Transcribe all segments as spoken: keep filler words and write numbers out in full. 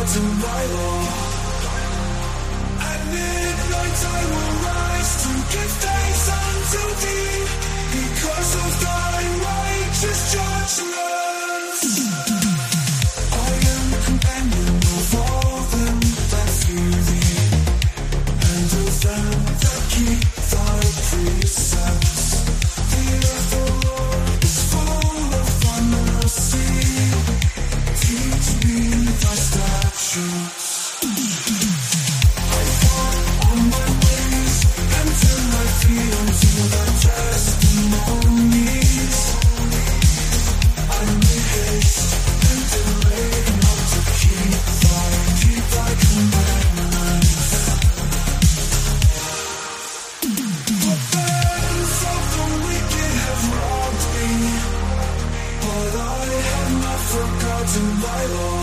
forgotten thy law. At midnight I will rise to give thanks unto thee, because of thy righteous judgments. I am the companion of all them that fear thee, and of them that keep thy precepts. The earth, O Lord, is full of thy mercy. Teach me thy statutes. I walk on my ways and turn my feet unto thy testimonies. I may haste and delay not to keep thy, keep thy commandments. The bands of the wicked have robbed me, but I have not forgotten thy law.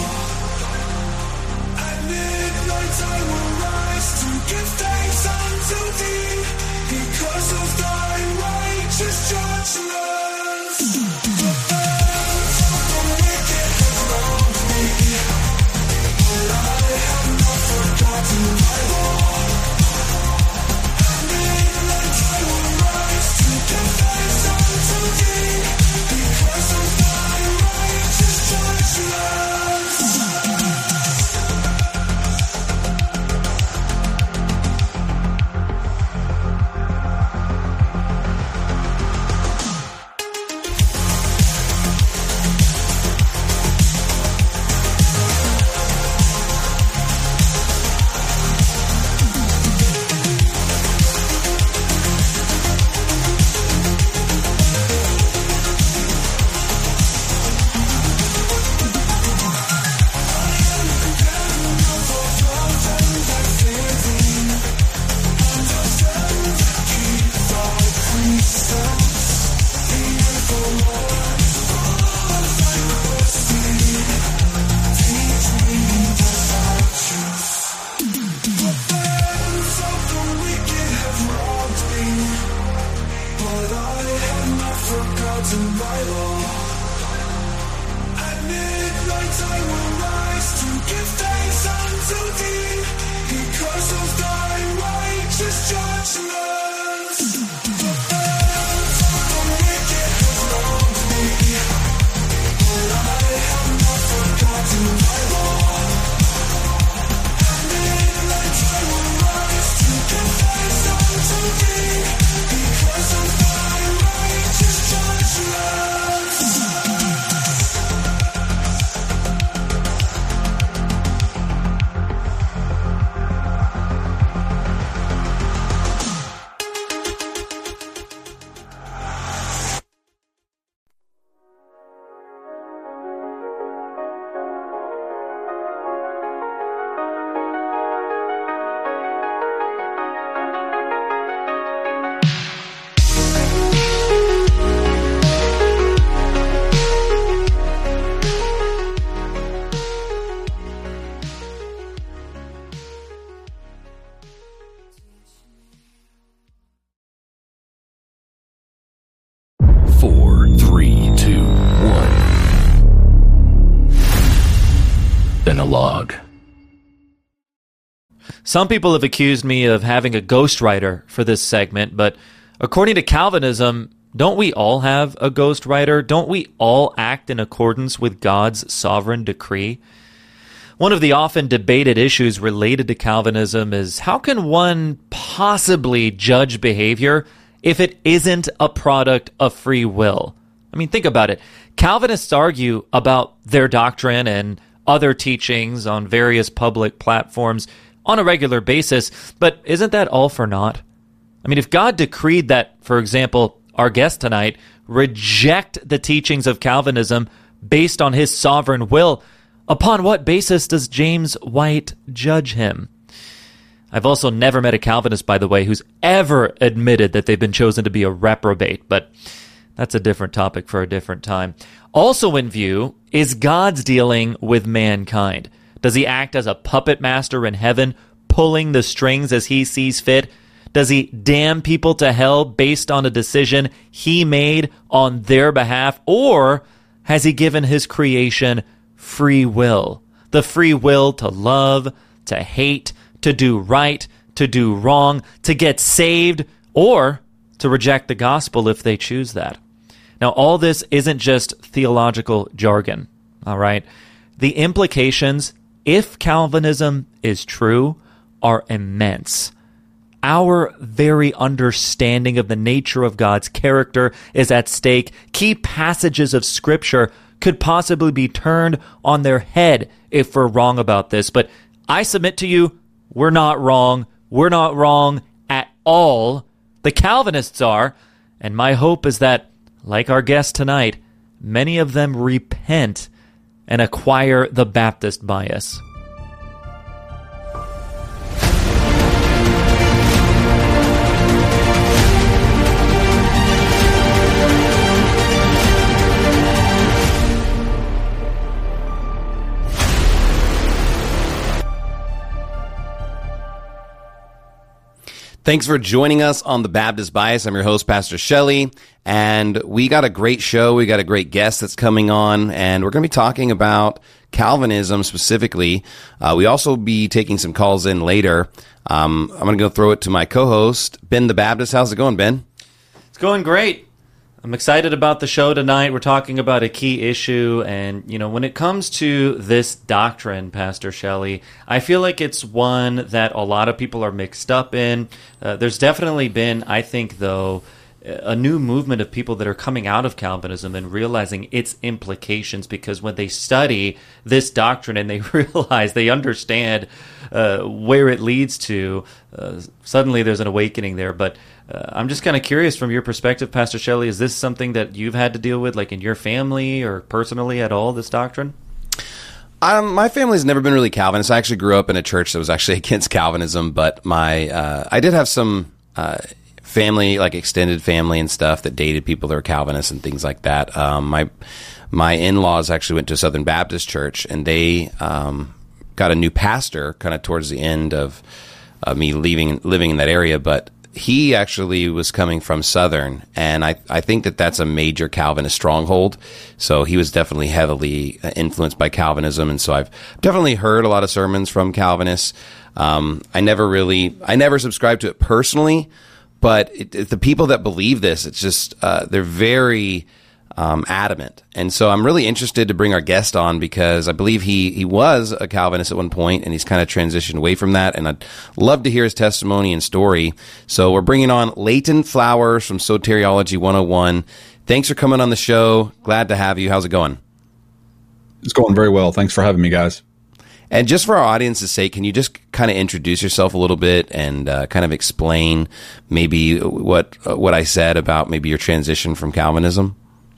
At midnight I will rise to give thanks unto thee, because of thy righteous judgments. The bands of the wicked have robbed me, but I have not forgotten thy law. At midnight I will rise to give thanks unto thee, because of thy righteous judgments. Four, three, two, one. Then a log. Some people have accused me of having a ghostwriter for this segment, but according to Calvinism, don't we all have a ghostwriter? Don't we all act in accordance with God's sovereign decree? One of the often debated issues related to Calvinism is how can one possibly judge behavior if it isn't a product of free will? I mean, think about it. Calvinists argue about their doctrine and other teachings on various public platforms on a regular basis, but isn't that all for naught? I mean, if God decreed that, for example, our guest tonight reject the teachings of Calvinism based on his sovereign will, upon what basis does James White judge him? I've also never met a Calvinist, by the way, who's ever admitted that they've been chosen to be a reprobate, but that's a different topic for a different time. Also in view is God's dealing with mankind. Does he act as a puppet master in heaven, pulling the strings as he sees fit? Does he damn people to hell based on a decision he made on their behalf? Or has he given his creation free will? the free will to love, to hate, to do right, to do wrong, to get saved, or to reject the gospel if they choose that. Now, all this isn't just theological jargon, all right? The implications, if Calvinism is true, are immense. Our very understanding of the nature of God's character is at stake. Key passages of Scripture could possibly be turned on their head if we're wrong about this. But I submit to you, we're not wrong. We're not wrong at all. The Calvinists are. And my hope is that, like our guest tonight, many of them repent and acquire the Baptist bias. Thanks for joining us on The Baptist Bias. I'm your host, Pastor Shelley, and we got a great show. We got a great guest that's coming on, and we're going to be talking about Calvinism specifically. Uh, we also be taking some calls in later. Um, I'm going to go throw it to my co-host, Ben the Baptist. How's it going, Ben? It's going great. I'm excited about the show tonight. We're talking about a key issue, and, you know, when it comes to this doctrine, Pastor Shelley, I feel like it's one that a lot of people are mixed up in. Uh, there's definitely been, I think, though, a new movement of people that are coming out of Calvinism and realizing its implications, because when they study this doctrine and they realize, they understand uh, where it leads to, uh, suddenly there's an awakening there. But uh, I'm just kind of curious from your perspective, Pastor Shelley, is this something that you've had to deal with, like in your family or personally at all, this doctrine? Um, my family's never been really Calvinist. I actually grew up in a church that was actually against Calvinism, but my uh, I did have some uh, family, like extended family and stuff, that dated people that were Calvinists and things like that. Um, my my in-laws actually went to a Southern Baptist church, and they um, got a new pastor kind of towards the end of uh, me leaving living in that area, but he actually was coming from Southern, and I, I think that that's a major Calvinist stronghold. So he was definitely heavily influenced by Calvinism, and so I've definitely heard a lot of sermons from Calvinists. Um, I never really, I never subscribed to it personally, but it, it, the people that believe this, it's just, uh, they're very um, adamant. And so I'm really interested to bring our guest on, because I believe he, he was a Calvinist at one point, and he's kind of transitioned away from that. And I'd love to hear his testimony and story. So we're bringing on Leighton Flowers from Soteriology one oh one. Thanks for coming on the show. Glad to have you. How's it going? It's going very well. Thanks for having me, guys. And just for our audience's sake, can you just kind of introduce yourself a little bit and uh, kind of explain maybe what uh, what I said about maybe your transition from Calvinism?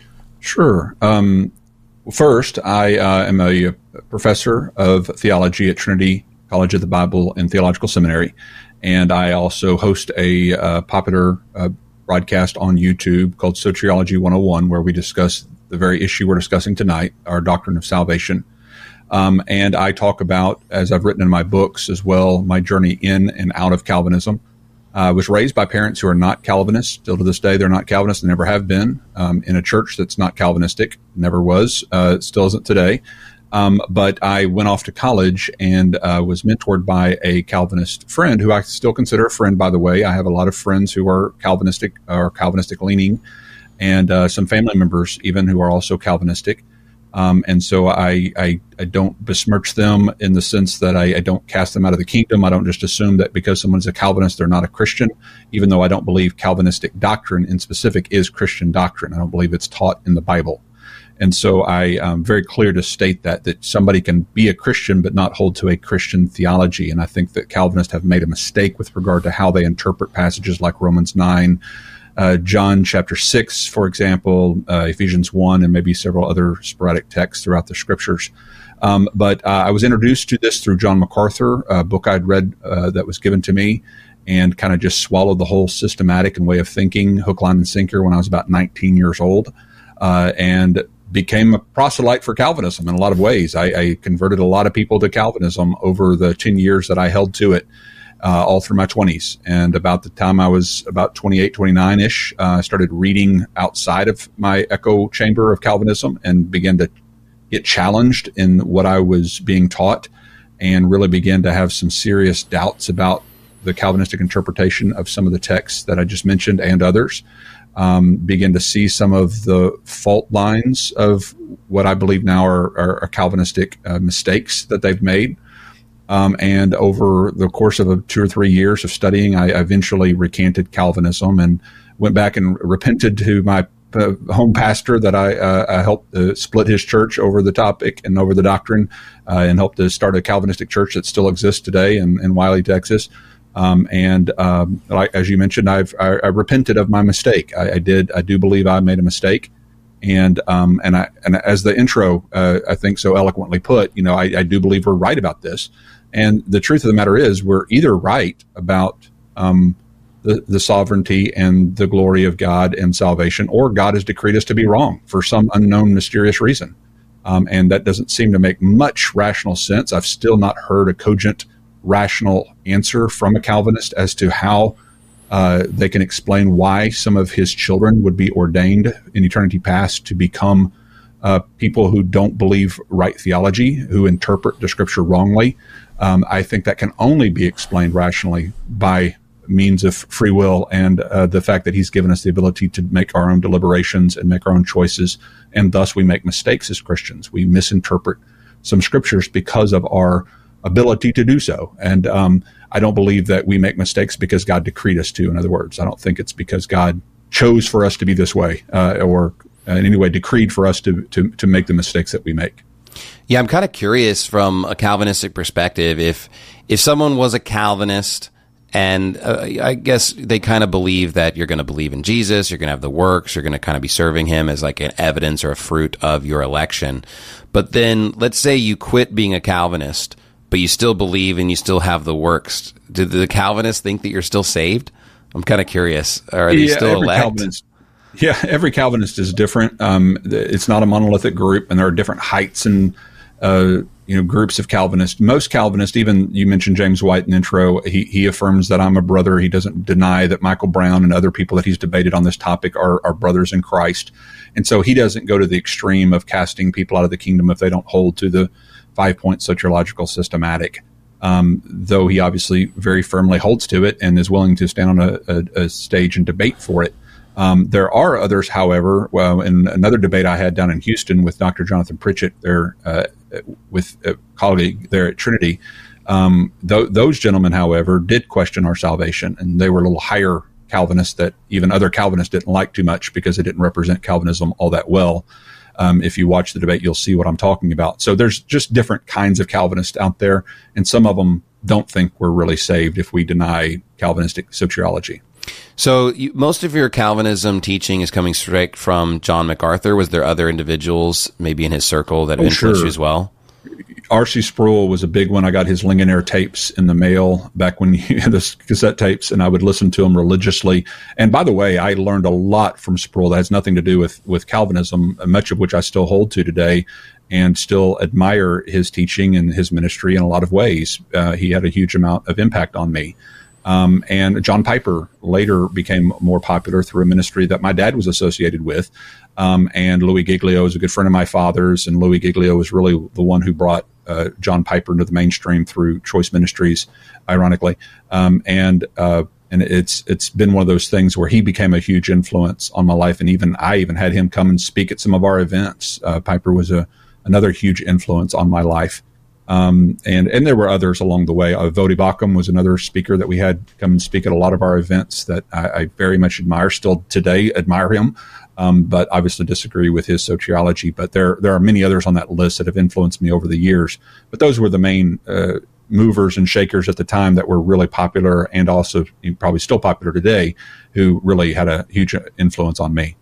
Sure. Um, first, I uh, am a professor of theology at Trinity College of the Bible and Theological Seminary, and I also host a uh, popular uh, broadcast on YouTube called Soteriology one oh one, where we discuss the very issue we're discussing tonight, our doctrine of salvation. Um, and I talk about, as I've written in my books as well, my journey in and out of Calvinism. I uh, was raised by parents who are not Calvinists. Still to this day, they're not Calvinists. They never have been. Um, in a church that's not Calvinistic. Never was. Uh, still isn't today. Um, but I went off to college and uh, was mentored by a Calvinist friend, who I still consider a friend, by the way. I have a lot of friends who are Calvinistic or Calvinistic leaning, and uh, some family members even who are also Calvinistic. Um, and so I, I, I don't besmirch them in the sense that I, I don't cast them out of the kingdom. I don't just assume that because someone's a Calvinist, they're not a Christian, even though I don't believe Calvinistic doctrine in specific is Christian doctrine. I don't believe it's taught in the Bible. And so I am very clear to state that, that somebody can be a Christian but not hold to a Christian theology. And I think that Calvinists have made a mistake with regard to how they interpret passages like Romans nine, Uh, John chapter six, for example, uh, Ephesians one, and maybe several other sporadic texts throughout the scriptures. Um, but uh, I was introduced to this through John MacArthur, a book I'd read uh, that was given to me, and kind of just swallowed the whole systematic and way of thinking, hook, line, and sinker, when I was about nineteen years old, uh, and became a proselyte for Calvinism in a lot of ways. I, I converted a lot of people to Calvinism over the ten years that I held to it. Uh, all through my twenties. And about the time I was about twenty-eight, twenty-nine-ish, uh, I started reading outside of my echo chamber of Calvinism and began to get challenged in what I was being taught and really begin to have some serious doubts about the Calvinistic interpretation of some of the texts that I just mentioned and others. Um, begin to see some of the fault lines of what I believe now are, are, are Calvinistic uh, mistakes that they've made. Um, and over the course of a, two or three years of studying, I eventually recanted Calvinism and went back and repented to my uh, home pastor that I, uh, I helped uh, split his church over the topic and over the doctrine, uh, and helped to start a Calvinistic church that still exists today in, in Wiley, Texas. Um, and um, like, as you mentioned, I've I, I repented of my mistake. I, I did. I do believe I made a mistake. And um, and I and as the intro uh, I think so eloquently put, you know, I, I do believe we're right about this. And the truth of the matter is, we're either right about um, the the sovereignty and the glory of God and salvation, or God has decreed us to be wrong for some unknown, mysterious reason. Um, and that doesn't seem to make much rational sense. I've still not heard a cogent, rational answer from a Calvinist as to how uh, they can explain why some of his children would be ordained in eternity past to become uh, people who don't believe right theology, who interpret the scripture wrongly. Um, I think that can only be explained rationally by means of free will and uh, the fact that he's given us the ability to make our own deliberations and make our own choices, and thus we make mistakes as Christians. We misinterpret some scriptures because of our ability to do so. And um, I don't believe that we make mistakes because God decreed us to. In other words, I don't think it's because God chose for us to be this way, uh, or in any way decreed for us to, to, to make the mistakes that we make. Yeah, I'm kind of curious from a Calvinistic perspective, if if someone was a Calvinist and uh, I guess they kind of believe that you're going to believe in Jesus, you're going to have the works, you're going to kind of be serving him as like an evidence or a fruit of your election. But then let's say you quit being a Calvinist, but you still believe and you still have the works. Do the Calvinists think that you're still saved? I'm kind of curious. Are they yeah, still every elect? Calvinist, yeah, every Calvinist is different. Um, it's not a monolithic group, and there are different heights and uh, you know groups of Calvinists. Most Calvinists, even you mentioned James White in the intro, he, he affirms that I'm a brother. He doesn't deny that Michael Brown and other people that he's debated on this topic are, are brothers in Christ. And so he doesn't go to the extreme of casting people out of the kingdom if they don't hold to the five-point soteriological systematic, um, though he obviously very firmly holds to it and is willing to stand on a, a, a stage and debate for it. Um, there are others, however, well, in another debate I had down in Houston with Doctor Jonathan Pritchett, there, uh, with a colleague there at Trinity, um, th- those gentlemen, however, did question our salvation, and they were a little higher Calvinists that even other Calvinists didn't like too much because it didn't represent Calvinism all that well. Um, if you watch the debate, you'll see what I'm talking about. So there's just different kinds of Calvinists out there, and some of them don't think we're really saved if we deny Calvinistic soteriology. So you, most of your Calvinism teaching is coming straight from John MacArthur. Was there other individuals maybe in his circle that Oh, influenced sure. you as well? R C Sproul was a big one. I got his Ligonier tapes in the mail back when you had the cassette tapes, and I would listen to them religiously. And by the way, I learned a lot from Sproul that has nothing to do with, with Calvinism, much of which I still hold to today and still admire his teaching and his ministry in a lot of ways. Uh, he had a huge amount of impact on me. Um, and John Piper later became more popular through a ministry that my dad was associated with. Um, and Louis Giglio is a good friend of my father's, and Louis Giglio was really the one who brought uh, John Piper into the mainstream through Choice Ministries, ironically. Um, and uh, and it's it's been one of those things where he became a huge influence on my life, and even I even had him come and speak at some of our events. Uh, Piper was a another huge influence on my life. Um, and, and there were others along the way. Uh, Vodi Bakum was another speaker that we had come and speak at a lot of our events that I, I very much admire, still today admire him, um, but obviously disagree with his soteriology. But there, there are many others on that list that have influenced me over the years. But those were the main uh, movers and shakers at the time that were really popular, and also probably still popular today, who really had a huge influence on me.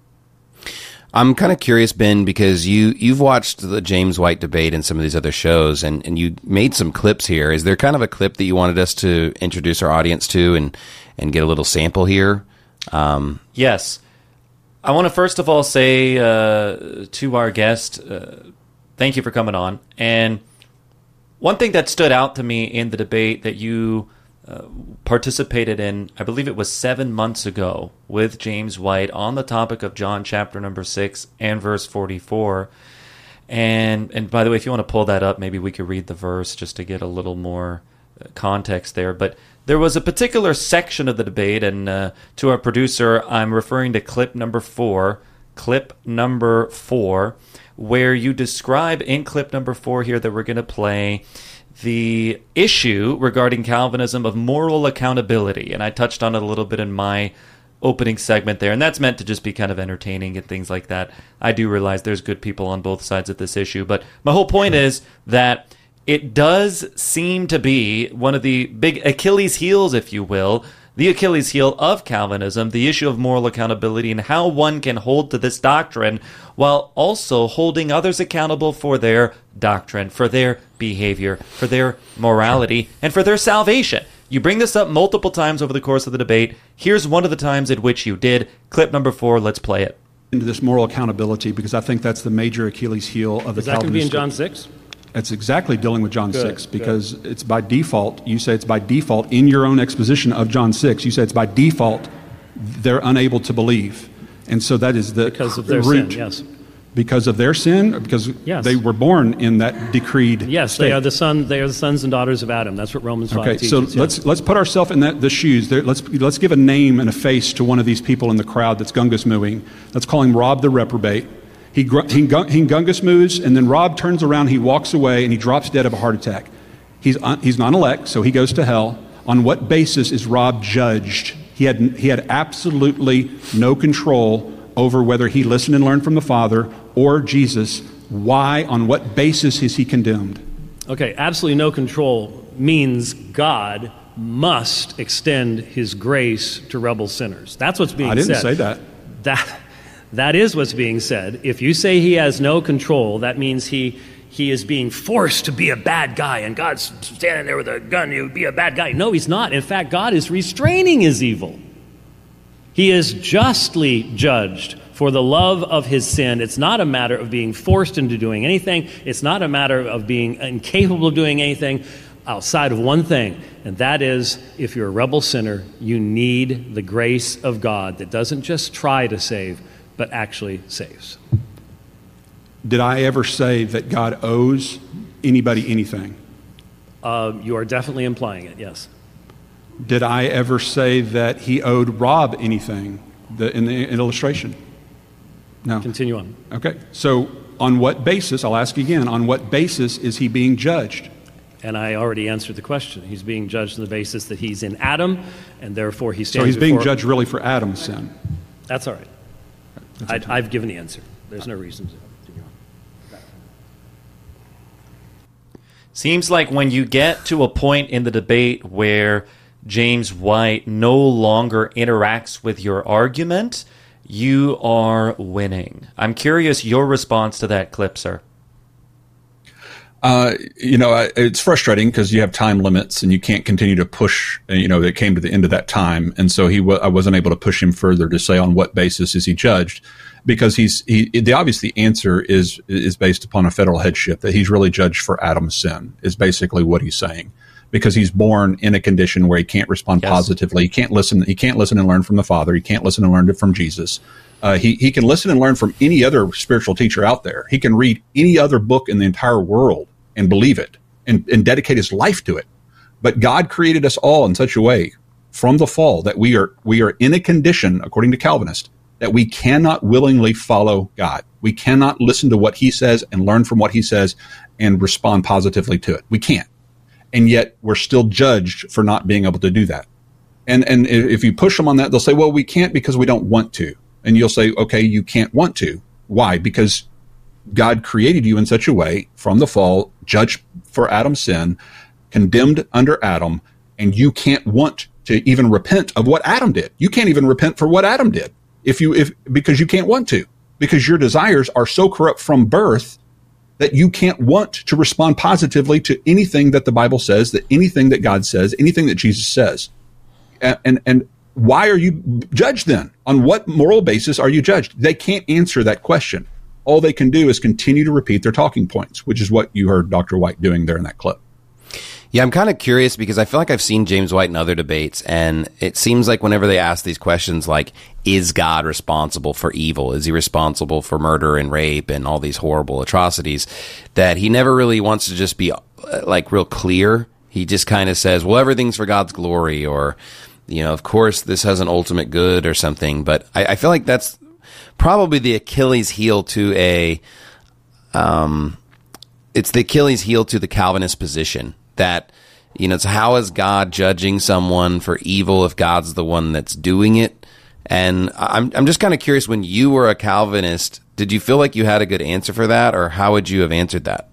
I'm kind of curious, Ben, because you, you've watched the James White debate and some of these other shows, and, and you made some clips here. Is there kind of a clip that you wanted us to introduce our audience to and, and get a little sample here? Um, Yes. I want to first of all say uh, to our guest, uh, thank you for coming on. And one thing that stood out to me in the debate that you uh, participated in, I believe it was seven months ago, with James White on the topic of John chapter number six and verse forty-four. And and by the way, if you want to pull that up, maybe we could read the verse just to get a little more context there. But there was a particular section of the debate, and uh, to our producer, I'm referring to clip number four, clip number four, where you describe in clip number four here that we're going to play the issue regarding Calvinism of moral accountability. And I touched on it a little bit in my opening segment there, and that's meant to just be kind of entertaining and things like that. I do realize there's good people on both sides of this issue, but my whole point is that it does seem to be one of the big Achilles heels, if you will, the Achilles heel of Calvinism, the issue of moral accountability and how one can hold to this doctrine while also holding others accountable for their doctrine, for their behavior, for their morality, and for their salvation. You bring this up multiple times over the course of the debate. Here's one of the times at which you did. Clip number four, let's play it. Into this moral accountability, because I think that's the major Achilles heel of the Is that going to be in John Calvinist. six? It's exactly dealing with John Good, six, because good. it's by default. You say it's by default in your own exposition of John six. You say it's by default they're unable to believe. And so that is the Because of their root. sin, yes. Because of their sin, or because Yes. they were born in that decreed Yes, state? they are the son. They are the sons and daughters of Adam. That's what Romans five Okay, teaches. so yes. let's let's put ourselves in that, the shoes. There, let's let's give a name and a face to one of these people in the crowd that's gungus mooing. Let's call him Rob the reprobate. He gr- he, gun- he gungus moos, and then Rob turns around, he walks away, and he drops dead of a heart attack. He's un- he's non-elect, so he goes to hell. On what basis is Rob judged? He had he had absolutely no control over whether he listened and learned from the Father or Jesus. Why? On what basis is he condemned? Okay, absolutely no control means God must extend his grace to rebel sinners. That's what's being said. I didn't say that. That that is what's being said. If you say he has no control, that means he he is being forced to be a bad guy, and God's standing there with a gun, you be a bad guy. No, he's not. In fact, God is restraining his evil. He is justly judged for the love of his sin. It's not a matter of being forced into doing anything. It's not a matter of being incapable of doing anything outside of one thing, and that is, if you're a rebel sinner, you need the grace of God that doesn't just try to save, but actually saves. Did I ever say that God owes anybody anything? Uh, you are definitely implying it, yes. Did I ever say that he owed Rob anything the, in the illustration? No. Continue on. Okay. So on what basis, I'll ask again, on what basis is he being judged? And I already answered the question. He's being judged on the basis that he's in Adam, and therefore he stands So he's being before- judged really for Adam's sin. That's all right. I, I've given the answer. There's no reason to continue on. Seems like when you get to a point in the debate where James White no longer interacts with your argument, you are winning. I'm curious your response to that clip, sir. Uh, you know, I- it's frustrating because you have time limits and you can't continue to push. You know, it came to the end of that time, and so he, w- I wasn't able to push him further to say on what basis is he judged, because he's he. The obvious the answer is is based upon a federal headship that he's really judged for Adam's sin is basically what he's saying, because he's born in a condition where he can't respond Yes. positively. He can't listen. He can't listen and learn from the Father. He can't listen and learn from Jesus. Uh, he he can listen and learn from any other spiritual teacher out there. He can read any other book in the entire world and believe it and, and dedicate his life to it. But God created us all in such a way from the fall that we are we are in a condition, according to Calvinists, that we cannot willingly follow God. We cannot listen to what he says and learn from what he says and respond positively to it. We can't. And yet we're still judged for not being able to do that. And and if you push them on that, they'll say, well, we can't because we don't want to. And you'll say, okay, you can't want to. Why? Because God created you in such a way from the fall, judged for Adam's sin, condemned under Adam, and you can't want to even repent of what Adam did. You can't even repent for what Adam did if you if because you can't want to, because your desires are so corrupt from birth that you can't want to respond positively to anything that the Bible says, that anything that God says, anything that Jesus says. And and, and why are you judged then? On what moral basis are you judged? They can't answer that question. All they can do is continue to repeat their talking points, which is what you heard Doctor White doing there in that clip. Yeah, I'm kind of curious because I feel like I've seen James White in other debates, and it seems like whenever they ask these questions like, is God responsible for evil? Is he responsible for murder and rape and all these horrible atrocities? That he never really wants to just be uh, like real clear. He just kind of says, well, everything's for God's glory, or, you know, of course this has an ultimate good or something. But I, I feel like that's probably the Achilles heel to a, um, it's the Achilles heel to the Calvinist position. That, you know, it's how is God judging someone for evil if God's the one that's doing it? And I'm I'm just kind of curious, when you were a Calvinist, did you feel like you had a good answer for that, or how would you have answered that?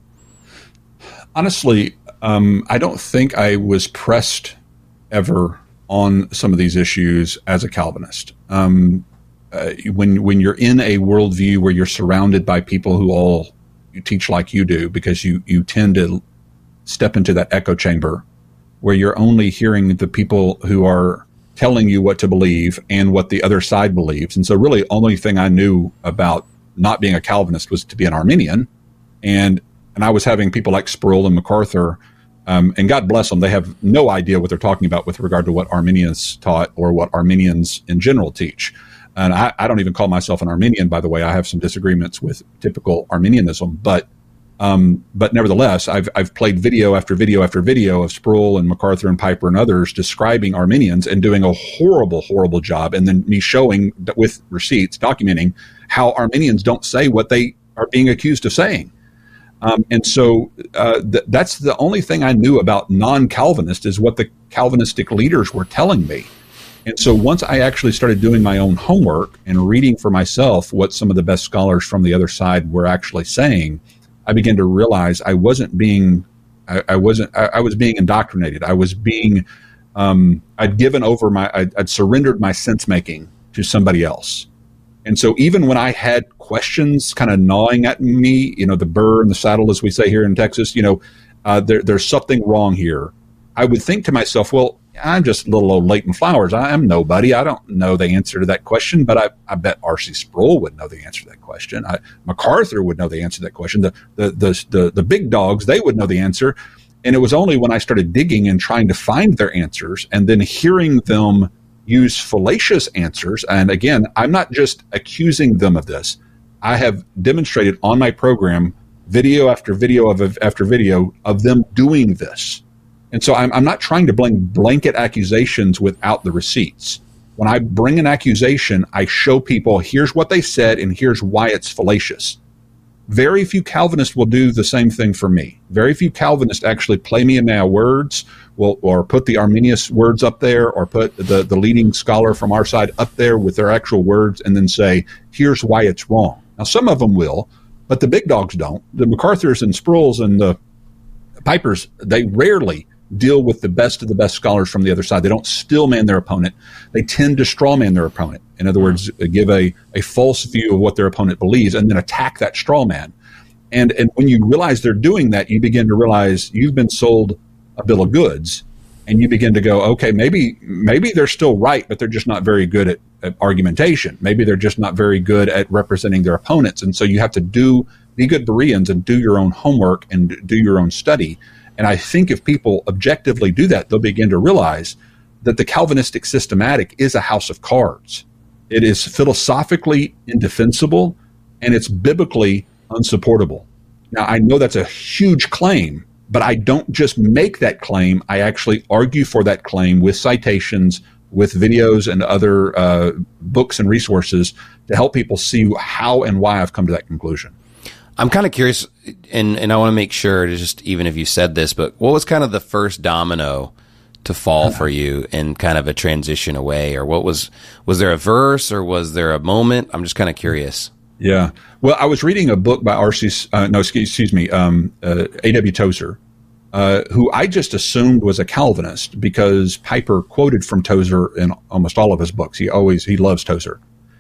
Honestly, um, I don't think I was pressed ever on some of these issues as a Calvinist. Um, uh, when when you're in a worldview where you're surrounded by people who all you teach like you do, because you you tend to step into that echo chamber where you're only hearing the people who are telling you what to believe and what the other side believes. And so really only thing I knew about not being a Calvinist was to be an Arminian. And, and I was having people like Sproul and MacArthur, um, and God bless them, they have no idea what they're talking about with regard to what Arminians taught or what Arminians in general teach. And I, I don't even call myself an Arminian, by the way. I have some disagreements with typical Arminianism, but Um, but nevertheless, I've I've played video after video after video of Sproul and MacArthur and Piper and others describing Arminians and doing a horrible, horrible job, and then me showing that with receipts, documenting how Arminians don't say what they are being accused of saying. Um, and so uh, th- that's the only thing I knew about non-Calvinist is what the Calvinistic leaders were telling me. And so once I actually started doing my own homework and reading for myself what some of the best scholars from the other side were actually saying, I began to realize I wasn't being, I, I wasn't, I, I was being indoctrinated. I was being, um, I'd given over my, I'd, I'd surrendered my sense making to somebody else. And so even when I had questions kind of gnawing at me, you know, the burr in the saddle, as we say here in Texas, you know, uh, there, there's something wrong here. I would think to myself, well, I'm just little old Leighton Flowers. I'm nobody. I don't know the answer to that question, but I, I bet R C Sproul would know the answer to that question. I, MacArthur would know the answer to that question. The, the, the, the, the big dogs, they would know the answer. And it was only when I started digging and trying to find their answers and then hearing them use fallacious answers. And again, I'm not just accusing them of this. I have demonstrated on my program video after video of after video of them doing this. And so I'm, I'm not trying to bring blanket accusations without the receipts. When I bring an accusation, I show people, here's what they said, and here's why it's fallacious. Very few Calvinists will do the same thing for me. Very few Calvinists actually play me in my words, will, or put the Arminius words up there, or put the, the leading scholar from our side up there with their actual words, and then say, here's why it's wrong. Now, some of them will, but the big dogs don't. The MacArthurs and Sprouls and the Pipers, they rarely deal with the best of the best scholars from the other side. They don't still man their opponent. They tend to straw man their opponent. In other words, give a, a false view of what their opponent believes and then attack that straw man. And, and when you realize they're doing that, you begin to realize you've been sold a bill of goods, and you begin to go, okay, maybe maybe they're still right, but they're just not very good at, at argumentation. Maybe they're just not very good at representing their opponents. And so you have to do be good Bereans and do your own homework and do your own study. And I think if people objectively do that, they'll begin to realize that the Calvinistic systematic is a house of cards. It is philosophically indefensible, and it's biblically unsupportable. Now, I know that's a huge claim, but I don't just make that claim. I actually argue for that claim with citations, with videos and other uh, books and resources to help people see how and why I've come to that conclusion. I'm kind of curious, and, and I want to make sure, to just even if you said this, but what was kind of the first domino to fall for you in kind of a transition away? Or what was, was there a verse or was there a moment? I'm just kind of curious. Yeah. Well, I was reading a book by R C, uh, no, excuse, excuse me, um, uh, A W Tozer, uh, who I just assumed was a Calvinist because Piper quoted from Tozer in almost all of his books. He always, he loves Tozer.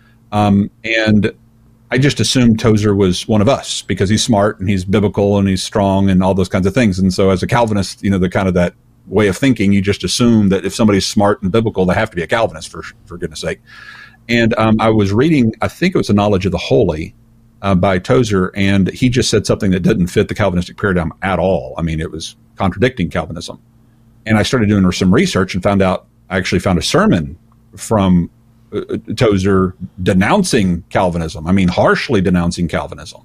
Um, and I just assumed Tozer was one of us because he's smart and he's biblical and he's strong and all those kinds of things. And so as a Calvinist, you know, the kind of that way of thinking, you just assume that if somebody's smart and biblical, they have to be a Calvinist, for for goodness sake. And um, I was reading, I think it was A Knowledge of the Holy uh, by Tozer, and he just said something that didn't fit the Calvinistic paradigm at all. I mean, it was contradicting Calvinism. And I started doing some research and found out, I actually found a sermon from uh, Tozer denouncing Calvinism. I mean, harshly denouncing Calvinism.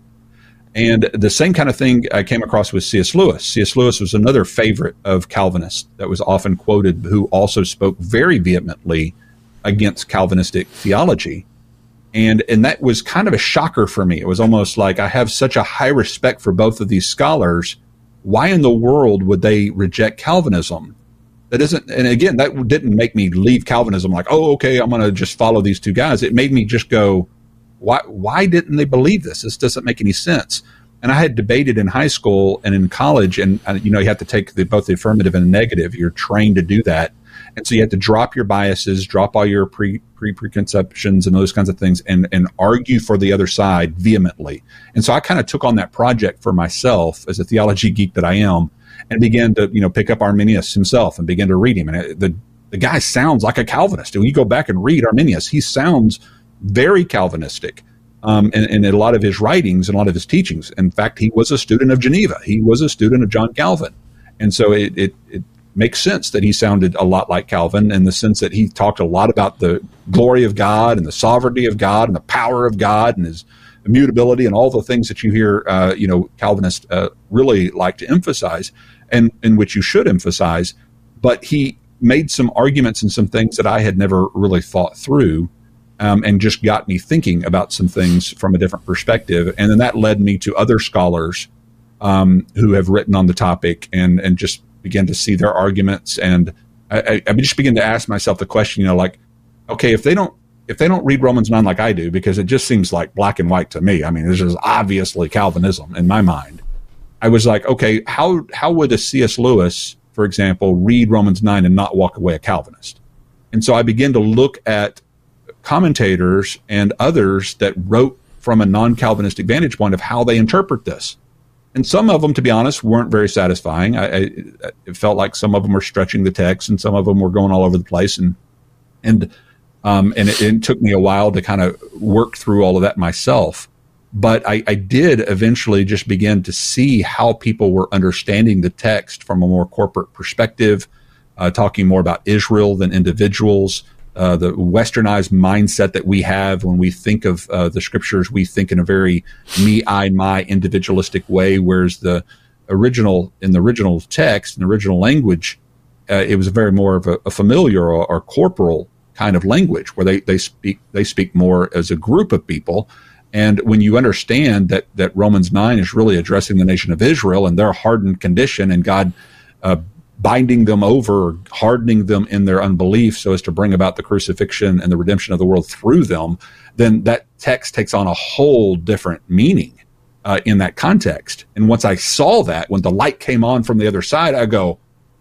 And the same kind of thing I came across with C S. Lewis. C S. Lewis was another favorite of Calvinists that was often quoted, who also spoke very vehemently against Calvinistic theology. And and that was kind of a shocker for me. It was almost like, I have such a high respect for both of these scholars. Why in the world would they reject Calvinism? That isn't, and again, that didn't make me leave Calvinism like, oh, okay, I'm going to just follow these two guys. It made me just go, Why why didn't they believe this? This doesn't make any sense. And I had debated in high school and in college, and uh, you know, you have to take the, both the affirmative and the negative. You're trained to do that. And so you have to drop your biases, drop all your pre, pre preconceptions and those kinds of things, and, and argue for the other side vehemently. And so I kind of took on that project for myself as a theology geek that I am, and began to, you know, pick up Arminius himself and begin to read him. And it, the, the guy sounds like a Calvinist. And when you go back and read Arminius, he sounds very Calvinistic um, in, in a lot of his writings and a lot of his teachings. In fact, he was a student of Geneva. He was a student of John Calvin. And so it, it, it makes sense that he sounded a lot like Calvin, in the sense that he talked a lot about the glory of God and the sovereignty of God and the power of God and his immutability and all the things that you hear, uh, you know, Calvinists uh, really like to emphasize, and in which you should emphasize. But he made some arguments and some things that I had never really thought through. Um, and just got me thinking about some things from a different perspective. And then that led me to other scholars um, who have written on the topic, and, and just began to see their arguments. And I, I just began to ask myself the question, you know, like, okay, if they don't, if they don't read Romans nine like I do, because it just seems like black and white to me. I mean, this is obviously Calvinism in my mind. I was like, okay, how, how would a C S. Lewis, for example, read Romans nine and not walk away a Calvinist? And so I began to look at commentators and others that wrote from a non-Calvinistic vantage point of how they interpret this. And some of them, to be honest, weren't very satisfying. I, I, it felt like some of them were stretching the text, and some of them were going all over the place. And and um, and it, it took me a while to kind of work through all of that myself. But I, I did eventually just begin to see how people were understanding the text from a more corporate perspective, uh, talking more about Israel than individuals. Uh, the westernized mindset that we have when we think of uh, the scriptures, we think in a very me, I, my individualistic way, whereas the original, in the original text, in the original language, uh, it was a very more of a, a familiar or, or corporal kind of language, where they, they speak they speak more as a group of people. And when you understand that that Romans nine is really addressing the nation of Israel and their hardened condition, and God uh, binding them over, hardening them in their unbelief so as to bring about the crucifixion and the redemption of the world through them, then that text takes on a whole different meaning uh, in that context. And once I saw that, when the light came on from the other side, I go,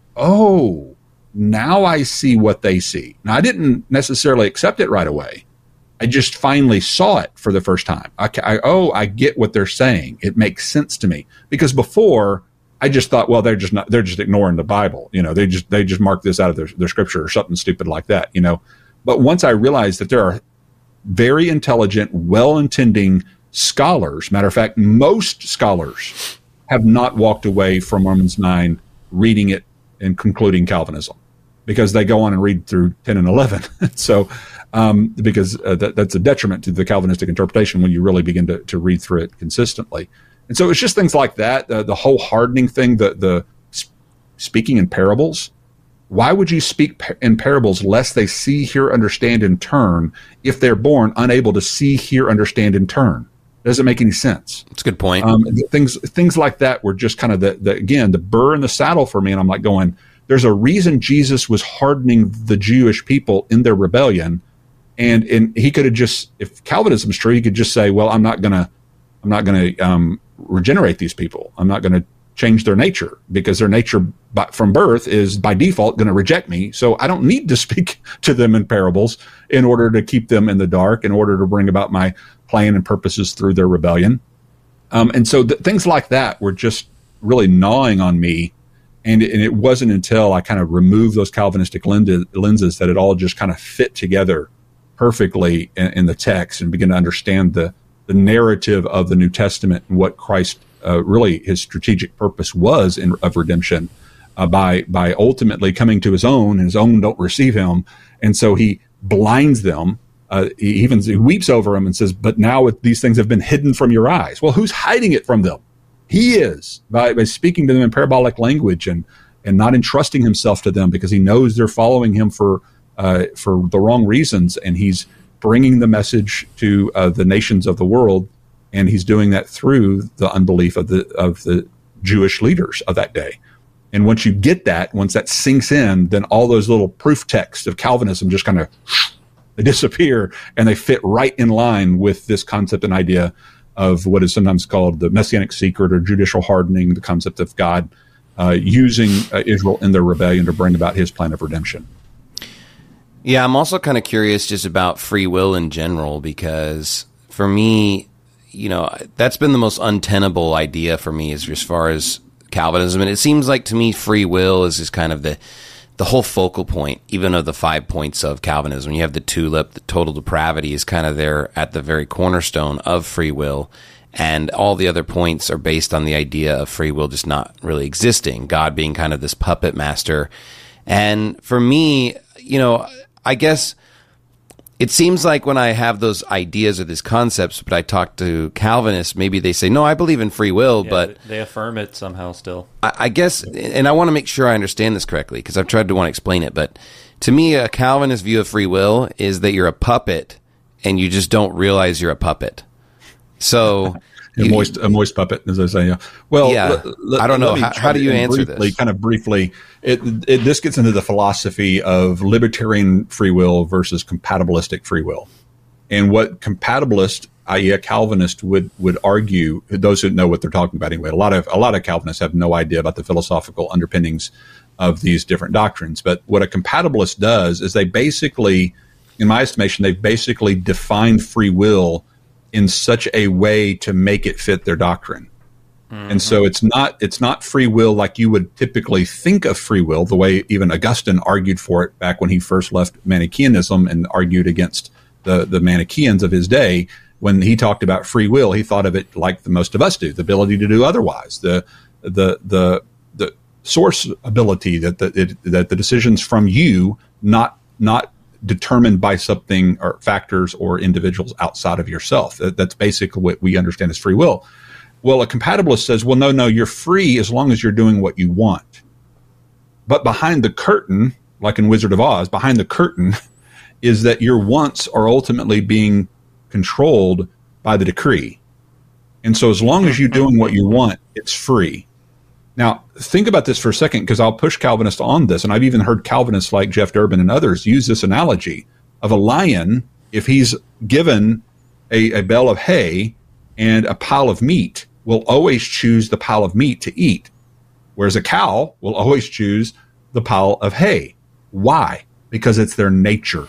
oh, now I see what they see. Now, I didn't necessarily accept it right away. I just finally saw it for the first time. I, I, oh, I get what they're saying. It makes sense to me. Because before, I just thought, well, they're just not, they're just ignoring the Bible. You know, they just, they just mark this out of their, their scripture or something stupid like that, you know. But once I realized that there are very intelligent, well-intending scholars, matter of fact, most scholars have not walked away from Romans nine, reading it and concluding Calvinism, because they go on and read through ten and eleven. So, um, because uh, that, that's a detriment to the Calvinistic interpretation when you really begin to, to read through it consistently. And so it's just things like that, uh, the whole hardening thing, the, the sp- speaking in parables. Why would you speak par- in parables lest they see, hear, understand, and turn, if they're born unable to see, hear, understand, and turn? Doesn't make any sense. That's a good point. Um, things things like that were just kind of, the, the again, the burr in the saddle for me. And I'm like going, there's a reason Jesus was hardening the Jewish people in their rebellion. And, and he could have just, if Calvinism's true, he could just say, well, I'm not going to, I'm not going to, um, regenerate these people. I'm not going to change their nature, because their nature by, from birth is by default going to reject me. So I don't need to speak to them in parables in order to keep them in the dark, in order to bring about my plan and purposes through their rebellion. Um, and so th- things like that were just really gnawing on me. And it, and it wasn't until I kind of removed those Calvinistic lenses, lenses that it all just kind of fit together perfectly in, in the text, and begin to understand the the narrative of the New Testament and what Christ, uh, really his strategic purpose was in, of redemption, uh, by by ultimately coming to his own, and his own don't receive him, and so he blinds them. Uh, he even he weeps over them and says, "But now it, these things have been hidden from your eyes." Well, who's hiding it from them? He is, by, by speaking to them in parabolic language and and not entrusting himself to them, because he knows they're following him for uh, for the wrong reasons, and he's bringing the message to uh, the nations of the world, and he's doing that through the unbelief of the of the Jewish leaders of that day. And once you get that, once that sinks in, then all those little proof texts of Calvinism just kind of they disappear, and they fit right in line with this concept and idea of what is sometimes called the messianic secret or judicial hardening, the concept of God uh, using uh, Israel in their rebellion to bring about his plan of redemption. Yeah, I'm also kind of curious just about free will in general, because for me, you know, that's been the most untenable idea for me as, as far as Calvinism. And it seems like to me free will is just kind of the the whole focal point, even of the five points of Calvinism. You have the tulip, the total depravity is kind of there at the very cornerstone of free will. And all the other points are based on the idea of free will just not really existing, God being kind of this puppet master. And for me, you know, I guess it seems like when I have those ideas or these concepts, but I talk to Calvinists, maybe they say, no, I believe in free will, Yeah, but they affirm it somehow still. I, I guess, and I want to make sure I understand this correctly, because I've tried to want to explain it, but to me, a Calvinist view of free will is that you're a puppet and you just don't realize you're a puppet. So... A moist, a moist puppet, as I say. Yeah. Well, yeah. l- l- I don't know. let me How, try how do you to answer briefly, this? Kind of briefly, it, it, this gets into the philosophy of libertarian free will versus compatibilistic free will. And what compatibilist, that is a Calvinist, would, would argue, those who know what they're talking about anyway, a lot of a lot of Calvinists have no idea about the philosophical underpinnings of these different doctrines. But what a compatibilist does is they basically, in my estimation, they've basically defined free will in such a way to make it fit their doctrine. Mm-hmm. And so it's not it's not free will like you would typically think of free will, the way even Augustine argued for it back when he first left Manichaeanism and argued against the, the Manichaeans of his day. When he talked about free will, he thought of it like the most of us do, the ability to do otherwise, the the the the source ability that the it, that the decisions from you, not not determined by something or factors or individuals outside of yourself. That, that's basically what we understand as free will. Well, a compatibilist says, well, no, no, you're free as long as you're doing what you want. But behind the curtain, like in Wizard of Oz, behind the curtain is that your wants are ultimately being controlled by the decree. And so as long as you're doing what you want, it's free. Now, think about this for a second, because I'll push Calvinists on this, and I've even heard Calvinists like Jeff Durbin and others use this analogy of a lion. If he's given a, a bale of hay and a pile of meat, will always choose the pile of meat to eat, whereas a cow will always choose the pile of hay. Why? Because it's their nature.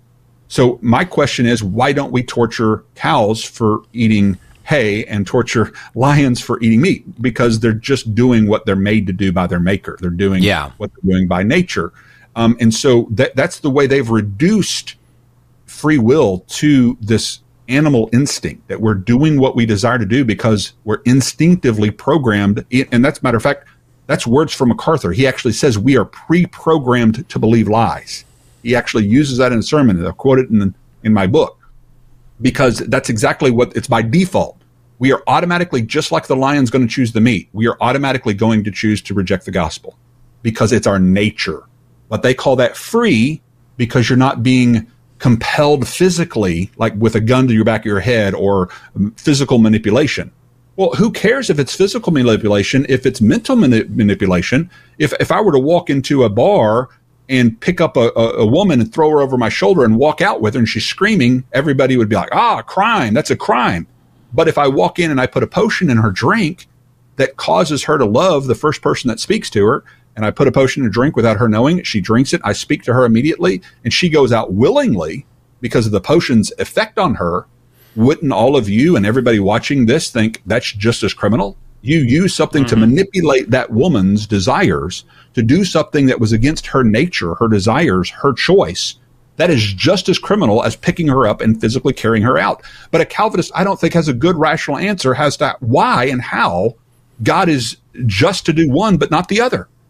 So my question is, why don't we torture cows for eating hay and torture lions for eating meat? Because they're just doing what they're made to do by their maker. They're doing yeah. what they're doing by nature. Um, and so that, that's the way they've reduced free will to this animal instinct, that we're doing what we desire to do because we're instinctively programmed. And that's, matter of fact, that's words from MacArthur. He actually says we are pre-programmed to believe lies. He actually uses that in a sermon, and I'll quote it in, in my book. Because that's exactly what it's by default. We are automatically, just like the lion's going to choose the meat, we are automatically going to choose to reject the gospel because it's our nature. But they call that free because you're not being compelled physically, like with a gun to your back of your head, or physical manipulation. Well, who cares if it's physical manipulation, if it's mental mani- manipulation? If if I were to walk into a bar and pick up a, a, a woman and throw her over my shoulder and walk out with her and she's screaming, everybody would be like, ah, crime, that's a crime. But if I walk in and I put a potion in her drink that causes her to love the first person that speaks to her, and I put a potion in a drink without her knowing it, she drinks it, I speak to her immediately, and she goes out willingly because of the potion's effect on her, wouldn't all of you and everybody watching this think that's just as criminal? You use something mm-hmm. to manipulate that woman's desires, to do something that was against her nature, her desires, her choice. That is just as criminal as picking her up and physically carrying her out. But a Calvinist, I don't think, has a good rational answer as to why and how God is just to do one but not the other.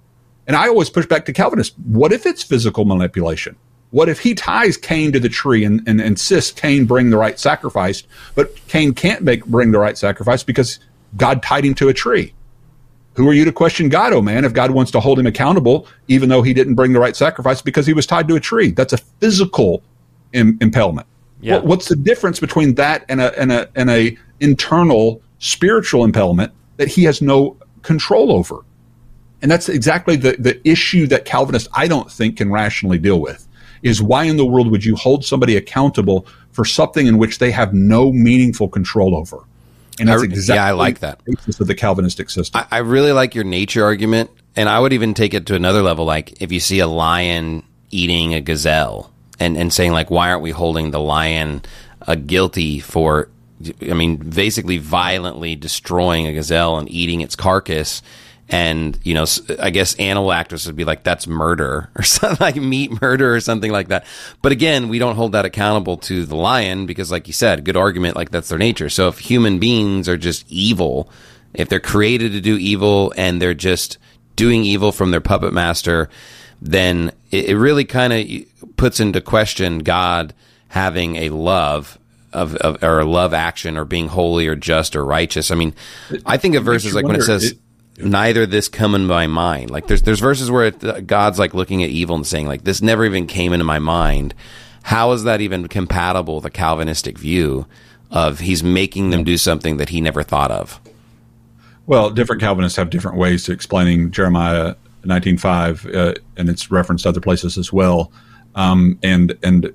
And I always push back to Calvinists. What if it's physical manipulation? What if he ties Cain to the tree and, and insists Cain bring the right sacrifice, but Cain can't make bring the right sacrifice because God tied him to a tree? Who are you to question God, oh man, if God wants to hold him accountable, even though he didn't bring the right sacrifice because he was tied to a tree? That's a physical im- impalement. Yeah. What, what's the difference between that and a, and a, and a internal spiritual impalement that he has no control over? And that's exactly the, the issue that Calvinists, I don't think, can rationally deal with, is why in the world would you hold somebody accountable for something in which they have no meaningful control over? And that's I, exactly yeah, I like that. the basis of the Calvinistic system. I, I really like your nature argument, and I would even take it to another level. Like if you see a lion eating a gazelle, and, and saying like, why aren't we holding the lion uh, guilty for, I mean, basically violently destroying a gazelle and eating its carcass? And, you know, I guess animal activists would be like, that's murder or something, like meat murder or something like that. But again, we don't hold that accountable to the lion because, like you said, good argument, like that's their nature. So if human beings are just evil, if they're created to do evil and they're just doing evil from their puppet master, then it, it really kind of puts into question God having a love of, of or a love action or being holy or just or righteous. I mean, I think of verses like when it says, it, neither this come in my mind. Like there's there's verses where it, God's like looking at evil and saying like, this never even came into my mind. How is that even compatible with a Calvinistic view of he's making them do something that he never thought of? Well, different Calvinists have different ways to explaining Jeremiah nineteen five, uh, and it's referenced other places as well. Um, and and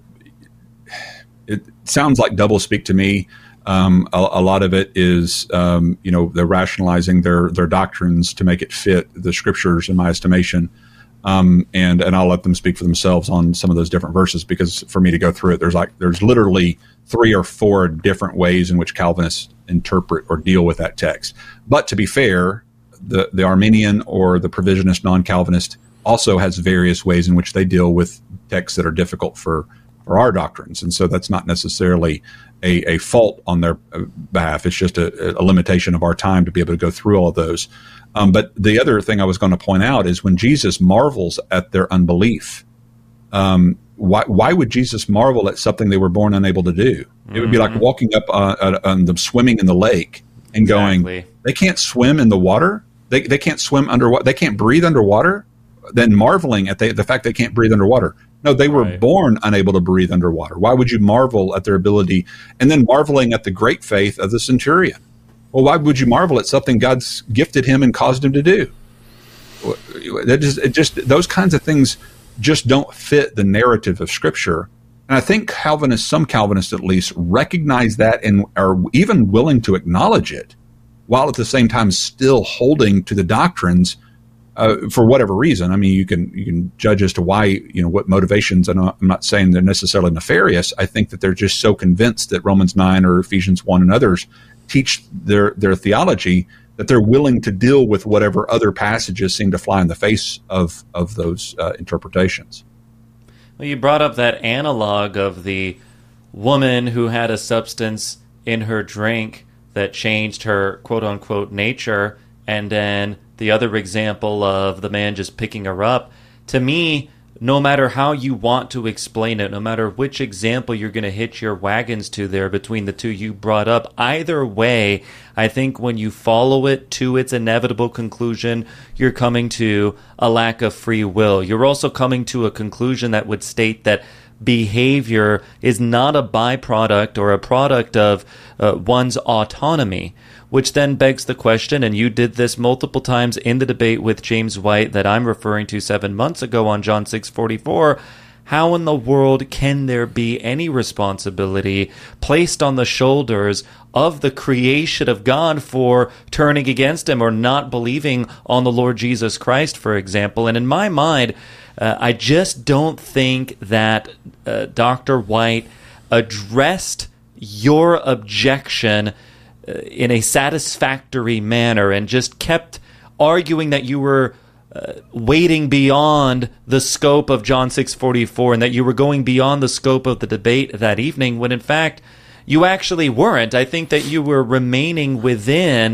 it sounds like doublespeak to me. Um, a, a lot of it is, um, you know, they're rationalizing their their doctrines to make it fit the scriptures, in my estimation. Um, and and I'll let them speak for themselves on some of those different verses, because for me to go through it, there's like there's literally three or four different ways in which Calvinists interpret or deal with that text. But to be fair, the the Arminian or the provisionist non-Calvinist also has various ways in which they deal with texts that are difficult for for our doctrines, and so that's not necessarily a, a fault on their behalf. It's just a, a limitation of our time to be able to go through all of those. Um, but the other thing I was going to point out is when Jesus marvels at their unbelief, um, why, why would Jesus marvel at something they were born unable to do? Mm-hmm. It would be like walking up uh, uh, on them swimming in the lake and going, exactly. They can't swim in the water? They they can't swim underwater? They can't breathe underwater? Then marveling at the, the fact they can't breathe underwater. No, they were right. born unable to breathe underwater. Why would you marvel at their ability? And then marveling at the great faith of the centurion. Well, why would you marvel at something God's gifted him and caused him to do? That just, it just those kinds of things just don't fit the narrative of Scripture. And I think Calvinists, some Calvinists at least, recognize that and are even willing to acknowledge it, while at the same time still holding to the doctrines uh, for whatever reason. I mean, you can you can judge as to why, you know, what motivations. And I'm not saying they're necessarily nefarious. I think that they're just so convinced that Romans nine or Ephesians one and others teach their their theology that they're willing to deal with whatever other passages seem to fly in the face of of those uh, interpretations. Well, you brought up that analog of the woman who had a substance in her drink that changed her quote-unquote nature, and then the other example of the man just picking her up. To me, no matter how you want to explain it, no matter which example you're going to hitch your wagons to there between the two you brought up, either way, I think when you follow it to its inevitable conclusion, you're coming to a lack of free will. You're also coming to a conclusion that would state that behavior is not a byproduct or a product of uh, one's autonomy, which then begs the question, and you did this multiple times in the debate with James White that I'm referring to seven months ago on John six forty-four, how in the world can there be any responsibility placed on the shoulders of the creation of God for turning against him or not believing on the Lord Jesus Christ, for example? And in my mind, uh, I just don't think that uh, Doctor White addressed your objection in a satisfactory manner and just kept arguing that you were uh, waiting beyond the scope of John six forty-four and that you were going beyond the scope of the debate that evening, when in fact you actually weren't. I think that you were remaining within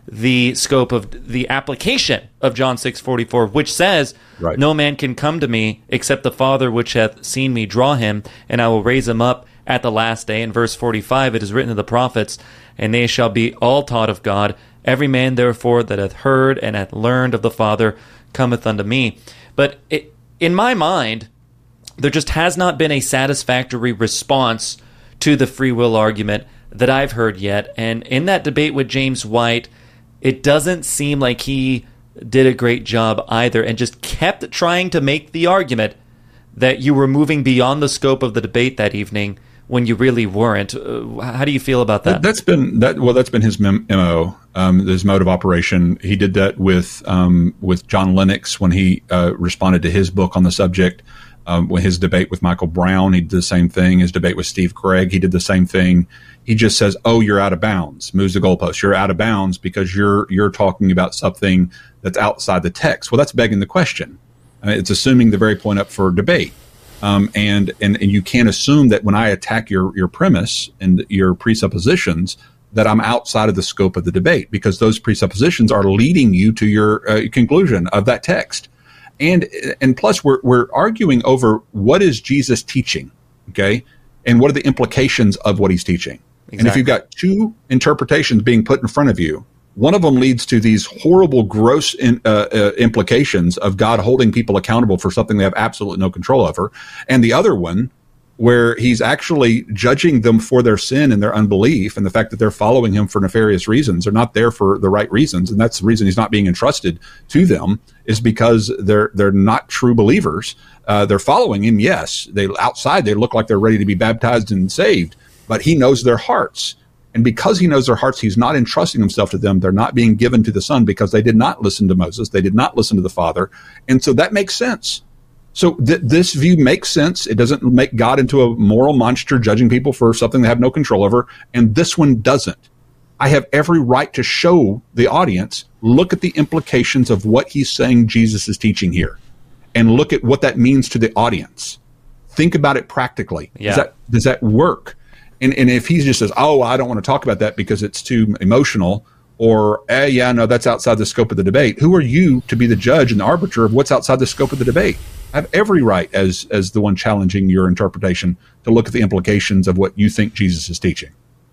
the scope of the application of John six forty-four, which says, Right. no man can come to me except the Father which hath seen me draw him, and I will raise him up at the last day. In verse forty-five, it is written of the prophets, and they shall be all taught of God. Every man, therefore, that hath heard and hath learned of the Father cometh unto me. But it, in my mind, there just has not been a satisfactory response to the free will argument that I've heard yet. And in that debate with James White, it doesn't seem like he did a great job either, and just kept trying to make the argument that you were moving beyond the scope of the debate that evening when you really weren't. Uh, how do you feel about that? That's been that. Well, that's been his M O, um, his mode of operation. He did that with um, with John Lennox when he uh, responded to his book on the subject. Um, when his debate with Michael Brown, he did the same thing. His debate with Steve Gregg, he did the same thing. He just says, "Oh, you're out of bounds." Moves the goalpost. You're out of bounds because you're you're talking about something that's outside the text. Well, that's begging the question. Uh, it's assuming the very point up for debate. Um, and, and and you can't assume that when I attack your your premise and your presuppositions that I'm outside of the scope of the debate, because those presuppositions are leading you to your uh, conclusion of that text. And and plus, we're we're arguing over what is Jesus teaching, okay, and what are the implications of what he's teaching. Exactly. And if you've got two interpretations being put in front of you, one of them leads to these horrible, gross in, uh, uh, implications of God holding people accountable for something they have absolutely no control over. And the other one, where he's actually judging them for their sin and their unbelief and the fact that they're following him for nefarious reasons. They're not there for the right reasons. And that's the reason he's not being entrusted to them, is because they're they're not true believers. Uh, they're following him, yes. They outside, they look like they're ready to be baptized and saved, but he knows their hearts. And because he knows their hearts, he's not entrusting himself to them. They're not being given to the Son because they did not listen to Moses. They did not listen to the Father. And so that makes sense. So th- this view makes sense. It doesn't make God into a moral monster judging people for something they have no control over. And this one doesn't. I have every right to show the audience, look at the implications of what he's saying Jesus is teaching here, and look at what that means to the audience. Think about it practically. Yeah. Does that, does that work? And, and if he just says, oh, I don't want to talk about that because it's too emotional, or, eh, yeah, no, that's outside the scope of the debate, who are you to be the judge and the arbiter of what's outside the scope of the debate? I have every right as as the one challenging your interpretation to look at the implications of what you think Jesus is teaching.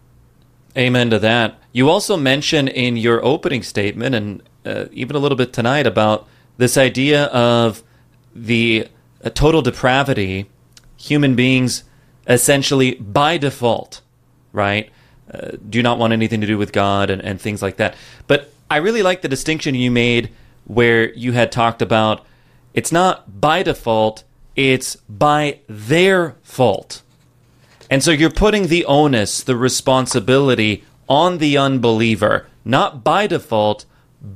Amen to that. You also mention in your opening statement, and uh, even a little bit tonight, about this idea of the uh, total depravity, human beings essentially by default, right, uh, do not want anything to do with God and, and things like that. But I really like the distinction you made where you had talked about it's not by default, it's by their fault. And so you're putting the onus, the responsibility on the unbeliever, not by default,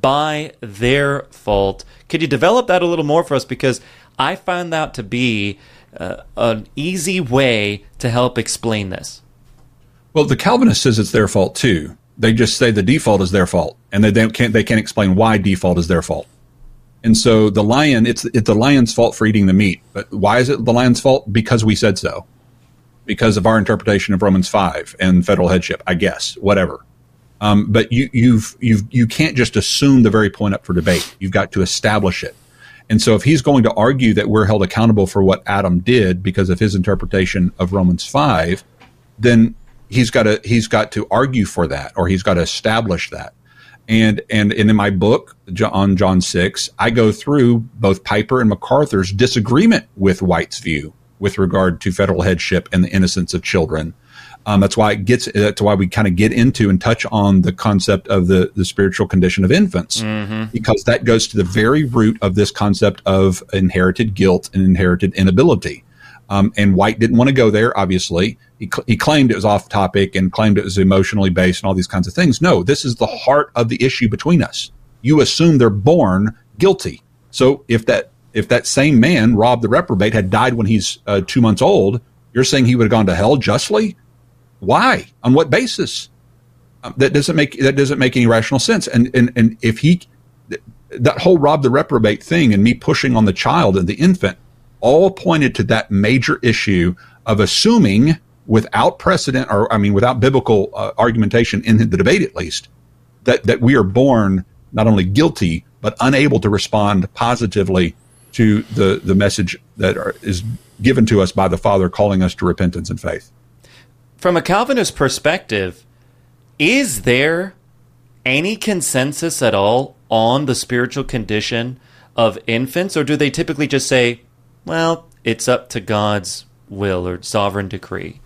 by their fault. Could you develop that a little more for us? Because I found that to be uh, an easy way to help explain this. Well, the Calvinist says it's their fault too. They just say the default is their fault, and they don't, can't they can't explain why default is their fault. And so the lion, it's it's the lion's fault for eating the meat. But why is it the lion's fault? Because we said so. Because of our interpretation of Romans five and federal headship, I guess, whatever. Um, but you you've you've you can't just assume the very point up for debate. You've got to establish it. And so if he's going to argue that we're held accountable for what Adam did because of his interpretation of Romans five, then he's got to he's got to argue for that, or he's got to establish that. And, and and in my book on John six, I go through both Piper and MacArthur's disagreement with White's view with regard to federal headship and the innocence of children. Um, that's why it gets. That's why we kind of get into and touch on the concept of the, the spiritual condition of infants, mm-hmm. because that goes to the very root of this concept of inherited guilt and inherited inability. Um, and White didn't want to go there, obviously. He, cl- he claimed it was off topic and claimed it was emotionally based and all these kinds of things. No, this is the heart of the issue between us. You assume they're born guilty. So if that if that same man, Rob the reprobate, had died when he's uh, two months old, you're saying he would have gone to hell justly? Why? On what basis? Um, that doesn't make that doesn't make any rational sense. And and and if he, that whole Rob the reprobate thing and me pushing on the child and the infant, all pointed to that major issue of assuming, without precedent, or I mean, without biblical uh, argumentation in the debate at least, that, that we are born not only guilty, but unable to respond positively to the, the message that are, is given to us by the Father calling us to repentance and faith. From a Calvinist perspective, is there any consensus at all on the spiritual condition of infants, or do they typically just say, well, it's up to God's will or sovereign decree?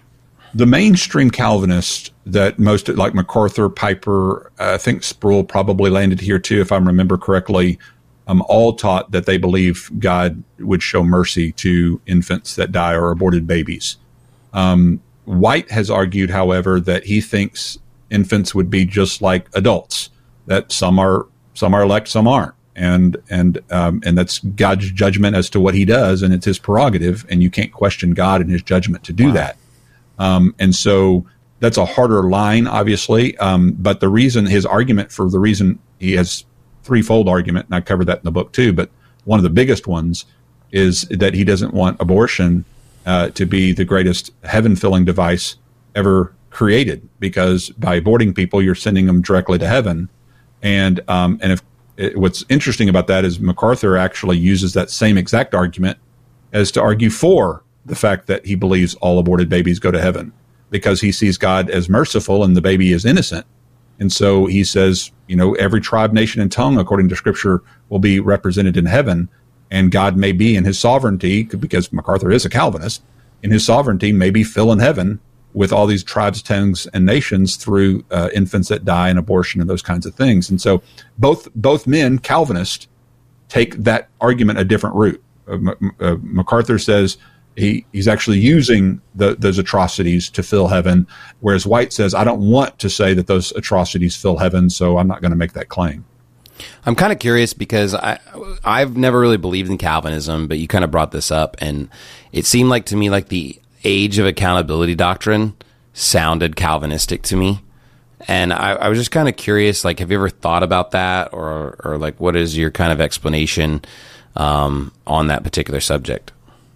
The mainstream Calvinists that most, like MacArthur, Piper, uh, I think Sproul probably landed here too, if I remember correctly, um, all taught that they believe God would show mercy to infants that die or aborted babies. Um, White has argued, however, that he thinks infants would be just like adults, that some are some are elect, some aren't, and and um, and that's God's judgment as to what He does, and it's His prerogative, and you can't question God and His judgment to do wow. that. Um, and so that's a harder line, obviously. Um, but the reason, his argument for the reason he has threefold argument, and I covered that in the book too, but one of the biggest ones is that he doesn't want abortion uh, to be the greatest heaven-filling device ever created, because by aborting people, you're sending them directly to heaven. And um, and if it, what's interesting about that is MacArthur actually uses that same exact argument as to argue for the fact that he believes all aborted babies go to heaven, because he sees God as merciful and the baby is innocent. And so he says, you know, every tribe, nation, and tongue, according to Scripture, will be represented in heaven, and God may be in his sovereignty, because MacArthur is a Calvinist, in his sovereignty maybe filling heaven with all these tribes, tongues, and nations through uh, infants that die and abortion and those kinds of things. And so both both men, Calvinists, take that argument a different route. Uh, M- uh, MacArthur says he, he's actually using the, those atrocities to fill heaven, whereas White says, I don't want to say that those atrocities fill heaven, so I'm not going to make that claim. I'm kind of curious because I, I've never really believed in Calvinism, but you kind of brought this up, and it seemed like to me like the age of accountability doctrine sounded Calvinistic to me. And I, I was just kind of curious, like, have you ever thought about that, or, or like, what is your kind of explanation um, on that particular subject?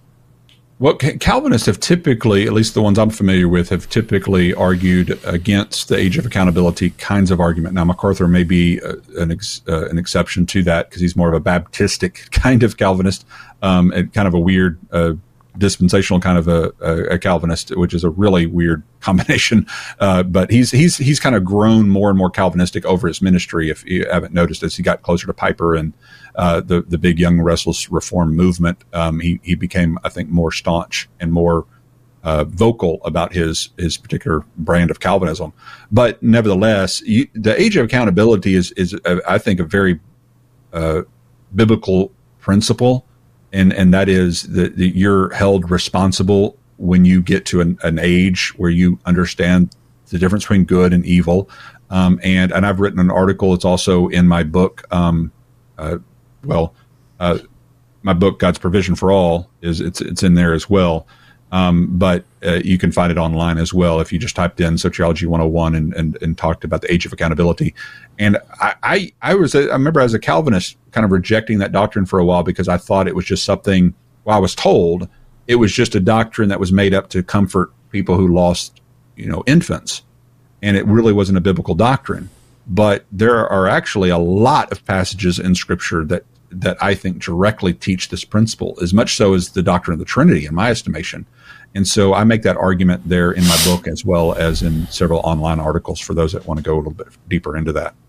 Well, Calvinists have typically, at least the ones I'm familiar with, have typically argued against the age of accountability kinds of argument. Now, MacArthur may be uh, an ex, uh, an exception to that, because he's more of a Baptistic kind of Calvinist, um, and kind of a weird uh, dispensational kind of a, a, a Calvinist, which is a really weird combination. Uh, but he's he's he's kind of grown more and more Calvinistic over his ministry, if you haven't noticed, as he got closer to Piper and uh, the the big Young Restless Reform movement. Um, he he became, I think, more staunch and more uh, vocal about his his particular brand of Calvinism. But nevertheless, you, the age of accountability is is uh, I think a very uh, biblical principle. And and that is that, that you're held responsible when you get to an, an age where you understand the difference between good and evil. Um, and and I've written an article. It's also in my book. Um, uh, well, uh, my book, God's Provision for All, is it's it's in there as well. Um, but uh, you can find it online as well if you just typed in Soteriology one oh one and, and, and talked about the age of accountability. And I, I, I was, a, I remember as a Calvinist kind of rejecting that doctrine for a while, because I thought it was just something, well, I was told it was just a doctrine that was made up to comfort people who lost, you know, infants. And it really wasn't a biblical doctrine. But there are actually a lot of passages in Scripture that that I think directly teach this principle, as much so as the doctrine of the Trinity, in my estimation. And so I make that argument there in my book, as well as in several online articles for those that want to go a little bit deeper into that.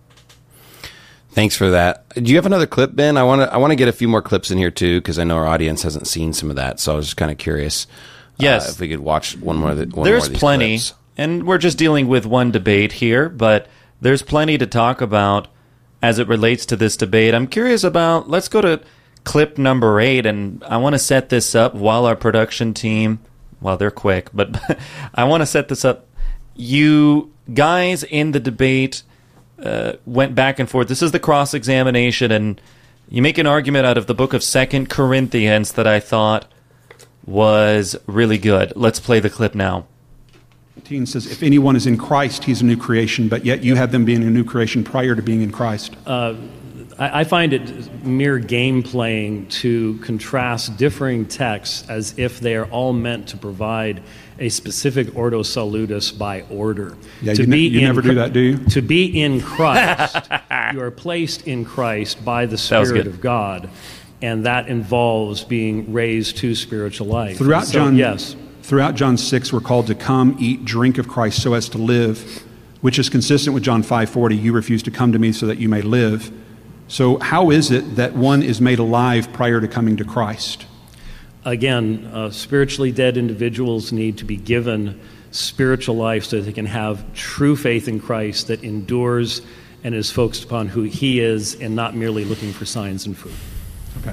Thanks for that. Do you have another clip, Ben? I want to I want to get a few more clips in here too, because I know our audience hasn't seen some of that. So I was just kind of curious. Yes, uh, if we could watch one more. Of the, one there's more of these plenty, clips. And we're just dealing with one debate here, but there's plenty to talk about as it relates to this debate. I'm curious about. Let's go to clip number eight, and I want to set this up while our production team. Well, they're quick, but I want to set this up. You guys in the debate uh, went back and forth. This is the cross-examination, and you make an argument out of the book of Second Corinthians that I thought was really good. Let's play the clip now. eighteen says, if anyone is in Christ, he's a new creation, but yet you have them being a new creation prior to being in Christ. Uh, I, I find it mere game playing to contrast differing texts as if they are all meant to provide a specific ordo salutis by order. Yeah, to you, ne- be you in never do that, do you? To be in Christ, you are placed in Christ by the Spirit of God, and that involves being raised to spiritual life. Throughout so, John, yes. Throughout John six, we're called to come, eat, drink of Christ so as to live, which is consistent with John five forty. You refuse to come to me so that you may live. So how is it that one is made alive prior to coming to Christ? Again, uh, spiritually dead individuals need to be given spiritual life so that they can have true faith in Christ that endures and is focused upon who he is and not merely looking for signs and food. Okay.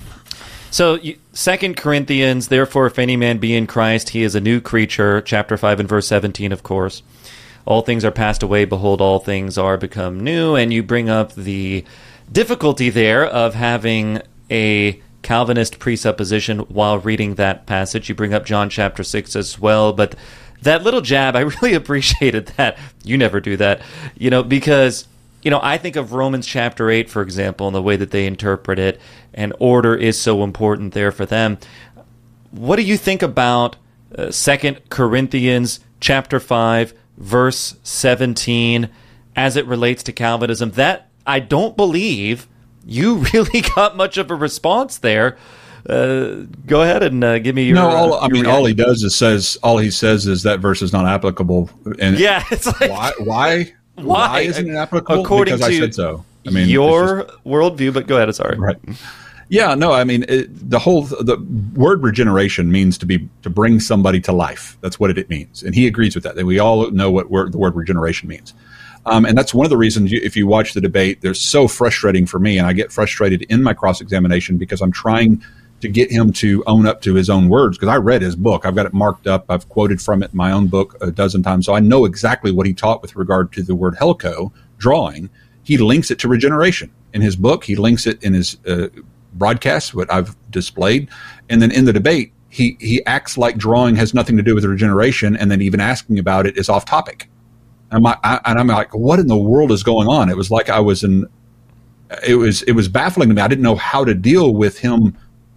So, you- Second Corinthians, therefore, if any man be in Christ, he is a new creature, chapter five and verse seventeen, of course. All things are passed away, behold, all things are become new. And you bring up the difficulty there of having a Calvinist presupposition while reading that passage. You bring up John chapter six as well, but that little jab, I really appreciated that. You never do that, you know, because, you know, I think of Romans chapter eight, for example, and the way that they interpret it, and order is so important there for them. What do you think about uh, Second Corinthians chapter five, verse seventeen, as it relates to Calvinism? That, I don't believe you really got much of a response there. Uh, go ahead and uh, give me your. No, all, I your mean, reaction. all he does is says all he says is that verse is not applicable. And Yeah, it's like why? Why? Why? Why isn't it applicable? According because to I said so. I mean, your it's just- worldview, but go ahead. Sorry. right. Yeah, no, I mean it, the whole the word regeneration means to be to bring somebody to life. That's what it means, and he agrees with that. That we all know what word, the word regeneration means, um, and that's one of the reasons. You, if you watch the debate, they're so frustrating for me, and I get frustrated in my cross examination because I'm trying to get him to own up to his own words. Because I read his book, I've got it marked up, I've quoted from it in my own book a dozen times, so I know exactly what he taught with regard to the word helko, drawing. He links it to regeneration in his book. He links it in his uh, broadcasts, what I've displayed, and then in the debate, he he acts like drawing has nothing to do with regeneration, and then even asking about it is off topic. And, my, I, and I'm like, what in the world is going on? It was like I was in. It was it was baffling to me. I didn't know how to deal with him,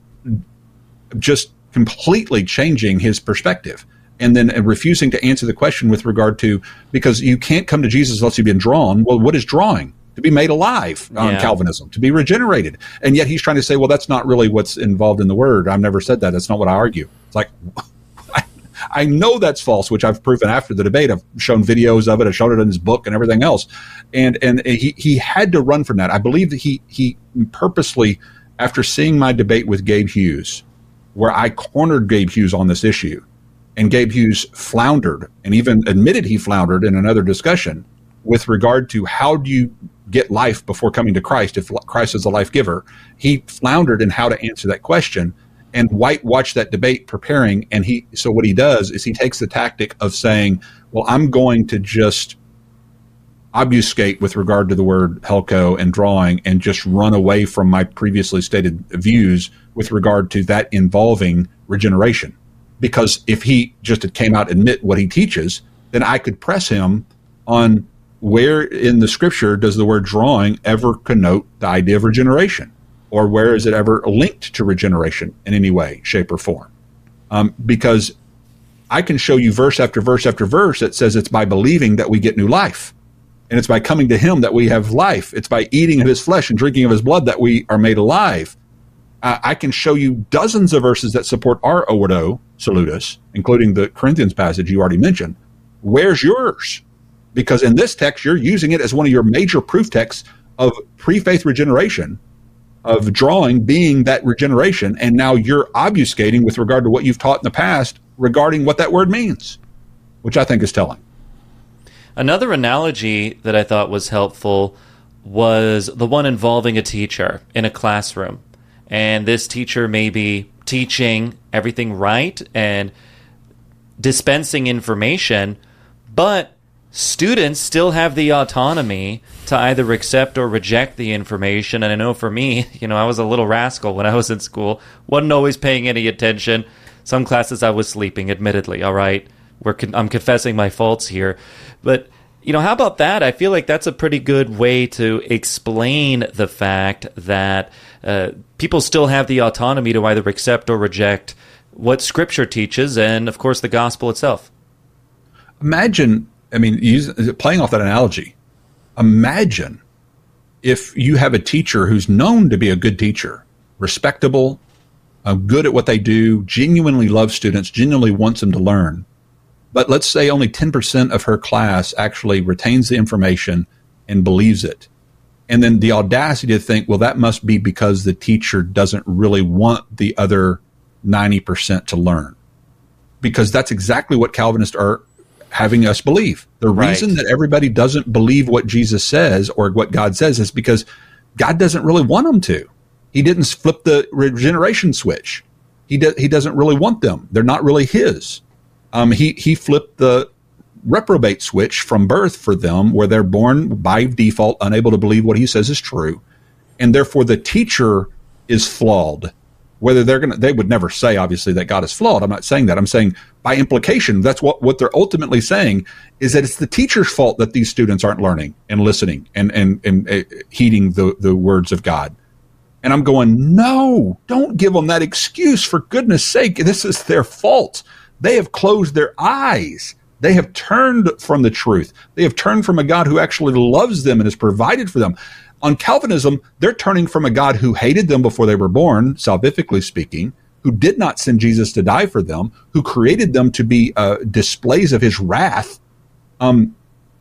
just completely changing his perspective, and then refusing to answer the question with regard to, because you can't come to Jesus unless you've been drawn. Well, what is drawing? To be made alive on Yeah. Calvinism, to be regenerated. And yet he's trying to say, well, that's not really what's involved in the word. I've never said that. That's not what I argue. It's like, I, I know that's false, which I've proven after the debate. I've shown videos of it. I've shown it in his book and everything else. And and he, he had to run from that. I believe that he, he purposely, after seeing my debate with Gabe Hughes, where I cornered Gabe Hughes on this issue, and Gabe Hughes floundered and even admitted he floundered in another discussion with regard to how do you get life before coming to Christ if Christ is a life giver. He floundered in how to answer that question, and White watched that debate preparing. And he, so what he does is he takes the tactic of saying, well, I'm going to just obfuscate with regard to the word helko and drawing and just run away from my previously stated views with regard to that involving regeneration. Because if he just came out and admit what he teaches, then I could press him on where in the scripture does the word drawing ever connote the idea of regeneration? Or where is it ever linked to regeneration in any way, shape, or form? Um, because I can show you verse after verse after verse that says it's by believing that we get new life. And it's by coming to him that we have life. It's by eating of his flesh and drinking of his blood that we are made alive. Uh, I can show you dozens of verses that support our ordo salutis, including the Corinthians passage you already mentioned. Where's yours? Because in this text, you're using it as one of your major proof texts of pre-faith regeneration, of drawing being that regeneration, and now you're obfuscating with regard to what you've taught in the past regarding what that word means, which I think is telling. Another analogy that I thought was helpful was the one involving a teacher in a classroom. And this teacher may be teaching everything right and dispensing information, but students still have the autonomy to either accept or reject the information. And I know for me, you know, I was a little rascal when I was in school. Wasn't always paying any attention. Some classes I was sleeping, admittedly, all right? We're con- I'm confessing my faults here. But you know, how about that? I feel like that's a pretty good way to explain the fact that uh, people still have the autonomy to either accept or reject what Scripture teaches, and of course the gospel itself. Imagine, I mean, use, playing off that analogy, imagine if you have a teacher who's known to be a good teacher, respectable, uh, good at what they do, genuinely loves students, genuinely wants them to learn. But let's say only ten percent of her class actually retains the information and believes it. And then the audacity to think, well, that must be because the teacher doesn't really want the other ninety percent to learn. Because that's exactly what Calvinists are having us believe. The Right. reason that everybody doesn't believe what Jesus says or what God says is because God doesn't really want them to. He didn't flip the regeneration switch. He do, he doesn't really want them. They're not really his. Um, he he flipped the reprobate switch from birth for them, where they're born by default unable to believe what he says is true, and therefore the teacher is flawed. Whether they're gonna, they would never say obviously that God is flawed. I'm not saying that. I'm saying by implication, that's what what they're ultimately saying is that it's the teacher's fault that these students aren't learning and listening and and and uh, heeding the the words of God. And I'm going, no, don't give them that excuse, for goodness sake. This is their fault. They have closed their eyes. They have turned from the truth. They have turned from a God who actually loves them and has provided for them. On Calvinism, they're turning from a God who hated them before they were born, salvifically speaking, who did not send Jesus to die for them, who created them to be uh, displays of his wrath. Um,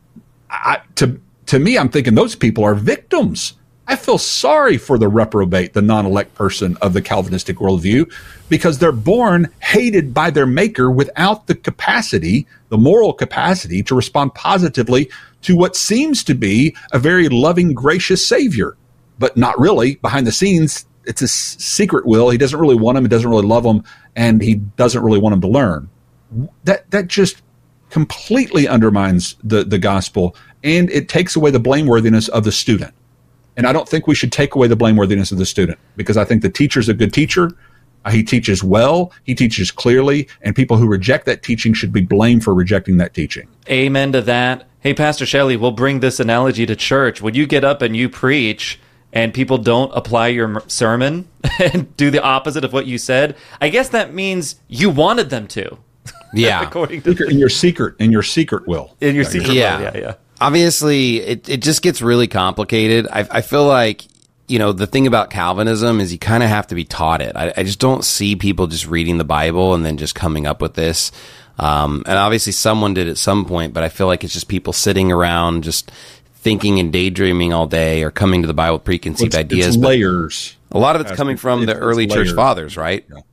I, to to me, I'm thinking those people are victims. I feel sorry for the reprobate, the non-elect person of the Calvinistic worldview, because they're born hated by their maker without the capacity, the moral capacity, to respond positively to what seems to be a very loving, gracious Savior. But not really. Behind the scenes, it's a secret will. He doesn't really want them. He doesn't really love them. And he doesn't really want them to learn. That that just completely undermines the, the gospel, and it takes away the blameworthiness of the student. And I don't think we should take away the blameworthiness of the student, because I think the teacher's a good teacher. Uh, he teaches well. He teaches clearly. And people who reject that teaching should be blamed for rejecting that teaching. Amen to that. Hey, Pastor Shelley, we'll bring this analogy to church. When you get up and you preach and people don't apply your sermon and do the opposite of what you said, I guess that means you wanted them to. Yeah. According to In your secret, in your secret will. in your secret Yeah. will. Yeah, yeah. Obviously, it, it just gets really complicated. I, I feel like, you know, the thing about Calvinism is you kind of have to be taught it. I, I just don't see people just reading the Bible and then just coming up with this. Um, and obviously someone did at some point, but I feel like it's just people sitting around just thinking and daydreaming all day, or coming to the Bible with preconceived It's, ideas. it's but layers. a lot of it's coming from It's- the early it's church layers. fathers, right? Yeah.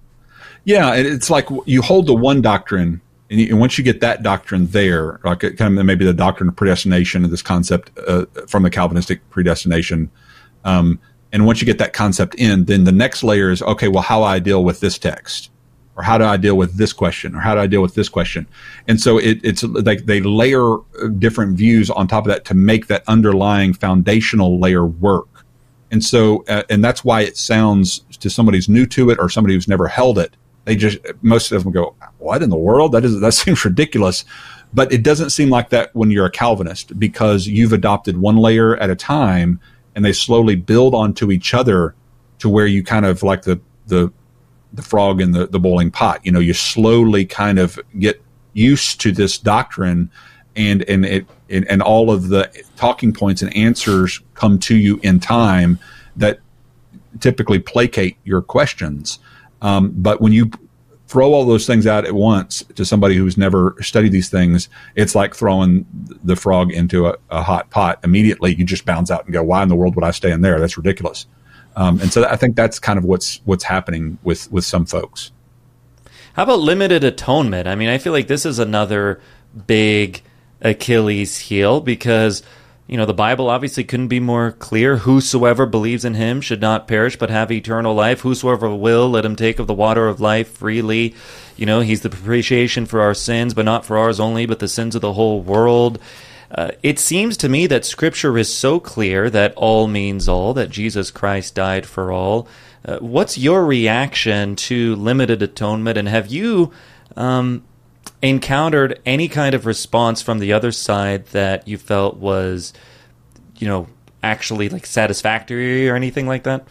Yeah, it- it's like you hold to one doctrine, and, you, and once you get that doctrine there, like it kind of maybe the doctrine of predestination, of this concept uh, from the Calvinistic predestination, um, and once you get that concept in, then the next layer is, okay, well, how do I deal with this text? Or how do I deal with this question? Or how do I deal with this question? And so it, it's like they layer different views on top of that to make that underlying foundational layer work. And so, uh, and that's why it sounds to somebody who's new to it or somebody who's never held it, they just, most of them go, what in the world? That is, that seems ridiculous. But it doesn't seem like that when you're a Calvinist, because you've adopted one layer at a time, and they slowly build onto each other to where you kind of like the, the, the frog in the, the boiling pot. You know, you slowly kind of get used to this doctrine, and, and it, and, and all of the talking points and answers come to you in time that typically placate your questions. Um, but when you throw all those things out at once to somebody who's never studied these things, it's like throwing the frog into a, a hot pot. Immediately, you just bounce out and go, why in the world would I stay in there? That's ridiculous. Um, and so I think that's kind of what's what's happening with, with some folks. How about limited atonement? I mean, I feel like this is another big Achilles heel, because, you know, the Bible obviously couldn't be more clear. Whosoever believes in him should not perish but have eternal life. Whosoever will, let him take of the water of life freely. You know, he's the propitiation for our sins, but not for ours only, but the sins of the whole world. Uh, it seems to me that Scripture is so clear that all means all, that Jesus Christ died for all. Uh, what's your reaction to limited atonement, and have you um, encountered any kind of response from the other side that you felt was, you know, actually like satisfactory or anything like that?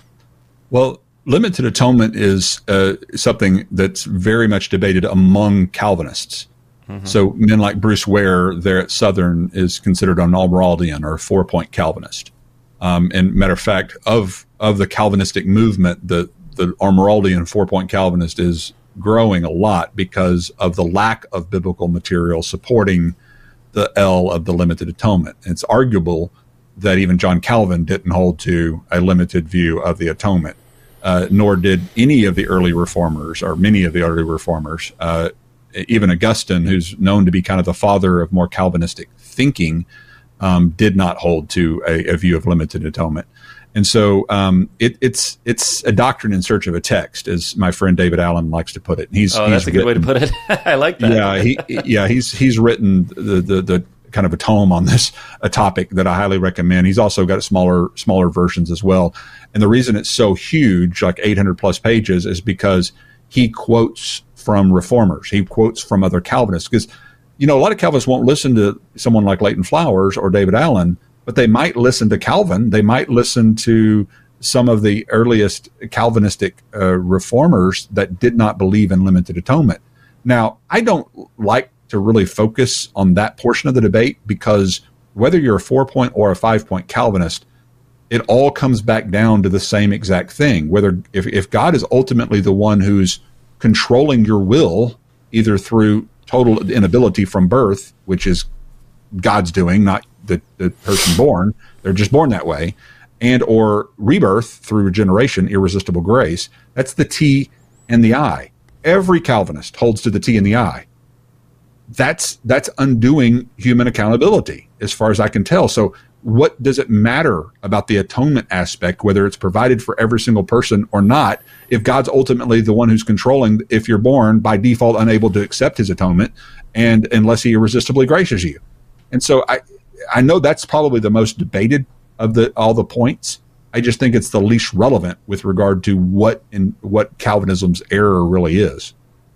Well, limited atonement is uh, something that's very much debated among Calvinists. Mm-hmm. So men like Bruce Ware there at Southern is considered an Almiraldian or four-point Calvinist. Um, and matter of fact, of of the Calvinistic movement, the the Almiraldian four-point Calvinist is growing a lot because of the lack of biblical material supporting the L of the limited atonement. And it's arguable that even John Calvin didn't hold to a limited view of the atonement, uh, nor did any of the early reformers or many of the early reformers. Uh, even Augustine, who's known to be kind of the father of more Calvinistic thinking, um, did not hold to a, a view of limited atonement. And so um, it, it's it's a doctrine in search of a text, as my friend David Allen likes to put it. He's, oh, he's that's a good written, way to put it. I like that. Yeah, he, yeah, he's he's written the, the the kind of a tome on this, a topic that I highly recommend. He's also got smaller smaller versions as well. And the reason it's so huge, like eight hundred plus pages, is because he quotes from reformers. He quotes from other Calvinists. Because, you know, a lot of Calvinists won't listen to someone like Leighton Flowers or David Allen, but they might listen to Calvin. They might listen to some of the earliest Calvinistic uh, reformers that did not believe in limited atonement. Now, I don't like to really focus on that portion of the debate, because whether you're a four-point or a five-point Calvinist, it all comes back down to the same exact thing. Whether if, if God is ultimately the one who's controlling your will, either through total inability from birth, which is God's doing, not the, the person born, they're just born that way, and or rebirth through regeneration, irresistible grace, that's the T and the I. Every Calvinist holds to the T and the I. That's that's undoing human accountability, as far as I can tell. So what does it matter about the atonement aspect, whether it's provided for every single person or not, if God's ultimately the one who's controlling, if you're born by default unable to accept his atonement, and unless he irresistibly graces you? And so I I know that's probably the most debated of the all the points. I just think it's the least relevant with regard to what in what Calvinism's error really is.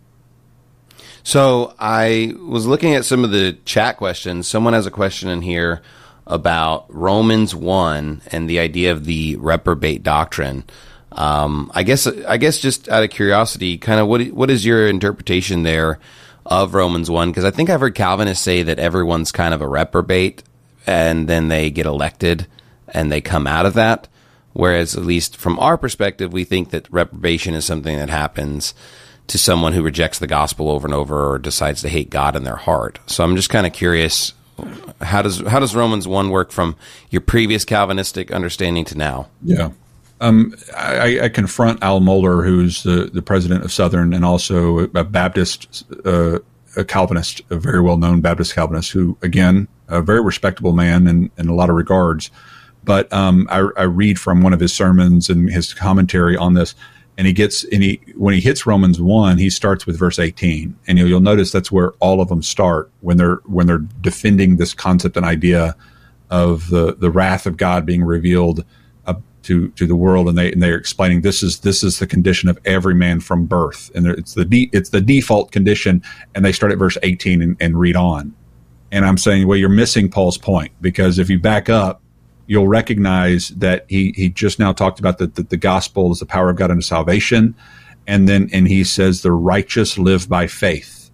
So I was looking at some of the chat questions. Someone has a question in here about Romans one and the idea of the reprobate doctrine. Um, I guess I guess just out of curiosity, kind of what what is your interpretation there of Romans one? Because I think I've heard Calvinists say that everyone's kind of a reprobate, and then they get elected and they come out of that. Whereas, at least from our perspective, we think that reprobation is something that happens to someone who rejects the gospel over and over or decides to hate God in their heart. So I'm just kind of curious, how does how does Romans one work from your previous Calvinistic understanding to now? Yeah. Um, I, I confront Al Mohler, who's the, the president of Southern and also a Baptist, uh, a Calvinist, a very well-known Baptist Calvinist, who, again, a very respectable man in, in a lot of regards. But um, I, I read from one of his sermons and his commentary on this, and he gets, and he, when he hits Romans one, he starts with verse eighteen, and you'll, you'll notice that's where all of them start when they're when they're defending this concept and idea of the, the wrath of God being revealed uh, to to the world, and they and they're explaining this is this is the condition of every man from birth, and it's the de, it's the default condition, and they start at verse eighteen and, and read on, and I'm saying, well, you're missing Paul's point, because if you back up, you'll recognize that he, he just now talked about that the, the gospel is the power of God unto salvation. And then, and he says the righteous live by faith.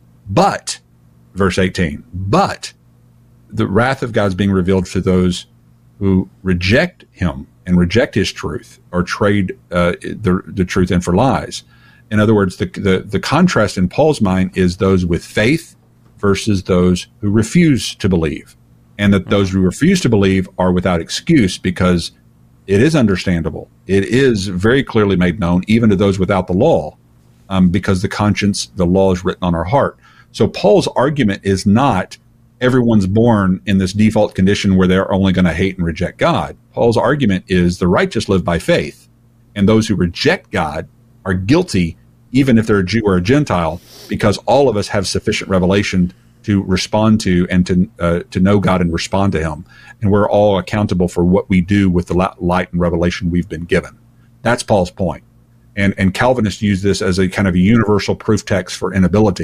But, verse eighteen, but the wrath of God is being revealed to those who reject him and reject his truth, or trade uh, the, the truth in for lies. In other words, the, the, the contrast in Paul's mind is those with faith versus those who refuse to believe. And that those who refuse to believe are without excuse, because it is understandable. It is very clearly made known, even to those without the law, um, because the conscience, the law is written on our heart. So Paul's argument is not everyone's born in this default condition where they're only going to hate and reject God. Paul's argument is the righteous live by faith, and those who reject God are guilty, even if they're a Jew or a Gentile, because all of us have sufficient revelation to respond to and to uh, to know God and respond to him. And we're all accountable for what we do with the light and revelation we've been given. That's Paul's point. And and Calvinists use this as a kind of a universal proof text for inability.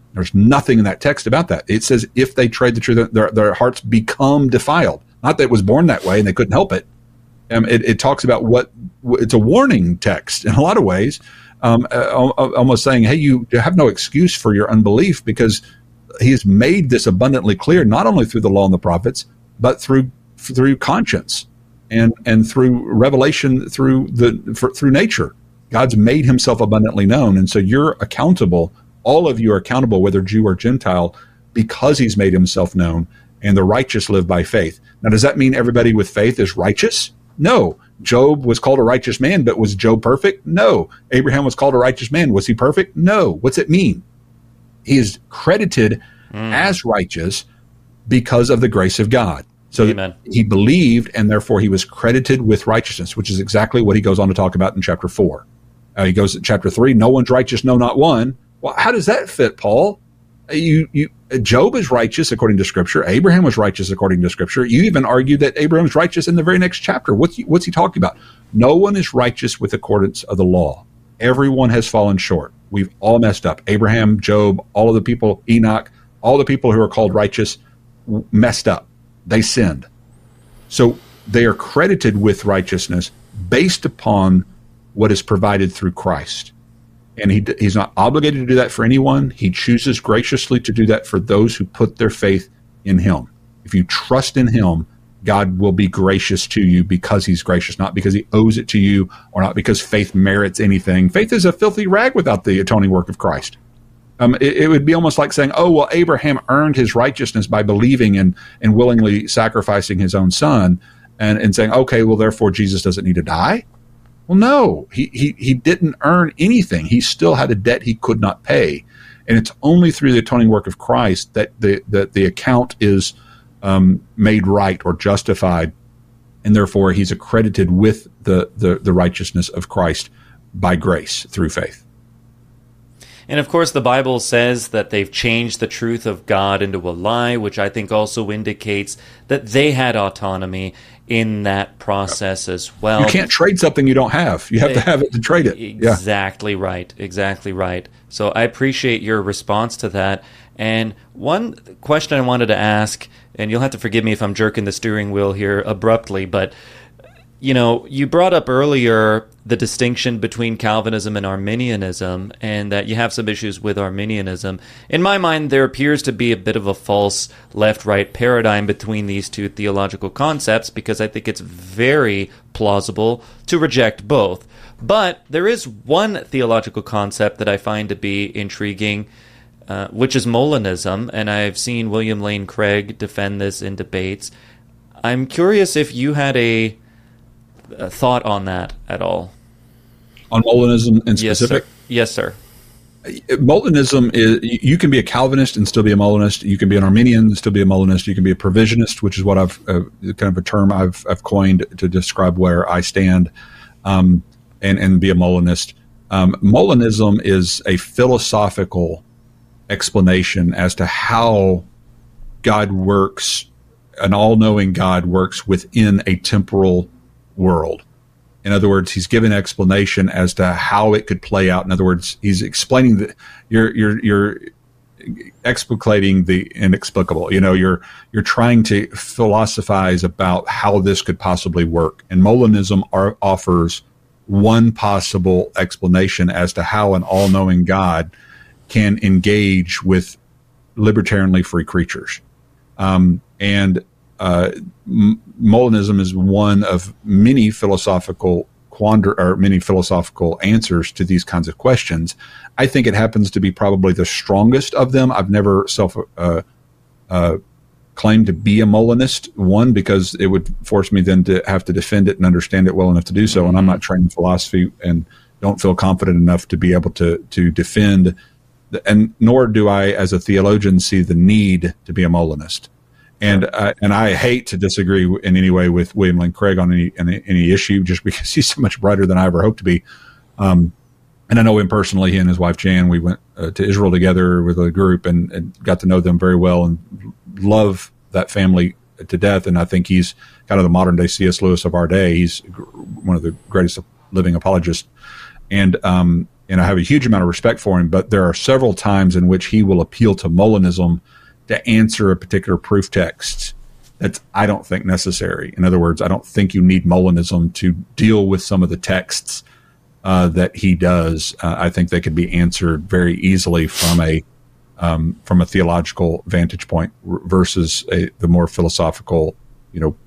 There's nothing in that text about that. It says if they trade the truth, their, their hearts become defiled. Not that it was born that way and they couldn't help it. Um, it, it talks about what it's a warning text in a lot of ways, um, uh, almost saying, hey, you have no excuse for your unbelief because he has made this abundantly clear, not only through the law and the prophets, but through through conscience and and through revelation, through the for, through nature. God's made himself abundantly known. And so you're accountable. All of you are accountable, whether Jew or Gentile, because he's made himself known, and the righteous live by faith. Now, does that mean everybody with faith is righteous? No. Job was called a righteous man, but was Job perfect? No. Abraham was called a righteous man. Was he perfect? No. What's it mean? He is credited mm. as righteous because of the grace of God. So Amen. He believed, and therefore he was credited with righteousness, which is exactly what he goes on to talk about in chapter four. Uh, he goes to chapter three, no one's righteous, no, not one. Well, how does that fit, Paul? You, you, Job is righteous according to Scripture. Abraham was righteous according to Scripture. You even argue that Abraham's righteous in the very next chapter. What's he, what's he talking about? No one is righteous with accordance of the law. Everyone has fallen short. We've all messed up. Abraham, Job, all of the people, Enoch, all the people who are called righteous messed up. They sinned. So they are credited with righteousness based upon what is provided through Christ. And he he's not obligated to do that for anyone. He chooses graciously to do that for those who put their faith in him. If you trust in him, God will be gracious to you because he's gracious, not because he owes it to you or not because faith merits anything. Faith is a filthy rag without the atoning work of Christ. Um, it, it would be almost like saying, oh, well, Abraham earned his righteousness by believing and, and willingly sacrificing his own son and, and saying, okay, well, therefore Jesus doesn't need to die. Well, no, he, he he didn't earn anything. He still had a debt he could not pay. And it's only through the atoning work of Christ that the, that the account is um, made right or justified, and therefore he's accredited with the, the, the righteousness of Christ by grace through faith. And of course, the Bible says that they've changed the truth of God into a lie, which I think also indicates that they had autonomy in that process as well. You can't trade something you don't have. You have to have it to trade it. Exactly yeah. right. Exactly right. So I appreciate your response to that. And one question I wanted to ask, and you'll have to forgive me if I'm jerking the steering wheel here abruptly, but you know, you brought up earlier the distinction between Calvinism and Arminianism, and that you have some issues with Arminianism. In my mind, there appears to be a bit of a false left-right paradigm between these two theological concepts, because I think it's very plausible to reject both. But there is one theological concept that I find to be intriguing, uh, which is Molinism, and I've seen William Lane Craig defend this in debates. I'm curious if you had a A thought on that at all? On Molinism in specific? Yes, sir. Yes, sir. Molinism is, you can be a Calvinist and still be a Molinist. You can be an Arminian and still be a Molinist. You can be a provisionist, which is what I've uh, kind of a term I've I've coined to describe where I stand, um, and and be a Molinist. Um, Molinism is a philosophical explanation as to how God works, an all-knowing God works within a temporal world. In other words, he's given explanation as to how it could play out. In other words, he's explaining that you're you're you're explicating the inexplicable. You know, you're you're trying to philosophize about how this could possibly work. And Molinism are, offers one possible explanation as to how an all-knowing God can engage with libertarianly free creatures. Um, and Uh, Molinism is one of many philosophical quandar or many philosophical answers to these kinds of questions. I think it happens to be probably the strongest of them. I've never self uh, uh, claimed to be a Molinist. One, because it would force me then to have to defend it and understand it well enough to do so, and I'm not trained in philosophy and don't feel confident enough to be able to to defend. The, and nor do I, as a theologian, see the need to be a Molinist. And uh, and I hate to disagree in any way with William Lane Craig on any, any any issue, just because he's so much brighter than I ever hoped to be. Um, and I know him personally. He and his wife Jan, we went uh, to Israel together with a group and, and got to know them very well and love that family to death. And I think he's kind of the modern day C S Lewis of our day. He's one of the greatest living apologists. And um, and I have a huge amount of respect for him, but there are several times in which he will appeal to Molinism to answer a particular proof text that's, I don't think, necessary. In other words, I don't think you need Molinism to deal with some of the texts uh, that he does. Uh, I think they could be answered very easily from a um, from a theological vantage point versus a, the more philosophical, you know,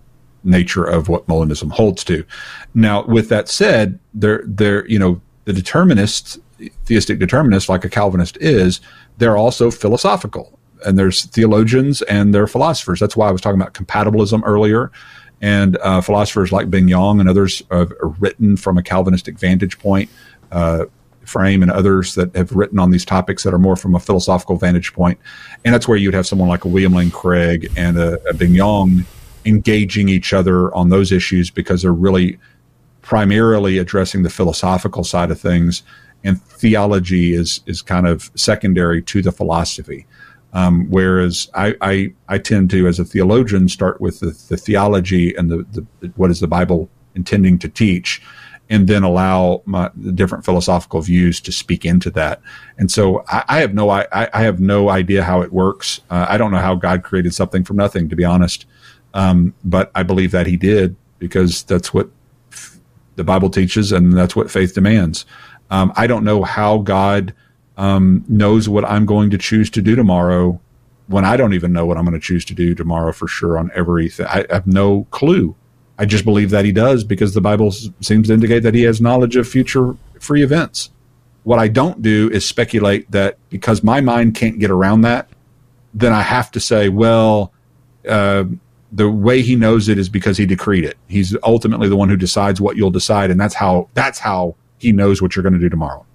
nature of what Molinism holds to. Now, with that said, there, there, you know, the determinists, theistic determinists, like a Calvinist is, they're also philosophical. And there's theologians and there are philosophers. That's why I was talking about compatibilism earlier. And uh, philosophers like Bignon and others have written from a Calvinistic vantage point, uh, Frame and others that have written on these topics that are more from a philosophical vantage point. And that's where you'd have someone like a William Lane Craig and a, a Bignon engaging each other on those issues because they're really primarily addressing the philosophical side of things, and theology is is kind of secondary to the philosophy. Um, whereas I, I I tend to, as a theologian, start with the, the theology and the, the what is the Bible intending to teach, and then allow my, the different philosophical views to speak into that. And so I, I have no I, I have no idea how it works. Uh, I don't know how God created something from nothing, to be honest. Um, but I believe that he did, because that's what f- the Bible teaches, and that's what faith demands. Um, I don't know how God um, knows what I'm going to choose to do tomorrow when I don't even know what I'm going to choose to do tomorrow for sure on everything. I, I have no clue. I just believe that he does, because the Bible s- seems to indicate that he has knowledge of future free events. What I don't do is speculate that because my mind can't get around that, then I have to say, well, uh, the way he knows it is because he decreed it. He's ultimately the one who decides what you'll decide, and that's how that's how he knows what you're going to do tomorrow.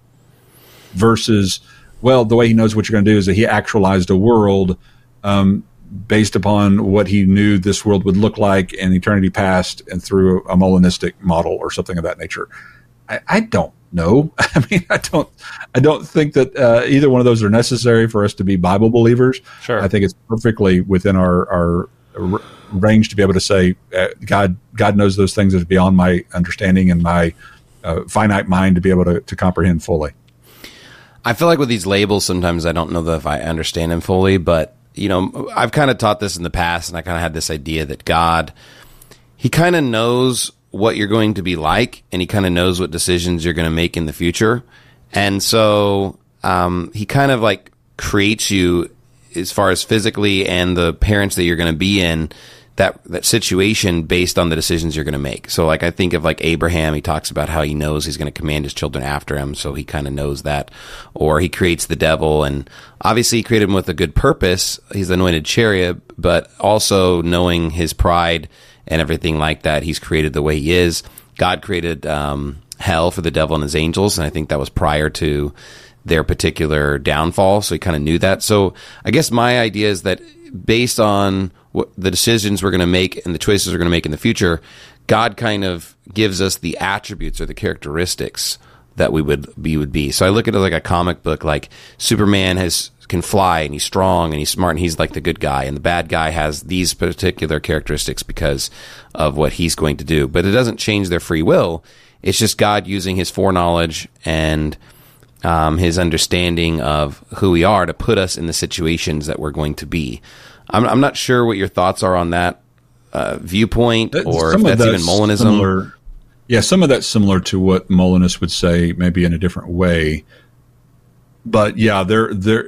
Versus, well, the way he knows what you're going to do is that he actualized a world um, based upon what he knew this world would look like in eternity past, and through a Molinistic model or something of that nature. I, I don't know. I mean, I don't. I don't think that uh, either one of those are necessary for us to be Bible believers. Sure. I think it's perfectly within our our r- range to be able to say uh, God God knows those things that are beyond my understanding and my uh, finite mind to be able to, to comprehend fully. I feel like with these labels, sometimes I don't know that if I understand them fully, but you know, I've kind of taught this in the past, and I kind of had this idea that God, he kind of knows what you're going to be like, and he kind of knows what decisions you're going to make in the future. And so um, he kind of like creates you as far as physically and the parents that you're going to be in, that that situation based on the decisions you're going to make. So like I think of like Abraham, he talks about how he knows he's going to command his children after him, so he kind of knows that. Or he creates the devil, and obviously he created him with a good purpose. He's the anointed cherub, but also knowing his pride and everything like that, he's created the way he is. God created um, hell for the devil and his angels, and I think that was prior to their particular downfall, so he kind of knew that. So I guess my idea is that based on what the decisions we're going to make and the choices we're going to make in the future, God kind of gives us the attributes or the characteristics that we would be would be. So I look at it like a comic book, like Superman has can fly and he's strong and he's smart and he's like the good guy, and the bad guy has these particular characteristics because of what he's going to do. But it doesn't change their free will. It's just God using his foreknowledge and um, his understanding of who we are to put us in the situations that we're going to be. I'm, I'm not sure what your thoughts are on that uh, viewpoint, or some if that's, that's even Molinism. Similar, yeah, some of that's similar to what Molinists would say, maybe in a different way. But yeah, there, there,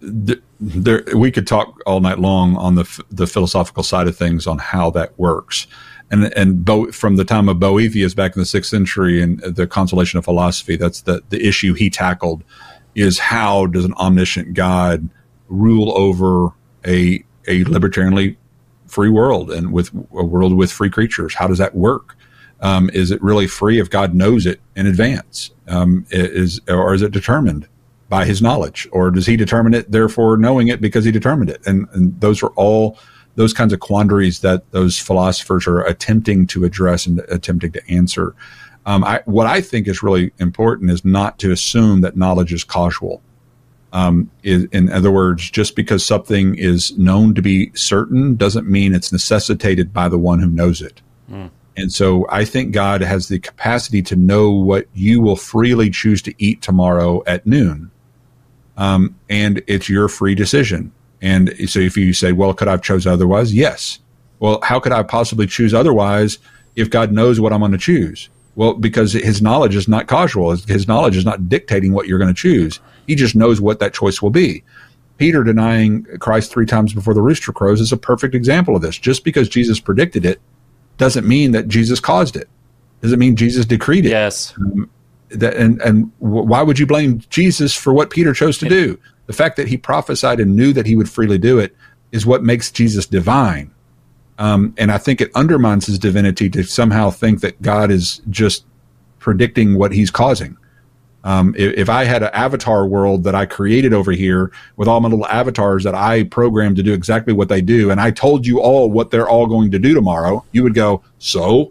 there, we could talk all night long on the the philosophical side of things on how that works. And and Bo, from the time of Boethius back in the sixth century and the Consolation of Philosophy, that's the, the issue he tackled, is how does an omniscient God rule over a a libertarianly free world and with a world with free creatures? How does that work? Um, is it really free if God knows it in advance? Um, is or is it determined by his knowledge, or does he determine it, therefore knowing it because he determined it? And, and those are all those kinds of quandaries that those philosophers are attempting to address and attempting to answer. Um, I, what I think is really important is not to assume that knowledge is causal. Um, is, in other words, just because something is known to be certain doesn't mean it's necessitated by the one who knows it. Mm. And so I think God has the capacity to know what you will freely choose to eat tomorrow at noon. Um, and it's your free decision. And so if you say, well, could I have chosen otherwise? Yes. Well, how could I possibly choose otherwise if God knows what I'm going to choose? Well, because his knowledge is not causal. His knowledge is not dictating what you're going to choose. He just knows what that choice will be. Peter denying Christ three times before the rooster crows is a perfect example of this. Just because Jesus predicted it doesn't mean that Jesus caused it. Doesn't mean Jesus decreed it. Yes. Um, that, and and why would you blame Jesus for what Peter chose to do? The fact that he prophesied and knew that he would freely do it is what makes Jesus divine. Um, and I think it undermines his divinity to somehow think that God is just predicting what he's causing. Um, if, if I had an avatar world that I created over here with all my little avatars that I programmed to do exactly what they do, and I told you all what they're all going to do tomorrow, you would go, so?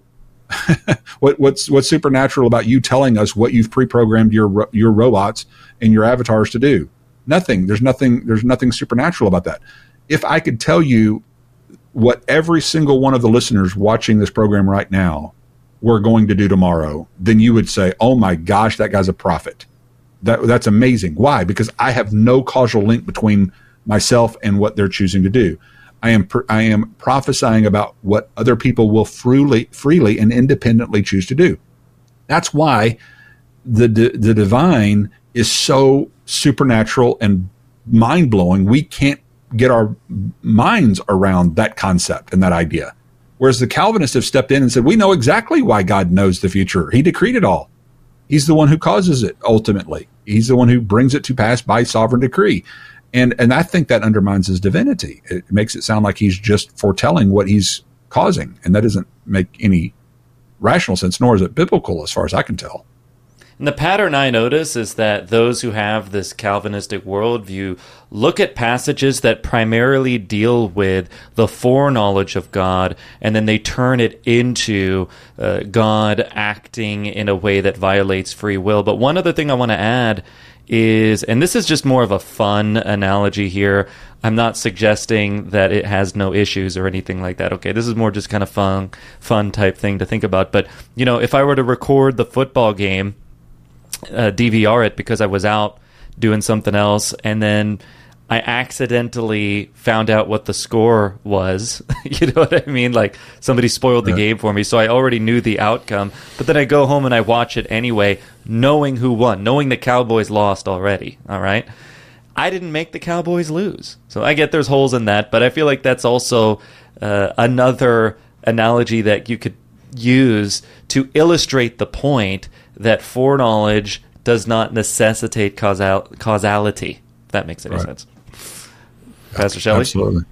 what, what's what's supernatural about you telling us what you've pre-programmed your your robots and your avatars to do? Nothing. There's nothing. There's nothing supernatural about that. If I could tell you what every single one of the listeners watching this program right now we're going to do tomorrow, then you would say, oh my gosh, that guy's a prophet. That That's amazing. Why? Because I have no causal link between myself and what they're choosing to do. I am I am prophesying about what other people will freely, freely and independently choose to do. That's why the the divine is so supernatural and mind-blowing. We can't get our minds around that concept and that idea. Whereas the Calvinists have stepped in and said, we know exactly why God knows the future. He decreed it all. He's the one who causes it ultimately. He's the one who brings it to pass by sovereign decree. And and I think that undermines his divinity. It makes it sound like he's just foretelling what he's causing. And that doesn't make any rational sense, nor is it biblical as far as I can tell. And the pattern I notice is that those who have this Calvinistic worldview look at passages that primarily deal with the foreknowledge of God, and then they turn it into uh, God acting in a way that violates free will. But one other thing I want to add is, and this is just more of a fun analogy here, I'm not suggesting that it has no issues or anything like that. Okay, this is more just kind of fun, fun type thing to think about. But, you know, if I were to record the football game, Uh, D V R it because I was out doing something else, and then I accidentally found out what the score was. You know what I mean? Like somebody spoiled the yeah. game for me, so I already knew the outcome. But then I go home and I watch it anyway, knowing who won, knowing the Cowboys lost already. All right, I didn't make the Cowboys lose, so I get there's holes in that. But I feel like that's also uh, another analogy that you could use to illustrate the point that foreknowledge does not necessitate causal- causality, if that makes any right. sense. Pastor Shelley? Absolutely.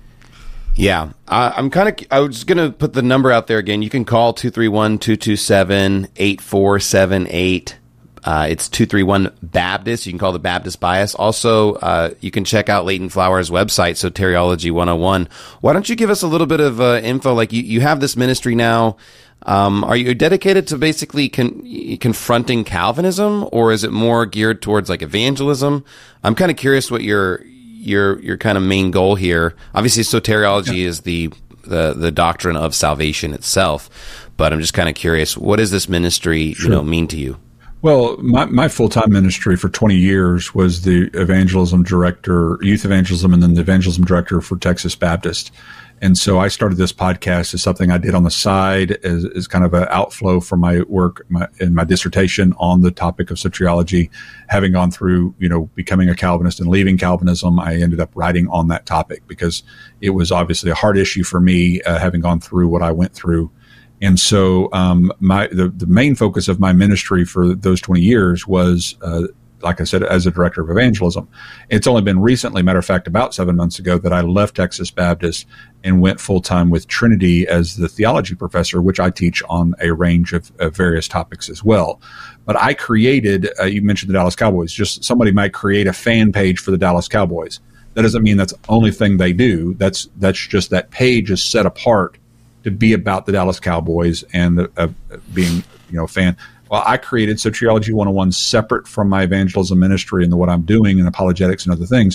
Yeah. Uh, I'm kind of, I was going to put the number out there again. You can call two three one, two two seven, eight four seven eight. Uh, it's two three one Baptist. You can call the Baptist Bias. Also, uh, you can check out Leighton Flower's website, Soteriology one oh one. Why don't you give us a little bit of uh, info? Like you, you have this ministry now. Um, are you dedicated to basically con- confronting Calvinism, or is it more geared towards like evangelism? I'm kind of curious what your your your kind of main goal here. Obviously, soteriology yeah. is the, the the doctrine of salvation itself, but I'm just kind of curious, what does this ministry sure. you know mean to you? Well, my, my full-time ministry for twenty years was the evangelism director, youth evangelism, and then the evangelism director for Texas Baptist. And so I started this podcast as something I did on the side as, as kind of an outflow from my work my, in my dissertation on the topic of soteriology. Having gone through, you know, becoming a Calvinist and leaving Calvinism, I ended up writing on that topic because it was obviously a hard issue for me, uh, having gone through what I went through. And so um, my the, the main focus of my ministry for those twenty years was uh, like I said, as a director of evangelism. It's only been recently, matter of fact, about seven months ago, that I left Texas Baptist and went full-time with Trinity as the theology professor, which I teach on a range of, of various topics as well. But I created, uh, you mentioned the Dallas Cowboys, just somebody might create a fan page for the Dallas Cowboys. That doesn't mean that's the only thing they do. That's that's just that page is set apart to be about the Dallas Cowboys and the, uh, being, you know, a fan. Well, I created Soteriology one oh one separate from my evangelism ministry and the, what I'm doing in apologetics and other things,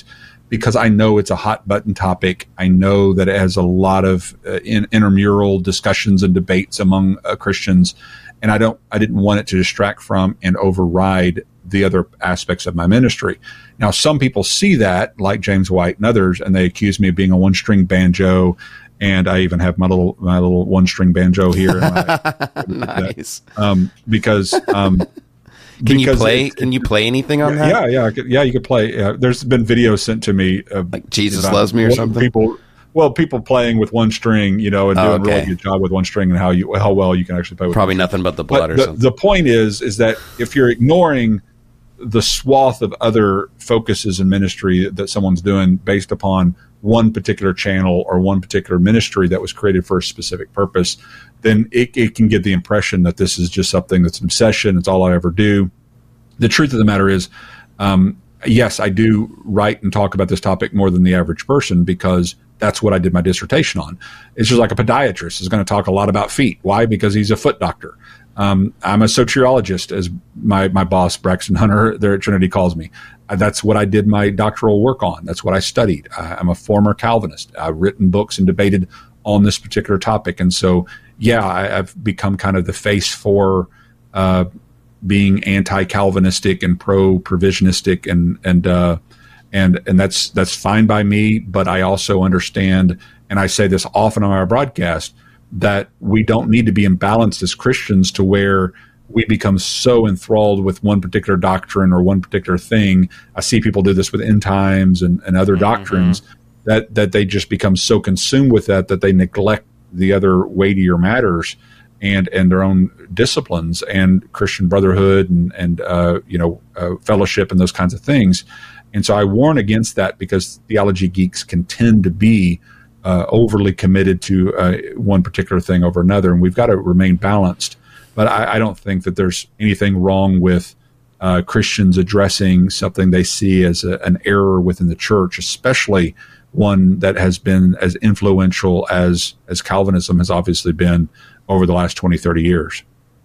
because I know it's a hot button topic. I know that it has a lot of uh, in, intramural discussions and debates among uh, Christians, and I don't, I didn't want it to distract from and override the other aspects of my ministry. Now, some people see that, like James White and others, and they accuse me of being a one-string banjo. And I even have my little my little one-string banjo here. In my, Nice. Um, because um, can you because play? it- Can you play anything on that? Yeah, yeah, I could, yeah. You could play. Uh, there's been videos sent to me of Like Jesus about Loves Me or what something? People, well, people playing with one string, you know, and Oh, doing a really okay. good job with one string, and how you how well you can actually play with Probably one nothing but the string. blood But or the, something. the point is, is that if you're ignoring the swath of other focuses in ministry that someone's doing based upon one particular channel or one particular ministry that was created for a specific purpose, then it, it can get the impression that this is just something that's an obsession. It's all I ever do. The truth of the matter is, um, yes, I do write and talk about this topic more than the average person because that's what I did my dissertation on. It's just like a podiatrist is going to talk a lot about feet. Why? Because he's a foot doctor. Um, I'm a soteriologist, as my, my boss, Braxton Hunter, there at Trinity, calls me. Uh, that's what I did my doctoral work on. That's what I studied. Uh, I'm a former Calvinist. I've written books and debated on this particular topic. And so, yeah, I, I've become kind of the face for uh, being anti-Calvinistic and pro-provisionistic, and and uh, and and that's that's fine by me. But I also understand, and I say this often on our broadcast, that we don't need to be imbalanced as Christians to where we become so enthralled with one particular doctrine or one particular thing. I see people do this with end times and, and other mm-hmm. doctrines that, that they just become so consumed with that that they neglect the other weightier matters and, and their own disciplines and Christian brotherhood and, and uh, you know, uh, fellowship and those kinds of things. And so I warn against that because theology geeks can tend to be Uh, overly committed to uh, one particular thing over another, and we've got to remain balanced. But I, I don't think that there's anything wrong with uh, Christians addressing something they see as a, an error within the church, especially one that has been as influential as as Calvinism has obviously been over the last twenty, thirty years.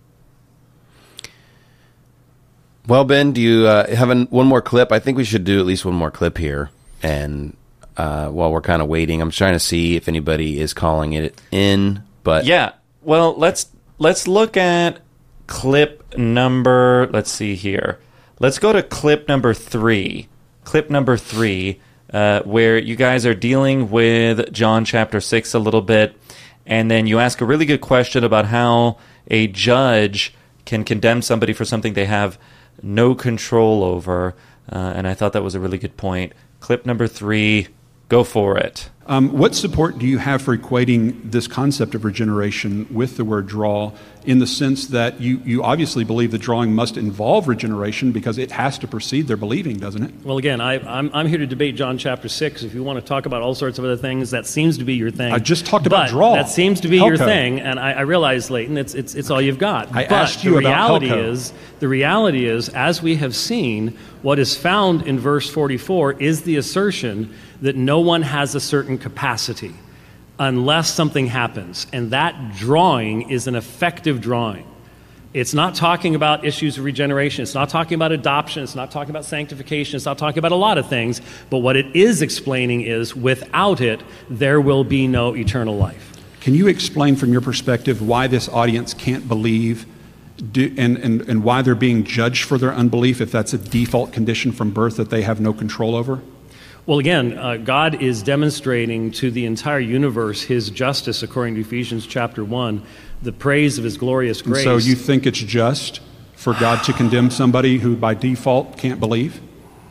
Well, Ben, do you uh, have an, one more clip? I think we should do at least one more clip here, and Uh, while we're kind of waiting, I'm trying to see if anybody is calling it in. But yeah, well, let's let's look at clip number. Let's see here. Let's go to clip number three. Clip number three, uh, where you guys are dealing with John chapter six a little bit, and then you ask a really good question about how a judge can condemn somebody for something they have no control over. Uh, and I thought that was a really good point. Clip number three. Go for it. Um, what support do you have for equating this concept of regeneration with the word draw, in the sense that you, you obviously believe the drawing must involve regeneration because it has to precede their believing, doesn't it? Well, again, I, I'm, I'm here to debate John chapter six. If you want to talk about all sorts of other things, that seems to be your thing. I just talked about but draw. That seems to be Helco. your thing, and I, I realize, Leighton, it's, it's, it's all you've got. I but asked you the about reality Helco. is, the reality is, as we have seen, what is found in verse forty-four is the assertion that no one has a certain capacity unless something happens. And that drawing is an effective drawing. It's not talking about issues of regeneration. It's not talking about adoption. It's not talking about sanctification. It's not talking about a lot of things. But what it is explaining is without it, there will be no eternal life. Can you explain from your perspective why this audience can't believe do, and, and, and why they're being judged for their unbelief if that's a default condition from birth that they have no control over? Well, again, uh, God is demonstrating to the entire universe his justice, according to Ephesians chapter one, the praise of his glorious grace. And so you think it's just for God to condemn somebody who by default can't believe?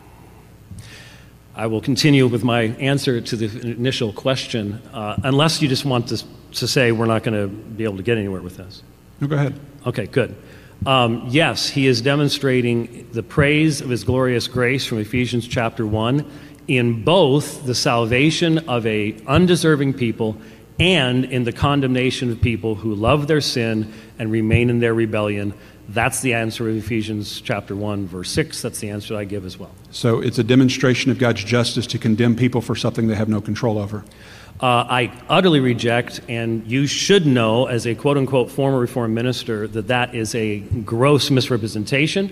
I will continue with my answer to the initial question, uh, unless you just want to, to say we're not going to be able to get anywhere with this. No, go ahead. Okay, good. Um, yes, he is demonstrating the praise of his glorious grace from Ephesians chapter one in both the salvation of a undeserving people and in the condemnation of people who love their sin and remain in their rebellion. That's the answer of Ephesians chapter one, verse six. That's the answer I give as well. So it's a demonstration of God's justice to condemn people for something they have no control over. Uh, I utterly reject, and you should know as a quote-unquote former Reformed minister, that that is a gross misrepresentation.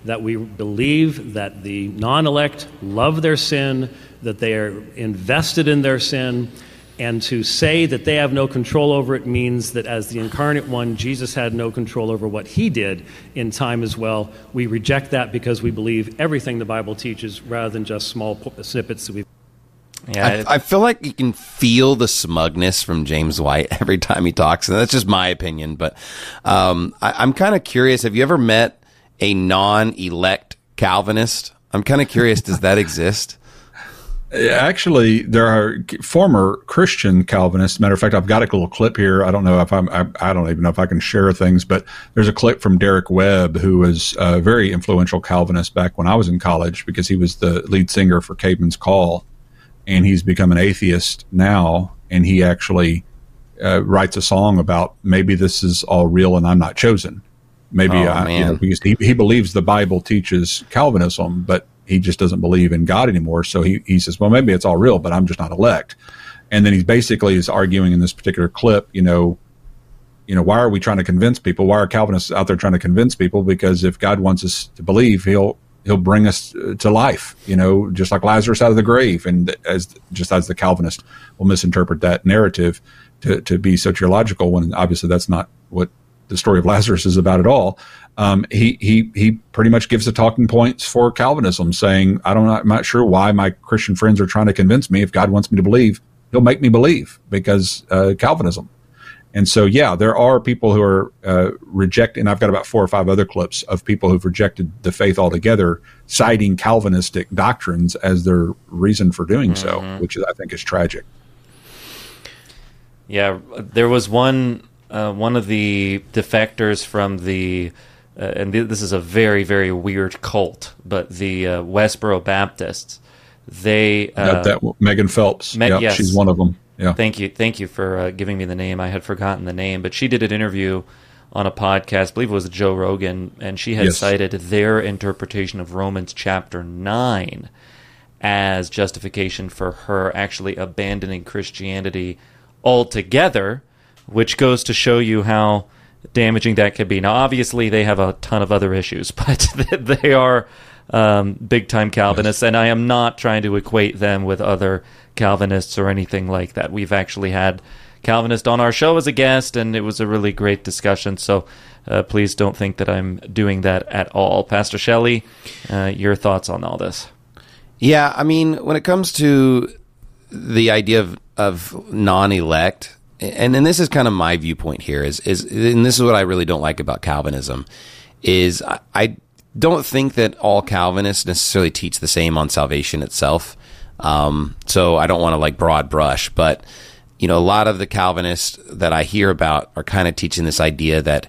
that we believe that the non-elect love their sin, that they are invested in their sin, and to say that they have no control over it means that as the incarnate one, Jesus had no control over what he did in time as well. We reject that because we believe everything the Bible teaches rather than just small snippets that we've Yeah, I, I feel like you can feel the smugness from James White every time he talks, and that's just my opinion. But um, I, I'm kind of curious. Have you ever met a non-elect Calvinist? I'm kind of curious. Does that exist? Actually, there are former Christian Calvinists. Matter of fact, I've got a little clip here. I don't know if I'm, I, I don't even know if I can share things, but there's a clip from Derek Webb, who was a very influential Calvinist back when I was in college, because he was the lead singer for Caedmon's Call, and he's become an atheist now. And he actually uh, writes a song about maybe this is all real and I'm not chosen. Maybe oh, I, you know, because he, he believes the Bible teaches Calvinism, but he just doesn't believe in God anymore. So he, he says, well, maybe it's all real, but I'm just not elect. And then he's basically is arguing in this particular clip, you know, you know, why are we trying to convince people? Why are Calvinists out there trying to convince people? Because if God wants us to believe, he'll, he'll bring us to life, you know, just like Lazarus out of the grave. And as, just as the Calvinist will misinterpret that narrative to, to be soteriological, when obviously that's not what the story of Lazarus is about at all. Um, he, he, he pretty much gives the talking points for Calvinism, saying, I don't, I'm not sure why my Christian friends are trying to convince me. If God wants me to believe, he'll make me believe, because, uh, Calvinism. And so, yeah, there are people who are, uh, rejecting, I've got about four or five other clips of people who've rejected the faith altogether, citing Calvinistic doctrines as their reason for doing mm-hmm. so, which I think is tragic. Yeah, there was one, uh, one of the defectors from the, Uh, and th- this is a very, very weird cult, but the uh, Westboro Baptists, they... Uh, that, that Megan Phelps, Me- yep, yes. She's one of them. Yeah. Thank you thank you for uh, giving me the name. I had forgotten the name, but she did an interview on a podcast, I believe it was Joe Rogan, and she had yes. cited their interpretation of Romans chapter nine as justification for her actually abandoning Christianity altogether, which goes to show you how damaging that could be. Now, obviously, they have a ton of other issues, but they are um, big-time Calvinists, yes. and I am not trying to equate them with other Calvinists or anything like that. We've actually had Calvinist on our show as a guest, and it was a really great discussion, so uh, please don't think that I'm doing that at all. Pastor Shelley, uh, your thoughts on all this? Yeah, I mean, when it comes to the idea of, of non-elect, And and this is kind of my viewpoint here, is is and this is what I really don't like about Calvinism, is I, I don't think that all Calvinists necessarily teach the same on salvation itself. Um, so I don't want to like broad brush, but you know, a lot of the Calvinists that I hear about are kind of teaching this idea that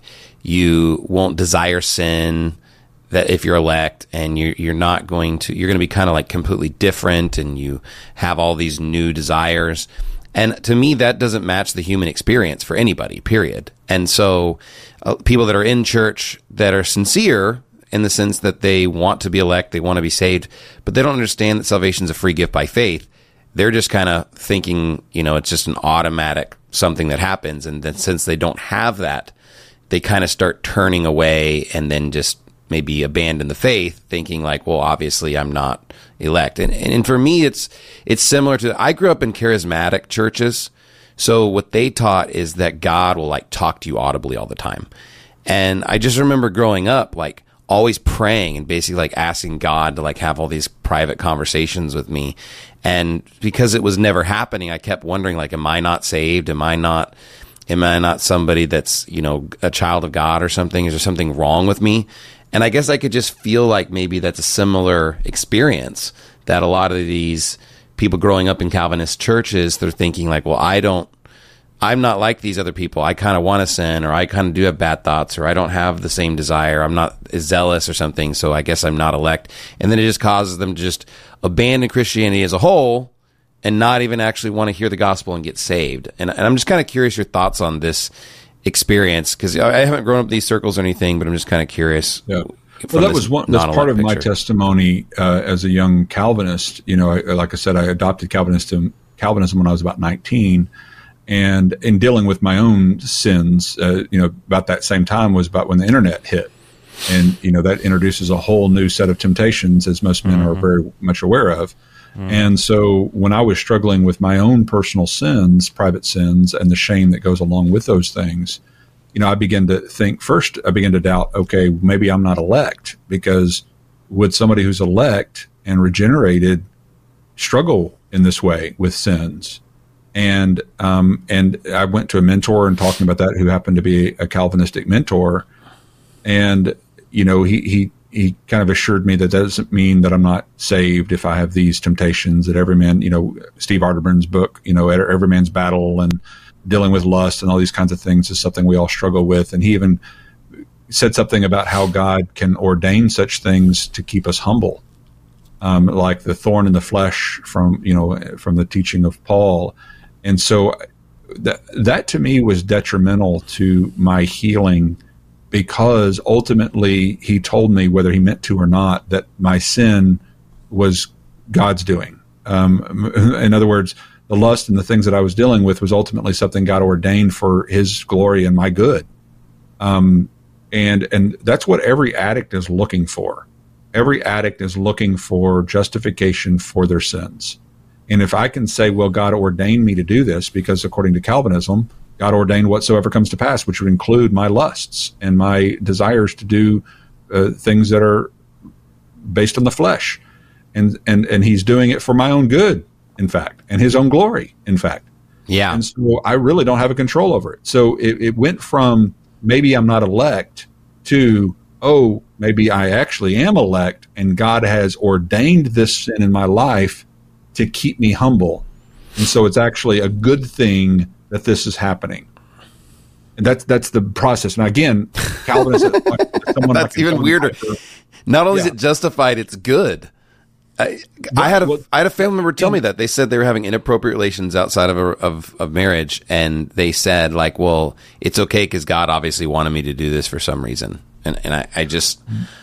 you won't desire sin, that if you're elect, and you're you're not going to, you're going to be kind of like completely different, and you have all these new desires. And to me, that doesn't match the human experience for anybody, period. And so uh, people that are in church that are sincere in the sense that they want to be elect, they want to be saved, but they don't understand that salvation is a free gift by faith. They're just kind of thinking, you know, it's just an automatic something that happens. And then since they don't have that, they kind of start turning away and then just maybe abandon the faith, thinking like, well, obviously I'm not elect. And, and for me, it's it's similar to, I grew up in charismatic churches. So what they taught is that God will like talk to you audibly all the time. And I just remember growing up, like always praying and basically like asking God to like have all these private conversations with me. And because it was never happening, I kept wondering, like, am I not saved? Am I not, am I not somebody that's, you know, a child of God or something? Is there something wrong with me? And I guess I could just feel like maybe that's a similar experience, that a lot of these people growing up in Calvinist churches, they're thinking like, well, I don't, I'm not like these other people. I kind of want to sin, or I kind of do have bad thoughts, or I don't have the same desire. I'm not as zealous or something, so I guess I'm not elect. And then it just causes them to just abandon Christianity as a whole and not even actually want to hear the gospel and get saved. And, and I'm just kind of curious your thoughts on this experience, because I haven't grown up in these circles or anything, but I'm just kind of curious. Yeah. Well, that was one. That's part of picture. My testimony uh, as a young Calvinist. You know, I, like I said, I adopted Calvinism, Calvinism when I was about nineteen, and in dealing with my own sins, uh, you know, about that same time was about when the internet hit, And, you know, that introduces a whole new set of temptations, as most men mm-hmm. are very much aware of. Mm-hmm. And so when I was struggling with my own personal sins, private sins, and the shame that goes along with those things, you know, I began to think first, I began to doubt, okay, maybe I'm not elect, because would somebody who's elect and regenerated struggle in this way with sins? And um, and I went to a mentor and talking about that, who happened to be a Calvinistic mentor. And, you know, he, he, he kind of assured me that that doesn't mean that I'm not saved if I have these temptations, that every man, you know, Steve Arterburn's book, you know, Every Man's Battle and dealing with lust and all these kinds of things is something we all struggle with. And he even said something about how God can ordain such things to keep us humble, um, like the thorn in the flesh from, you know, from the teaching of Paul. And so that, that to me was detrimental to my healing, because ultimately he told me, whether he meant to or not, that my sin was God's doing. Um, in other words, the lust and the things that I was dealing with was ultimately something God ordained for his glory and my good. Um, and, and that's what every addict is looking for. Every addict is looking for justification for their sins. And if I can say, well, God ordained me to do this, because according to Calvinism, God ordained whatsoever comes to pass, which would include my lusts and my desires to do uh, things that are based on the flesh. And, and, and he's doing it for my own good, in fact, and his own glory, in fact. Yeah. And so I really don't have a control over it. So it, it went from maybe I'm not elect to, oh, maybe I actually am elect, and God has ordained this sin in my life to keep me humble. And so it's actually a good thing that this is happening. And that's that's the process. And again, Calvinists, someone that's like even weirder. Piper, Not only yeah. is it justified, it's good. I, I had a well, I had a family member tell me that. They said they were having inappropriate relations outside of a, of, of marriage, and they said, like, well, it's okay because God obviously wanted me to do this for some reason. And and I, I just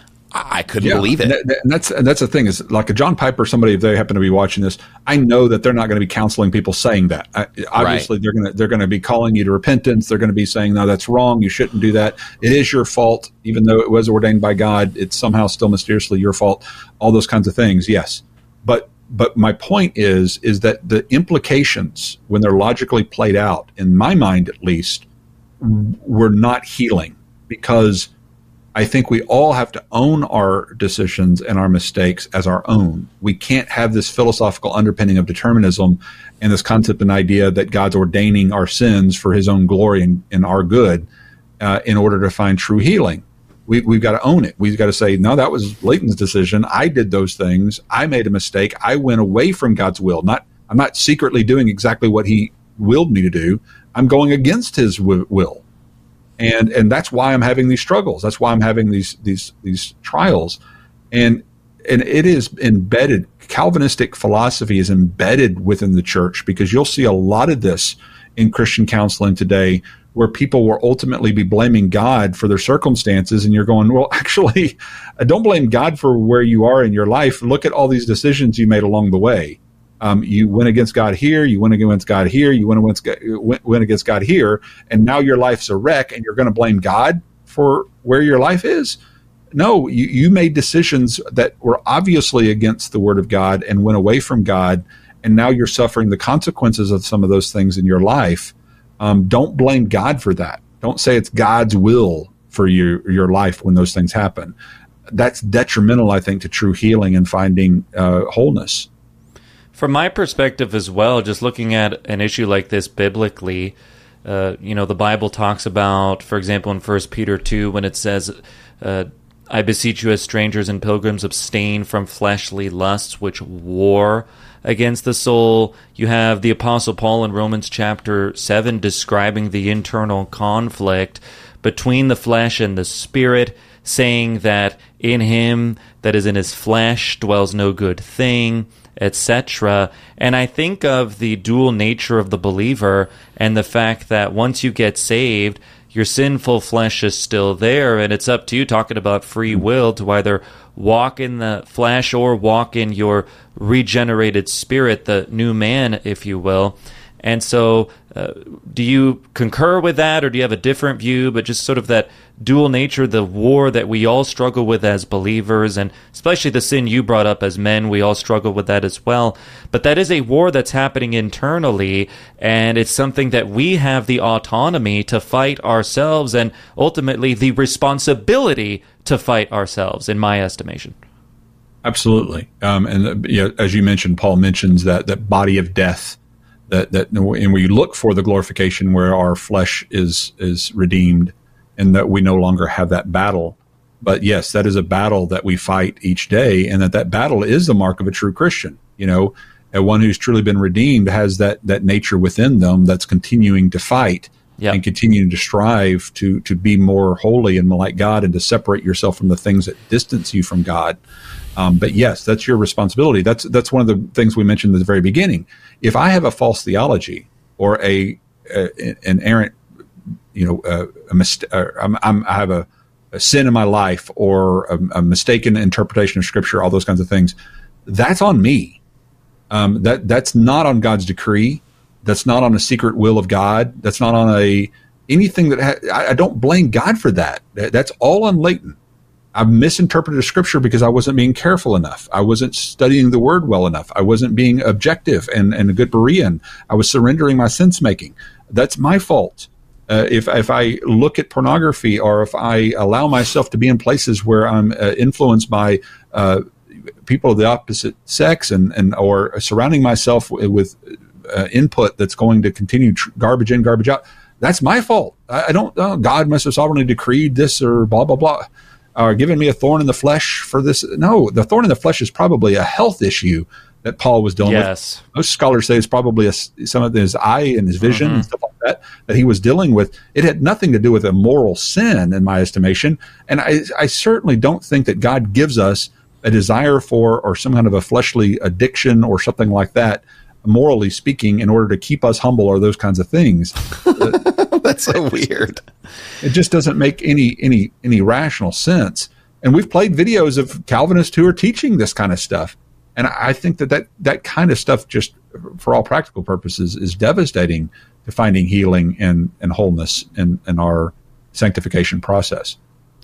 I couldn't yeah, believe it. And, that, and that's and that's the thing, is like a John Piper, somebody, if they happen to be watching this, I know that they're not going to be counseling people saying that. I, obviously, right. they're going to they're going to be calling you to repentance. They're going to be saying, no, that's wrong. You shouldn't do that. It is your fault, even though it was ordained by God. It's somehow still mysteriously your fault. All those kinds of things. Yes, but but my point is is that the implications, when they're logically played out, in my mind at least, were not healing, because I think we all have to own our decisions and our mistakes as our own. We can't have this philosophical underpinning of determinism and this concept and idea that God's ordaining our sins for his own glory and, and our good uh, in order to find true healing. We, we've got to own it. We've got to say, no, that was Leighton's decision. I did those things. I made a mistake. I went away from God's will. Not, I'm not secretly doing exactly what he willed me to do. I'm going against his w- will. And and that's why I'm having these struggles. That's why I'm having these these these trials. And and it is embedded. Calvinistic philosophy is embedded within the church, because you'll see a lot of this in Christian counseling today, where people will ultimately be blaming God for their circumstances. And you're going, well, actually, don't blame God for where you are in your life. Look at all these decisions you made along the way. Um, you went against God here, you went against God here, you went against, went, went against God here, and now your life's a wreck, and you're going to blame God for where your life is? No, you, you made decisions that were obviously against the Word of God and went away from God, and now you're suffering the consequences of some of those things in your life. Um, don't blame God for that. Don't say it's God's will for your, your life when those things happen. That's detrimental, I think, to true healing and finding uh, wholeness. From my perspective as well, just looking at an issue like this biblically, uh, you know, the Bible talks about, for example, in First Peter two, when it says, uh, I beseech you as strangers and pilgrims, abstain from fleshly lusts which war against the soul. You have the Apostle Paul in Romans chapter seven describing the internal conflict between the flesh and the spirit, saying that in him that is in his flesh dwells no good thing, et cetera. And I think of the dual nature of the believer and the fact that once you get saved, your sinful flesh is still there, and it's up to you, talking about free will, to either walk in the flesh or walk in your regenerated spirit, the new man, if you will. And so uh, do you concur with that, or do you have a different view? But just sort of that dual nature, the war that we all struggle with as believers, and especially the sin you brought up as men, we all struggle with that as well. But that is a war that's happening internally, and it's something that we have the autonomy to fight ourselves, and ultimately the responsibility to fight ourselves, in my estimation. Absolutely. Um, and uh, you know, as you mentioned, Paul mentions that, that body of death, that, that, and we look for the glorification where our flesh is, is redeemed, and that we no longer have that battle. But yes, that is a battle that we fight each day, and that that battle is the mark of a true Christian. You know, and one who's truly been redeemed has that, that nature within them that's continuing to fight. Yep. And continuing to strive to to be more holy and like God, and to separate yourself from the things that distance you from God. Um, but yes, that's your responsibility. That's that's one of the things we mentioned at the very beginning. If I have a false theology or a, a an errant, you know, a, a mistake, I'm, I'm, I have a, a sin in my life, or a, a mistaken interpretation of Scripture, all those kinds of things, that's on me. Um, that that's not on God's decree. That's not on a secret will of God. That's not on a anything that ha- I, I don't blame God for that. That's all on Leighton. I've misinterpreted the Scripture because I wasn't being careful enough. I wasn't studying the Word well enough. I wasn't being objective and, and a good Berean. I was surrendering my sense making. That's my fault. Uh, if if I look at pornography, or if I allow myself to be in places where I'm uh, influenced by uh, people of the opposite sex, and, and or surrounding myself with Uh, input that's going to continue tr- garbage in, garbage out, that's my fault. I, I don't, oh, God must have sovereignly decreed this, or blah, blah, blah, or given me a thorn in the flesh for this. No, the thorn in the flesh is probably a health issue that Paul was dealing yes. with. Most scholars say it's probably a, some of his eye and his vision mm-hmm. and stuff like that, that he was dealing with. It had nothing to do with a moral sin, in my estimation. And I, I certainly don't think that God gives us a desire for, or some kind of a fleshly addiction or something like that, morally speaking, in order to keep us humble, or those kinds of things. That's so weird. It just doesn't make any any any rational sense. And we've played videos of Calvinists who are teaching this kind of stuff, and I think that that, that kind of stuff, just for all practical purposes, is devastating to finding healing and, and wholeness in, in our sanctification process.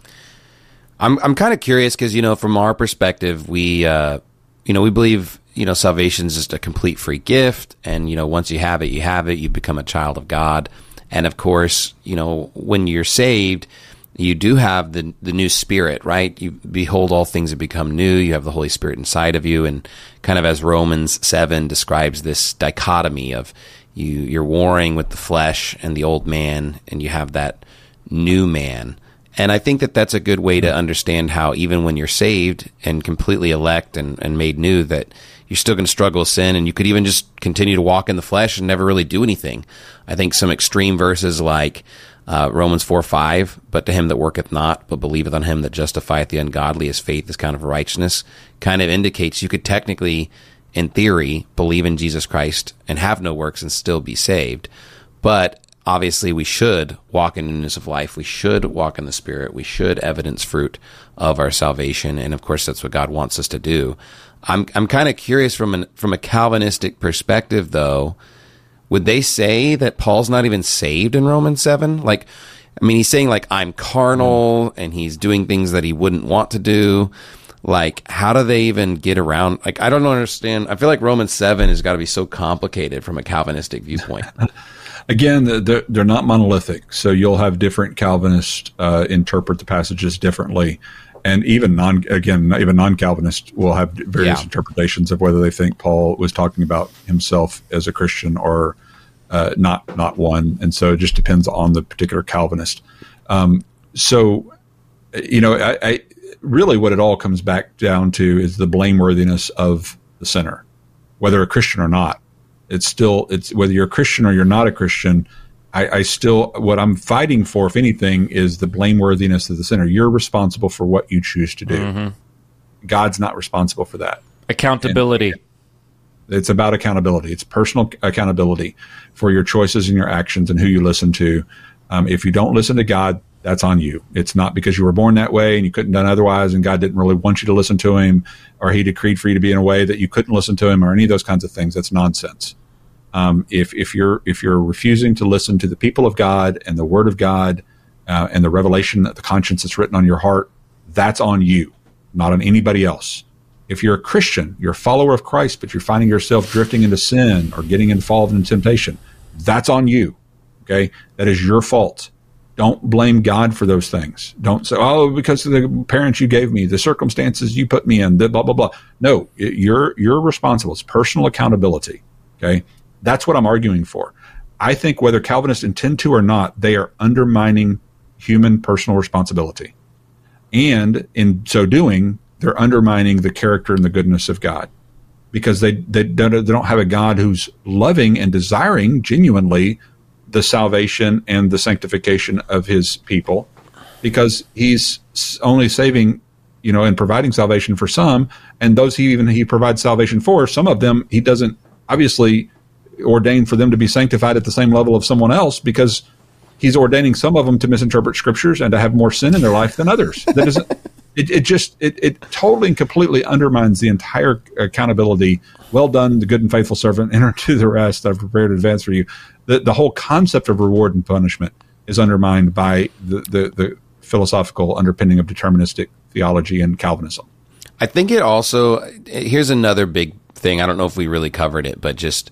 I'm I'm kind of curious because, you know, from our perspective, we uh, you know we believe, you know, salvation is just a complete free gift. And, you know, once you have it, you have it. You become a child of God. And, of course, you know, when you're saved, you do have the the new spirit, right? You behold, all things have become new. You have the Holy Spirit inside of you. And kind of as Romans seven describes this dichotomy of you, you're warring with the flesh and the old man, and you have that new man. And I think that that's a good way to understand how even when you're saved and completely elect and, and made new, that you're still going to struggle with sin, and you could even just continue to walk in the flesh and never really do anything. I think some extreme verses like uh, Romans four five, but to him that worketh not, but believeth on him that justifieth the ungodly, his faith is kind of righteousness, kind of indicates you could technically, in theory, believe in Jesus Christ and have no works and still be saved. But obviously, we should walk in newness of life. We should walk in the Spirit. We should evidence fruit of our salvation. And, of course, that's what God wants us to do. I'm I'm kind of curious from an, from a Calvinistic perspective, though. Would they say that Paul's not even saved in Romans seven? Like, I mean, he's saying, like, I'm carnal, and he's doing things that he wouldn't want to do. Like, how do they even get around? Like, I don't understand. I feel like Romans seven has got to be so complicated from a Calvinistic viewpoint. Again, they're, they're not monolithic, so you'll have different Calvinists uh, interpret the passages differently, and even non again even non-Calvinists will have various yeah. interpretations of whether they think Paul was talking about himself as a Christian or uh, not not one, and so it just depends on the particular Calvinist. Um, so, you know, I, I really what it all comes back down to is the blameworthiness of the sinner, whether a Christian or not. It's still, it's whether you're a Christian or you're not a Christian, I, I still, what I'm fighting for, if anything, is the blameworthiness of the sinner. You're responsible for what you choose to do. Mm-hmm. God's not responsible for that. Accountability. And it's about accountability. It's personal accountability for your choices and your actions and who you listen to. Um, if you don't listen to God, that's on you. It's not because you were born that way and you couldn't have done otherwise, and God didn't really want you to listen to him, or he decreed for you to be in a way that you couldn't listen to him, or any of those kinds of things. That's nonsense. Um, if if you're if you're refusing to listen to the people of God and the Word of God uh, and the revelation that the conscience that's written on your heart, that's on you, not on anybody else. If you're a Christian, you're a follower of Christ, but you're finding yourself drifting into sin or getting involved in temptation, that's on you. Okay, that is your fault. Don't blame God for those things. Don't say, oh, because of the parents you gave me, the circumstances you put me in, the blah, blah, blah. No, you're, you're responsible. It's personal accountability. Okay. That's what I'm arguing for. I think whether Calvinists intend to or not, they are undermining human personal responsibility. And in so doing, they're undermining the character and the goodness of God, because they, they don't, they don't have a God who's loving and desiring genuinely the salvation and the sanctification of his people, because he's only saving, you know, and providing salvation for some, and those he even he provides salvation for, some of them he doesn't obviously ordain for them to be sanctified at the same level of someone else, because he's ordaining some of them to misinterpret scriptures and to have more sin in their life than others. That isn't. It, it just it, it totally and completely undermines the entire accountability. Well done, the good and faithful servant. Enter into the rest I've prepared in advance for you. The the whole concept of reward and punishment is undermined by the, the, the philosophical underpinning of deterministic theology and Calvinism. I think it also, here's another big thing. I don't know if we really covered it, but just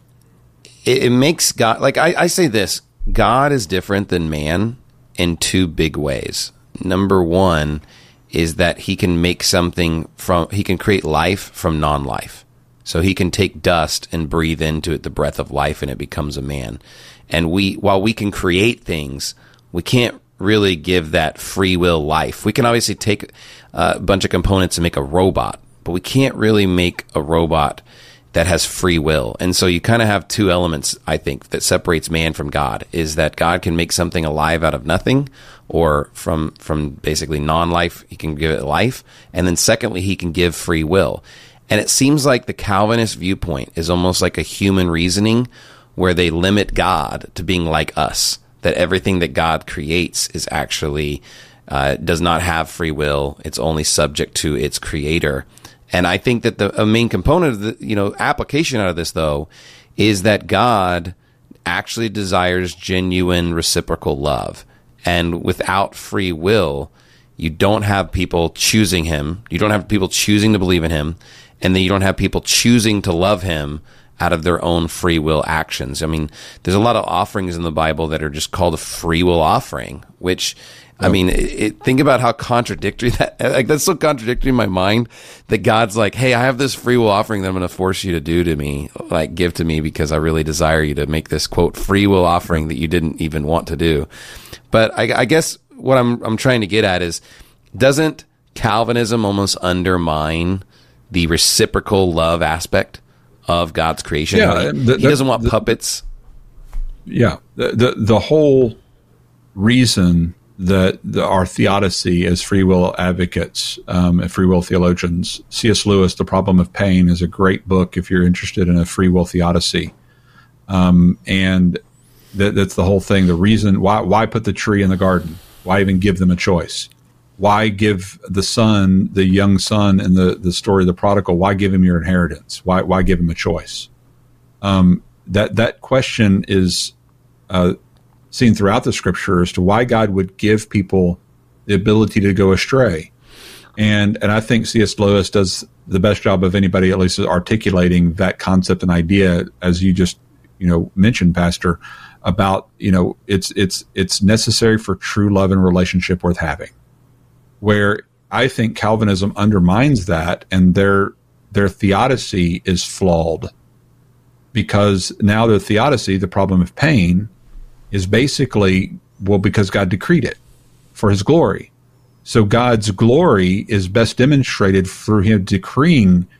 it, it makes God, like I, I say this, God is different than man in two big ways. Number one is that he can make something from, he can create life from non-life. So he can take dust and breathe into it the breath of life, and it becomes a man. And we, while we can create things, we can't really give that free will life. We can obviously take a bunch of components and make a robot, but we can't really make a robot that has free will. And so you kind of have two elements, I think, that separates man from God, is that God can make something alive out of nothing, or from from basically non-life, he can give it life. And then secondly, he can give free will. And it seems like the Calvinist viewpoint is almost like a human reasoning where they limit God to being like us, that everything that God creates is actually uh, does not have free will. It's only subject to its creator. And I think that the a main component of the, you know, application out of this, though, is that God actually desires genuine reciprocal love. And without free will, you don't have people choosing him. You don't have people choosing to believe in him. And then you don't have people choosing to love him out of their own free will actions. I mean, there's a lot of offerings in the Bible that are just called a free will offering, which, I mean, it, it, think about how contradictory that, like, that's so contradictory in my mind that God's like, hey, I have this free will offering that I'm going to force you to do to me, like give to me because I really desire you to make this, quote, free will offering that you didn't even want to do. But I, I guess what I'm, I'm trying to get at is, doesn't Calvinism almost undermine the reciprocal love aspect of God's creation? Yeah, he, the, he doesn't want the, puppets. Yeah, the, the the whole reason that the, our theodicy as free will advocates, um, free will theologians, C S Lewis, The Problem of Pain, is a great book if you're interested in a free will theodicy. Um, and that, that's the whole thing. The reason why why put the tree in the garden? Why even give them a choice? Why give the son, the young son in the, the story of the prodigal, why give him your inheritance? Why why give him a choice? Um, that that question is uh, seen throughout the scripture as to why God would give people the ability to go astray. And and I think C S Lewis does the best job of anybody, at least articulating that concept and idea, as you just you know mentioned, Pastor, about you know it's it's it's necessary for true love and relationship worth having. Where I think Calvinism undermines that, and their their theodicy is flawed, because now their theodicy, the problem of pain, is basically, well, because God decreed it for his glory. So God's glory is best demonstrated through him decreeing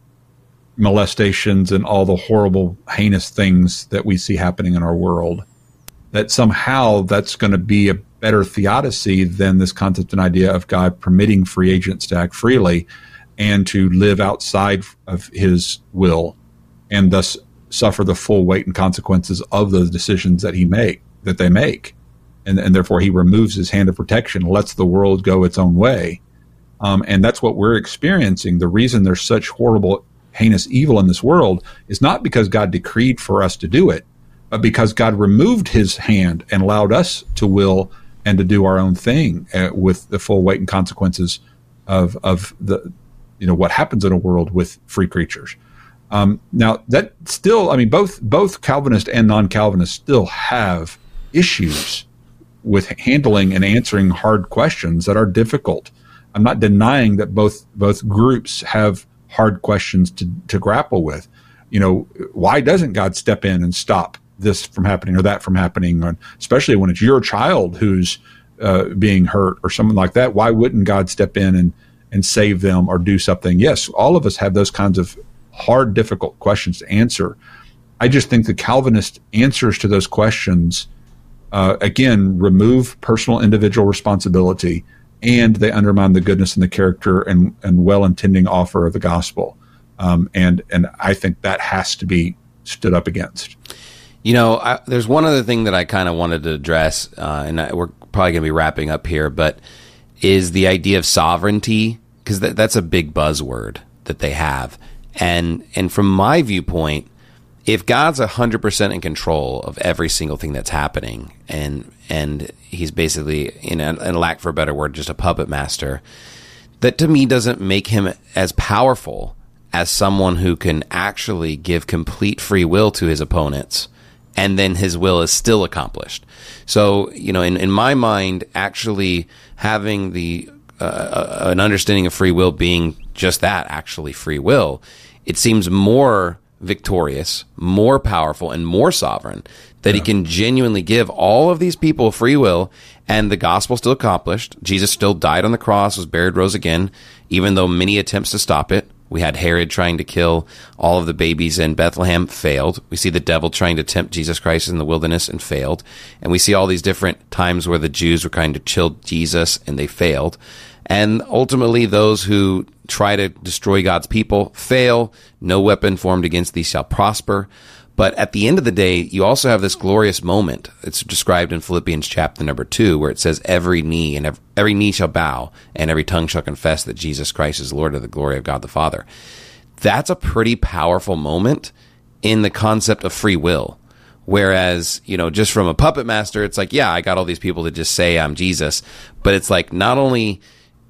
molestations and all the horrible, heinous things that we see happening in our world. That somehow that's going to be a better theodicy than this concept and idea of God permitting free agents to act freely and to live outside of his will, and thus suffer the full weight and consequences of those decisions that he make, that they make. And, and therefore he removes his hand of protection, lets the world go its own way. Um, and that's what we're experiencing. The reason there's such horrible heinous evil in this world is not because God decreed for us to do it, but because God removed his hand and allowed us to will and to do our own thing uh, with the full weight and consequences of of the you know what happens in a world with free creatures. Um, now that still, I mean, both both Calvinist and non-Calvinist still have issues with handling and answering hard questions that are difficult. I'm not denying that both both groups have hard questions to to grapple with. You know, why doesn't God step in and stop this from happening or that from happening, or especially when it's your child who's uh, being hurt or something like that? Why wouldn't God step in and, and save them or do something? Yes, all of us have those kinds of hard, difficult questions to answer. I just think the Calvinist answers to those questions, uh, again, remove personal individual responsibility, and they undermine the goodness and the character and, and well-intending offer of the gospel. Um, and, and I think that has to be stood up against. You know, I, there's one other thing that I kind of wanted to address, uh, and I, we're probably going to be wrapping up here, but is the idea of sovereignty, because that, that's a big buzzword that they have. And and from my viewpoint, if God's one hundred percent in control of every single thing that's happening, and and he's basically, in a, in a lack for a better word, just a puppet master, that to me doesn't make him as powerful as someone who can actually give complete free will to his opponents, and then his will is still accomplished. So, you know, in, in my mind, actually having the uh, an understanding of free will being just that, actually free will, it seems more victorious, more powerful, and more sovereign that yeah. he can genuinely give all of these people free will, and the gospel still accomplished. Jesus still died on the cross, was buried, rose again, even though many attempts to stop it. We had Herod trying to kill all of the babies in Bethlehem, failed. We see the devil trying to tempt Jesus Christ in the wilderness and failed. And we see all these different times where the Jews were trying to kill Jesus and they failed. And ultimately, those who try to destroy God's people fail. No weapon formed against thee shall prosper. But at the end of the day, you also have this glorious moment. It's described in Philippians chapter number two, where it says, every knee and every, every knee shall bow, and every tongue shall confess that Jesus Christ is Lord, of the glory of God the Father. That's a pretty powerful moment in the concept of free will. Whereas, you know, just from a puppet master, it's like, yeah, I got all these people to just say I'm Jesus. But it's like, not only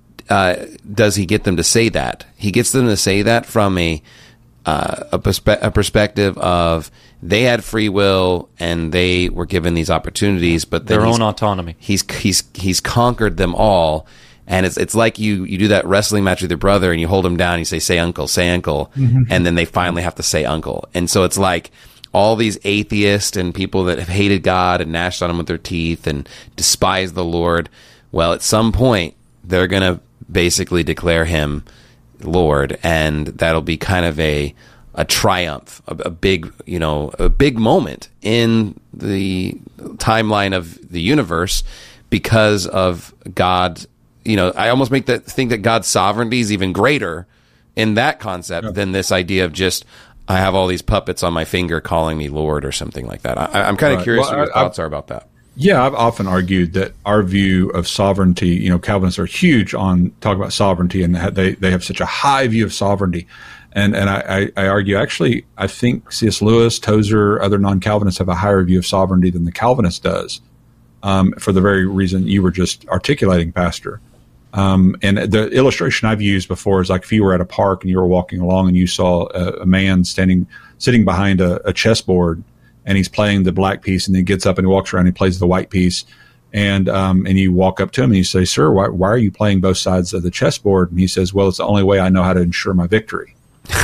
uh, does he get them to say that, he gets them to say that from a Uh, a, perspe- a perspective of they had free will and they were given these opportunities, but their own autonomy. He's he's he's conquered them all, and it's it's like you you do that wrestling match with your brother and you hold him down and you say say uncle say uncle, mm-hmm. and then they finally have to say uncle, and so it's like all these atheists and people that have hated God and gnashed on him with their teeth and despised the Lord. Well, at some point they're gonna basically declare him Lord, and that'll be kind of a a triumph, a, a big, you know, a big moment in the timeline of the universe because of God. You know, I almost make that think that God's sovereignty is even greater in that concept yeah. than this idea of just I have all these puppets on my finger calling me Lord or something like that. I, I'm kind of right. curious well, what your I, thoughts I, are about that. Yeah, I've often argued that our view of sovereignty, you know, Calvinists are huge on talking about sovereignty, and they they have such a high view of sovereignty. And and I, I argue, actually, I think C S Lewis, Tozer, other non-Calvinists have a higher view of sovereignty than the Calvinist does, um, for the very reason you were just articulating, Pastor. Um, and the illustration I've used before is like if you were at a park and you were walking along and you saw a, a man standing, sitting behind a, a chessboard, and he's playing the black piece, and then he gets up and he walks around and he plays the white piece. And um, and you walk up to him and you say, sir, why, why are you playing both sides of the chessboard? And he says, well, it's the only way I know how to ensure my victory.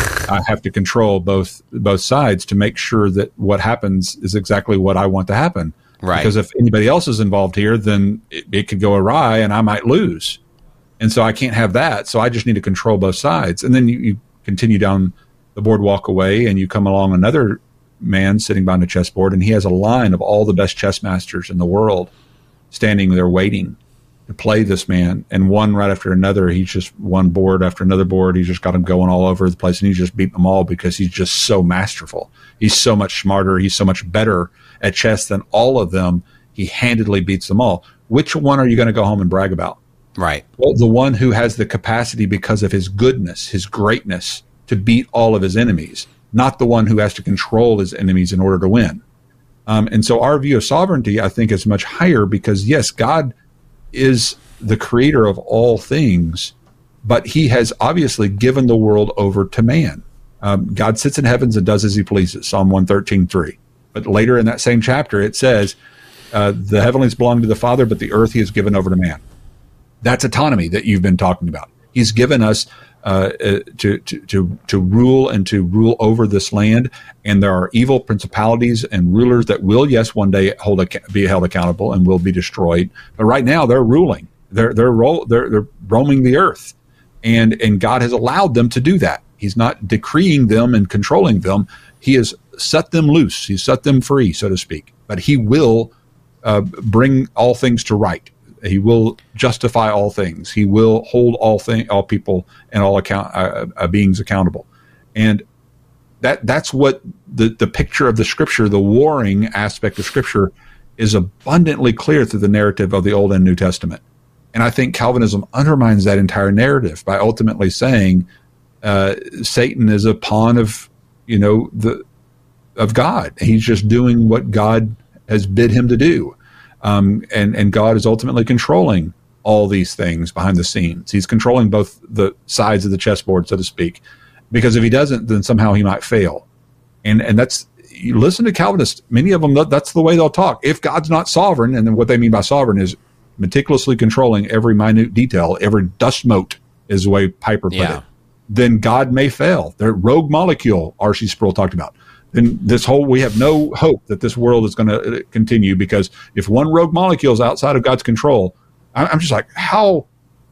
I have to control both both sides to make sure that what happens is exactly what I want to happen. Right. Because if anybody else is involved here, then it, it could go awry and I might lose. And so I can't have that. So I just need to control both sides. And then you, you continue down the boardwalk away and you come along another man sitting behind a chessboard, and he has a line of all the best chess masters in the world standing there waiting to play this man, and one right after another, he's just one board after another board, he's just got them going all over the place, and he's just beating them all because he's just so masterful. He's so much smarter, he's so much better at chess than all of them. He handedly beats them all. Which one are you going to go home and brag about? Right. Well, the one who has the capacity because of his goodness, his greatness, to beat all of his enemies, not the one who has to control his enemies in order to win. Um, and so our view of sovereignty, I think, is much higher because, yes, God is the creator of all things, but he has obviously given the world over to man. Um, God sits in heavens and does as he pleases, Psalm one thirteen three. But later in that same chapter, it says, uh, the heavenlies belong to the Father, but the earth he has given over to man. That's autonomy that you've been talking about. He's given us uh, uh, to, to to to rule and to rule over this land, and there are evil principalities and rulers that will, yes, one day hold a, be held accountable and will be destroyed. But right now, they're ruling. They're they're ro- they're, they're roaming the earth, and and God has allowed them to do that. He's not decreeing them and controlling them. He has set them loose. He's set them free, so to speak. But he will uh, bring all things to right. He will justify all things. He will hold all thing, all people and all account uh, uh, beings accountable. And that that's what the the picture of the Scripture, the warring aspect of Scripture, is abundantly clear through the narrative of the Old and New Testament. And I think Calvinism undermines that entire narrative by ultimately saying uh, Satan is a pawn of, you know, the of God. He's just doing what God has bid him to do. Um, and, and God is ultimately controlling all these things behind the scenes. He's controlling both the sides of the chessboard, so to speak, because if he doesn't, then somehow he might fail. And and that's, you listen to Calvinists, many of them, that's the way they'll talk. If God's not sovereign, and then what they mean by sovereign is meticulously controlling every minute detail, every dust mote is the way Piper put Yeah. it, then God may fail. The rogue molecule R C Sproul talked about. Then this whole, we have no hope that this world is going to continue, because if one rogue molecule is outside of God's control, I'm just like, how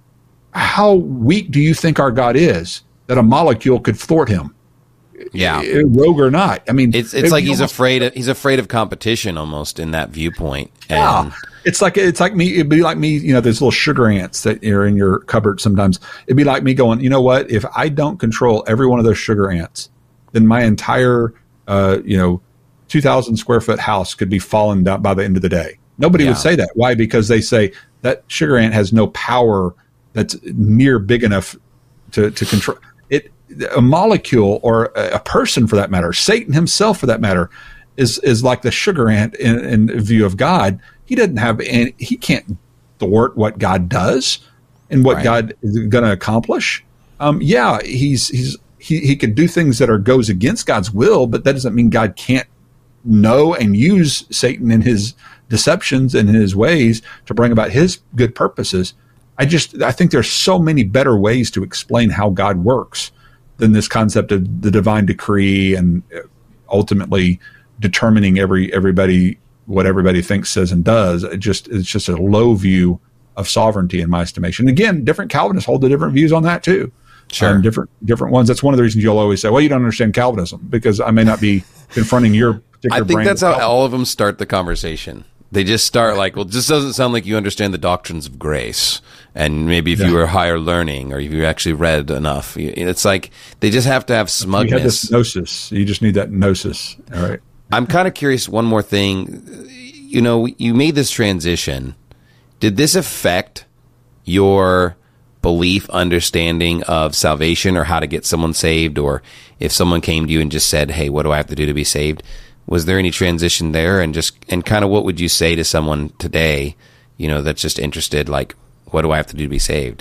how weak do you think our God is that a molecule could thwart him? Yeah. Rogue or not. I mean, It's it's it- like you he's almost- afraid of, he's afraid of competition almost in that viewpoint. And Yeah. It's like it's like me. It'd be like me. You know, there's little sugar ants that are in your cupboard. Sometimes it'd be like me going, you know what? If I don't control every one of those sugar ants, then my entire, uh, you know, two thousand square foot house could be fallen down by the end of the day. Nobody Yeah. would say that. Why? Because they say that sugar ant has no power that's near big enough to to control it. A molecule, or a, a person for that matter, Satan himself for that matter, is is like the sugar ant in, in view of God. He doesn't have any, he can't thwart what God does and what Right. God is going to accomplish. Um, yeah, he's he's he he can do things that are goes against God's will, but that doesn't mean God can't know and use Satan in his deceptions and in his ways to bring about his good purposes. I just I think there's so many better ways to explain how God works than this concept of the divine decree and ultimately determining every everybody what everybody thinks, says, and does. It just it's just a low view of sovereignty in my estimation. Again, different Calvinists hold the different views on that too. Sure. Um, different different ones. That's one of the reasons you'll always say, "Well, you don't understand Calvinism," because I may not be confronting your particular. I think brand that's of how Calvinism. all of them start the conversation. They just start like, well, this doesn't sound like you understand the doctrines of grace. And maybe if you were higher learning, or if you actually read enough, you- it's like they just have to have You had smugness. this gnosis. You just need that gnosis. All right. I'm kind of curious. One more thing, you know, you made this transition. Did this affect your belief, understanding of salvation, or how to get someone saved, or if someone came to you and just said, "Hey, what do I have to do to be saved?" Was there any transition there? And just and kind of what would you say to someone today, you know, that's just interested, like, what do I have to do to be saved?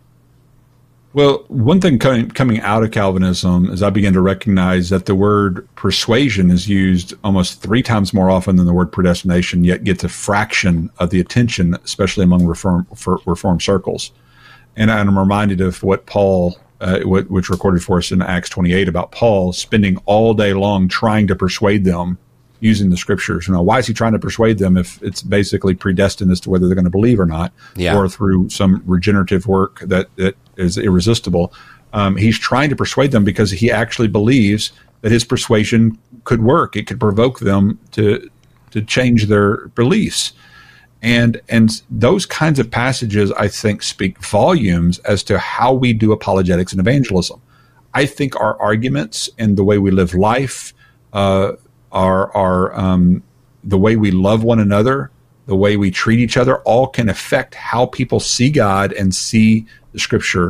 Well, one thing coming, coming out of Calvinism is I began to recognize that the word persuasion is used almost three times more often than the word predestination, yet gets a fraction of the attention, especially among reform, for reform circles. And I'm reminded of what Paul, uh, what, which recorded for us in Acts twenty-eight, about Paul spending all day long trying to persuade them using the scriptures. You know, why is he trying to persuade them if it's basically predestined as to whether they're going to believe or not, Yeah. or through some regenerative work that, that is irresistible? Um, he's trying to persuade them because he actually believes that his persuasion could work. It could provoke them to to change their beliefs. And and those kinds of passages, I think, speak volumes as to how we do apologetics and evangelism. I think our arguments and the way we live life, uh, our our um, the way we love one another, the way we treat each other, all can affect how people see God and see the Scripture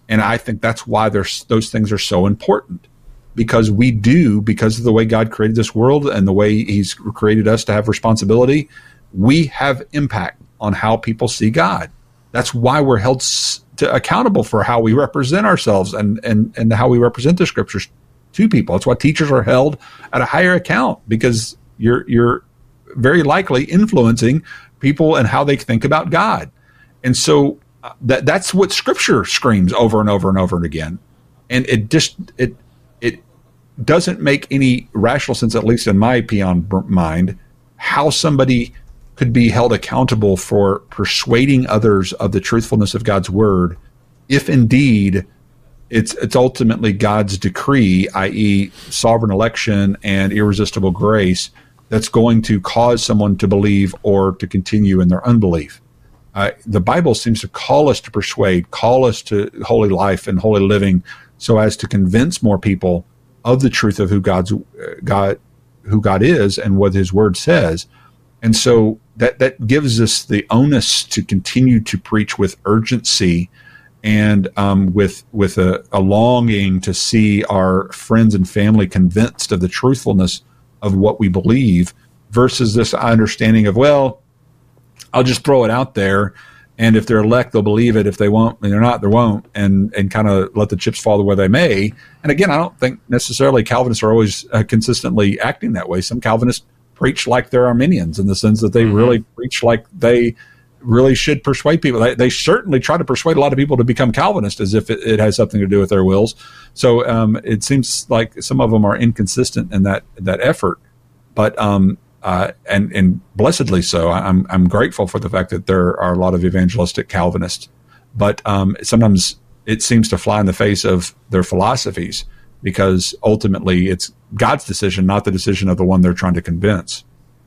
And I think that's why there's, those things are so important, because we do, because of the way God created this world and the way he's created us to have responsibility, we have impact on how people see God. That's why we're held to accountable for how we represent ourselves and, and, and how we represent the scriptures to people. That's why teachers are held at a higher account, because you're, you're very likely influencing people and how they think about God. And so uh, that that's what scripture screams over and over and over and again. And it just, it, it doesn't make any rational sense, at least in my peon mind, how somebody could be held accountable for persuading others of the truthfulness of God's word, if indeed it's it's ultimately God's decree, that is sovereign election and irresistible grace, that's going to cause someone to believe or to continue in their unbelief. Uh, the Bible seems to call us to persuade, call us to holy life and holy living, so as to convince more people of the truth of who God's uh, God, who God is, and what His Word says. And so that that gives us the onus to continue to preach with urgency and um, with with a, a longing to see our friends and family convinced of the truthfulness of what we believe, versus this understanding of, well, I'll just throw it out there, and if they're elect, they'll believe it. If they won't, and they're not, they won't, and and kind of let the chips fall where they may. And again, I don't think necessarily Calvinists are always uh, consistently acting that way. Some Calvinists preach like they're Arminians, in the sense that they mm-hmm. really preach like they really should persuade people. They, they certainly try to persuade a lot of people to become Calvinist, as if it, it has something to do with their wills. So um, it seems like some of them are inconsistent in that that effort. But um, uh, and and blessedly so. I'm I'm grateful for the fact that there are a lot of evangelistic Calvinists. But um, sometimes it seems to fly in the face of their philosophies, because ultimately it's God's decision, not the decision of the one they're trying to convince.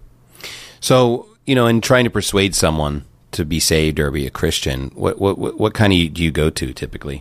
So, you know, in trying to persuade someone to be saved or be a Christian, what what what kind of do you go to typically?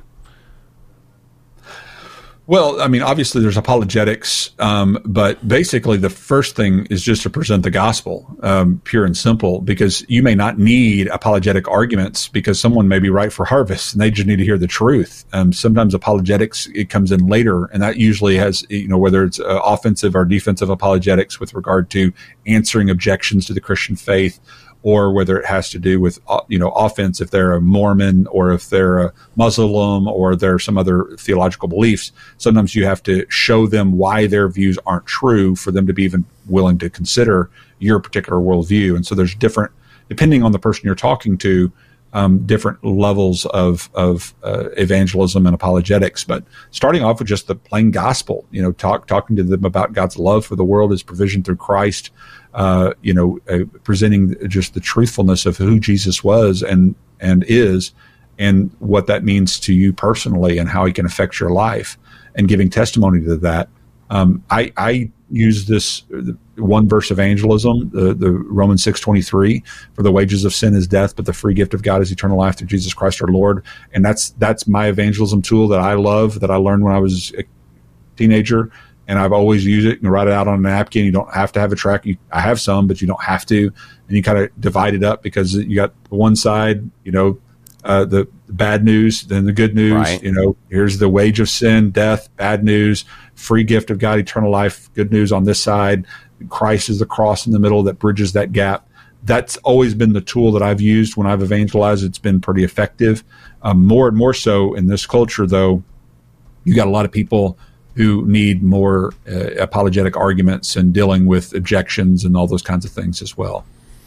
Well, I mean, obviously there's apologetics, um, but basically the first thing is just to present the gospel, um, pure and simple, because you may not need apologetic arguments, because someone may be ripe for harvest and they just need to hear the truth. Um, sometimes apologetics, it comes in later, and that usually has, you know, whether it's uh, offensive or defensive apologetics with regard to answering objections to the Christian faith, or whether it has to do with, you know, offense if they're a Mormon or if they're a Muslim or there are some other theological beliefs. Sometimes you have to show them why their views aren't true for them to be even willing to consider your particular worldview. And so there's different, depending on the person you're talking to, um, different levels of, of uh, evangelism and apologetics. But starting off with just the plain gospel, you know, talk, talking to them about God's love for the world, His provision through Christ, Uh, you know, uh, presenting just the truthfulness of who Jesus was and and is, and what that means to you personally, and how He can affect your life, and giving testimony to that. Um, I, I use this one verse evangelism, the, the Romans six twenty-three, for the wages of sin is death, but the free gift of God is eternal life through Jesus Christ our Lord. And that's that's my evangelism tool that I love, that I learned when I was a teenager. And I've always used it and write it out on a napkin. You don't have to have a track. You, I have some, but you don't have to. And you kind of divide it up, because you got one side, you know, uh, the, the bad news, then the good news. Right. You know, here's the wage of sin, death, bad news, free gift of God, eternal life, good news on this side. Christ is the cross in the middle that bridges that gap. That's always been the tool that I've used when I've evangelized. It's been pretty effective. Um, more and more so in this culture, though, you got a lot of people who need more uh, apologetic arguments and dealing with objections and all those kinds of things as well.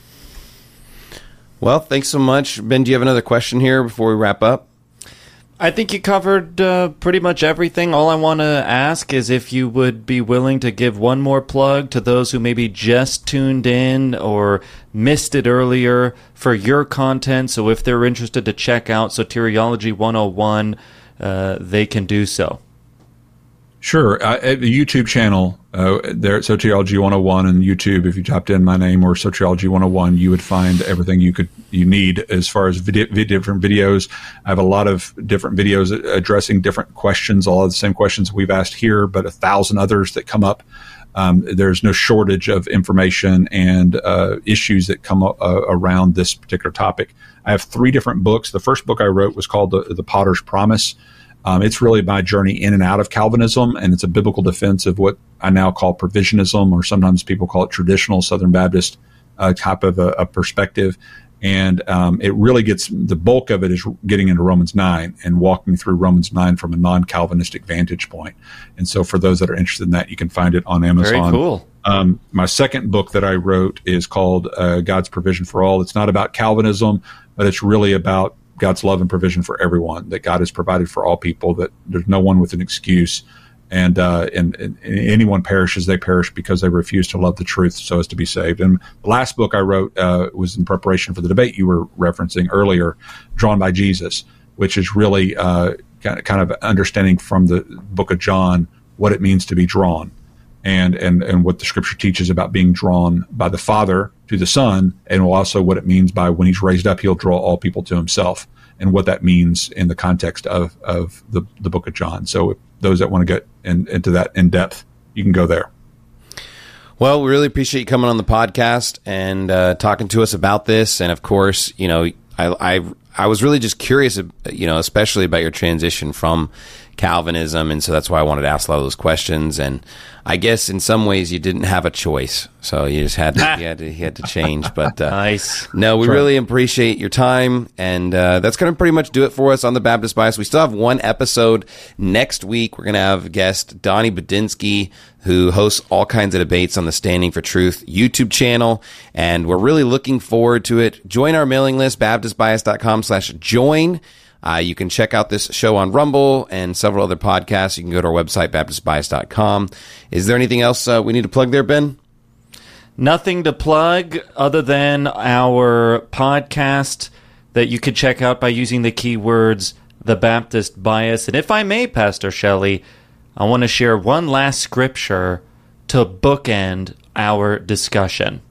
Well, thanks so much. Ben, do you have another question here before we wrap up? I think you covered uh, pretty much everything. All I want to ask is if you would be willing to give one more plug to those who maybe just tuned in or missed it earlier for your content. So if they're interested to check out Soteriology one oh one, uh, they can do so. Sure. Uh, at the YouTube channel, uh, there at Soteriology one oh one and YouTube, if you typed in my name or Soteriology one oh one, you would find everything you could you need as far as video, video, different videos. I have a lot of different videos addressing different questions, all of the same questions we've asked here, but a thousand others that come up. Um, there's no shortage of information and uh, issues that come uh, around this particular topic. I have three different books. The first book I wrote was called The, the Potter's Promise. Um, it's really my journey in and out of Calvinism, and it's a biblical defense of what I now call provisionism, or sometimes people call it traditional Southern Baptist uh, type of a, a perspective. And um, it really gets, the bulk of it is getting into Romans nine and walking through Romans nine from a non-Calvinistic vantage point. And so for those that are interested in that, you can find it on Amazon. Very cool. Um, my second book that I wrote is called uh, God's Provision for All. It's not about Calvinism, but it's really about God's love and provision for everyone, that God has provided for all people, that there's no one with an excuse. And, uh, and, and anyone perishes, they perish because they refuse to love the truth so as to be saved. And the last book I wrote uh, was in preparation for the debate you were referencing earlier, Drawn by Jesus, which is really uh, kind of, kind of understanding from the book of John what it means to be drawn, and, and, and what the scripture teaches about being drawn by the Father to the Son, and also what it means by when he's raised up, he'll draw all people to himself, and what that means in the context of, of the, the book of John. So if those that want to get in, into that in depth, you can go there. Well, we really appreciate you coming on the podcast and uh, talking to us about this. And of course, you know, I, I I was really just curious, you know, especially about your transition from Calvinism, and so that's why I wanted to ask a lot of those questions. And I guess in some ways you didn't have a choice, so you just had to you had to, you had to change. But uh, Nice. no, we really appreciate your time, and uh, that's going to pretty much do it for us on the Baptist Bias. We still have one episode next week. We're going to have guest Donnie Budinsky, who hosts all kinds of debates on the Standing for Truth YouTube channel, and we're really looking forward to it. Join our mailing list, baptist bias dot com slash join. Uh, you can check out this show on Rumble and several other podcasts. You can go to our website, baptist bias dot com. Is there anything else uh, we need to plug there, Ben? Nothing to plug other than our podcast that you could check out by using the keywords The Baptist Bias. And if I may, Pastor Shelley, I want to share one last scripture to bookend our discussion.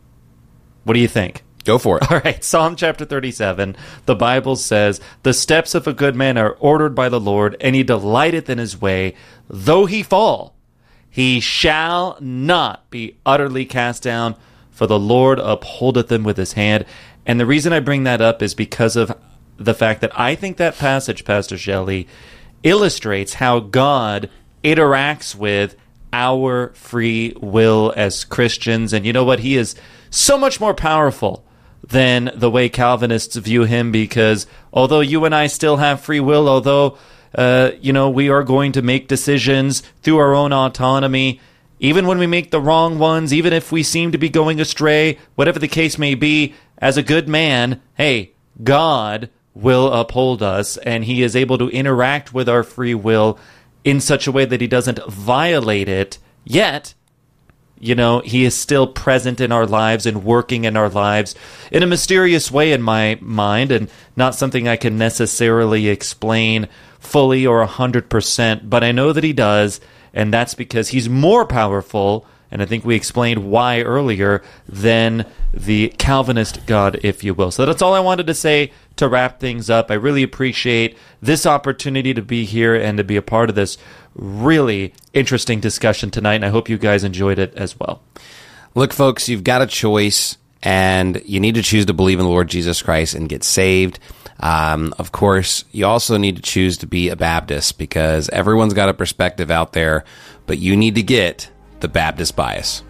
What do you think? Go for it. All right, Psalm chapter thirty-seven, the Bible says, "The steps of a good man are ordered by the Lord, and he delighteth in his way. Though he fall, he shall not be utterly cast down, for the Lord upholdeth him with his hand." And the reason I bring that up is because of the fact that I think that passage, Pastor Shelley, illustrates how God interacts with our free will as Christians. And you know what? He is so much more powerful than the way Calvinists view him, because although you and I still have free will, although uh, you know, we are going to make decisions through our own autonomy, even when we make the wrong ones, even if we seem to be going astray, whatever the case may be, as a good man, hey, God will uphold us, and he is able to interact with our free will in such a way that he doesn't violate it, yet, you know, he is still present in our lives and working in our lives in a mysterious way in my mind, and not something I can necessarily explain fully or one hundred percent, but I know that he does, and that's because he's more powerful, and I think we explained why earlier, than the Calvinist God, if you will. So that's all I wanted to say to wrap things up. I really appreciate this opportunity to be here and to be a part of this really interesting discussion tonight, and I hope you guys enjoyed it as well. Look, folks, you've got a choice, and you need to choose to believe in the Lord Jesus Christ and get saved. Um, of course, you also need to choose to be a Baptist, because everyone's got a perspective out there, but you need to get the Baptist Bias.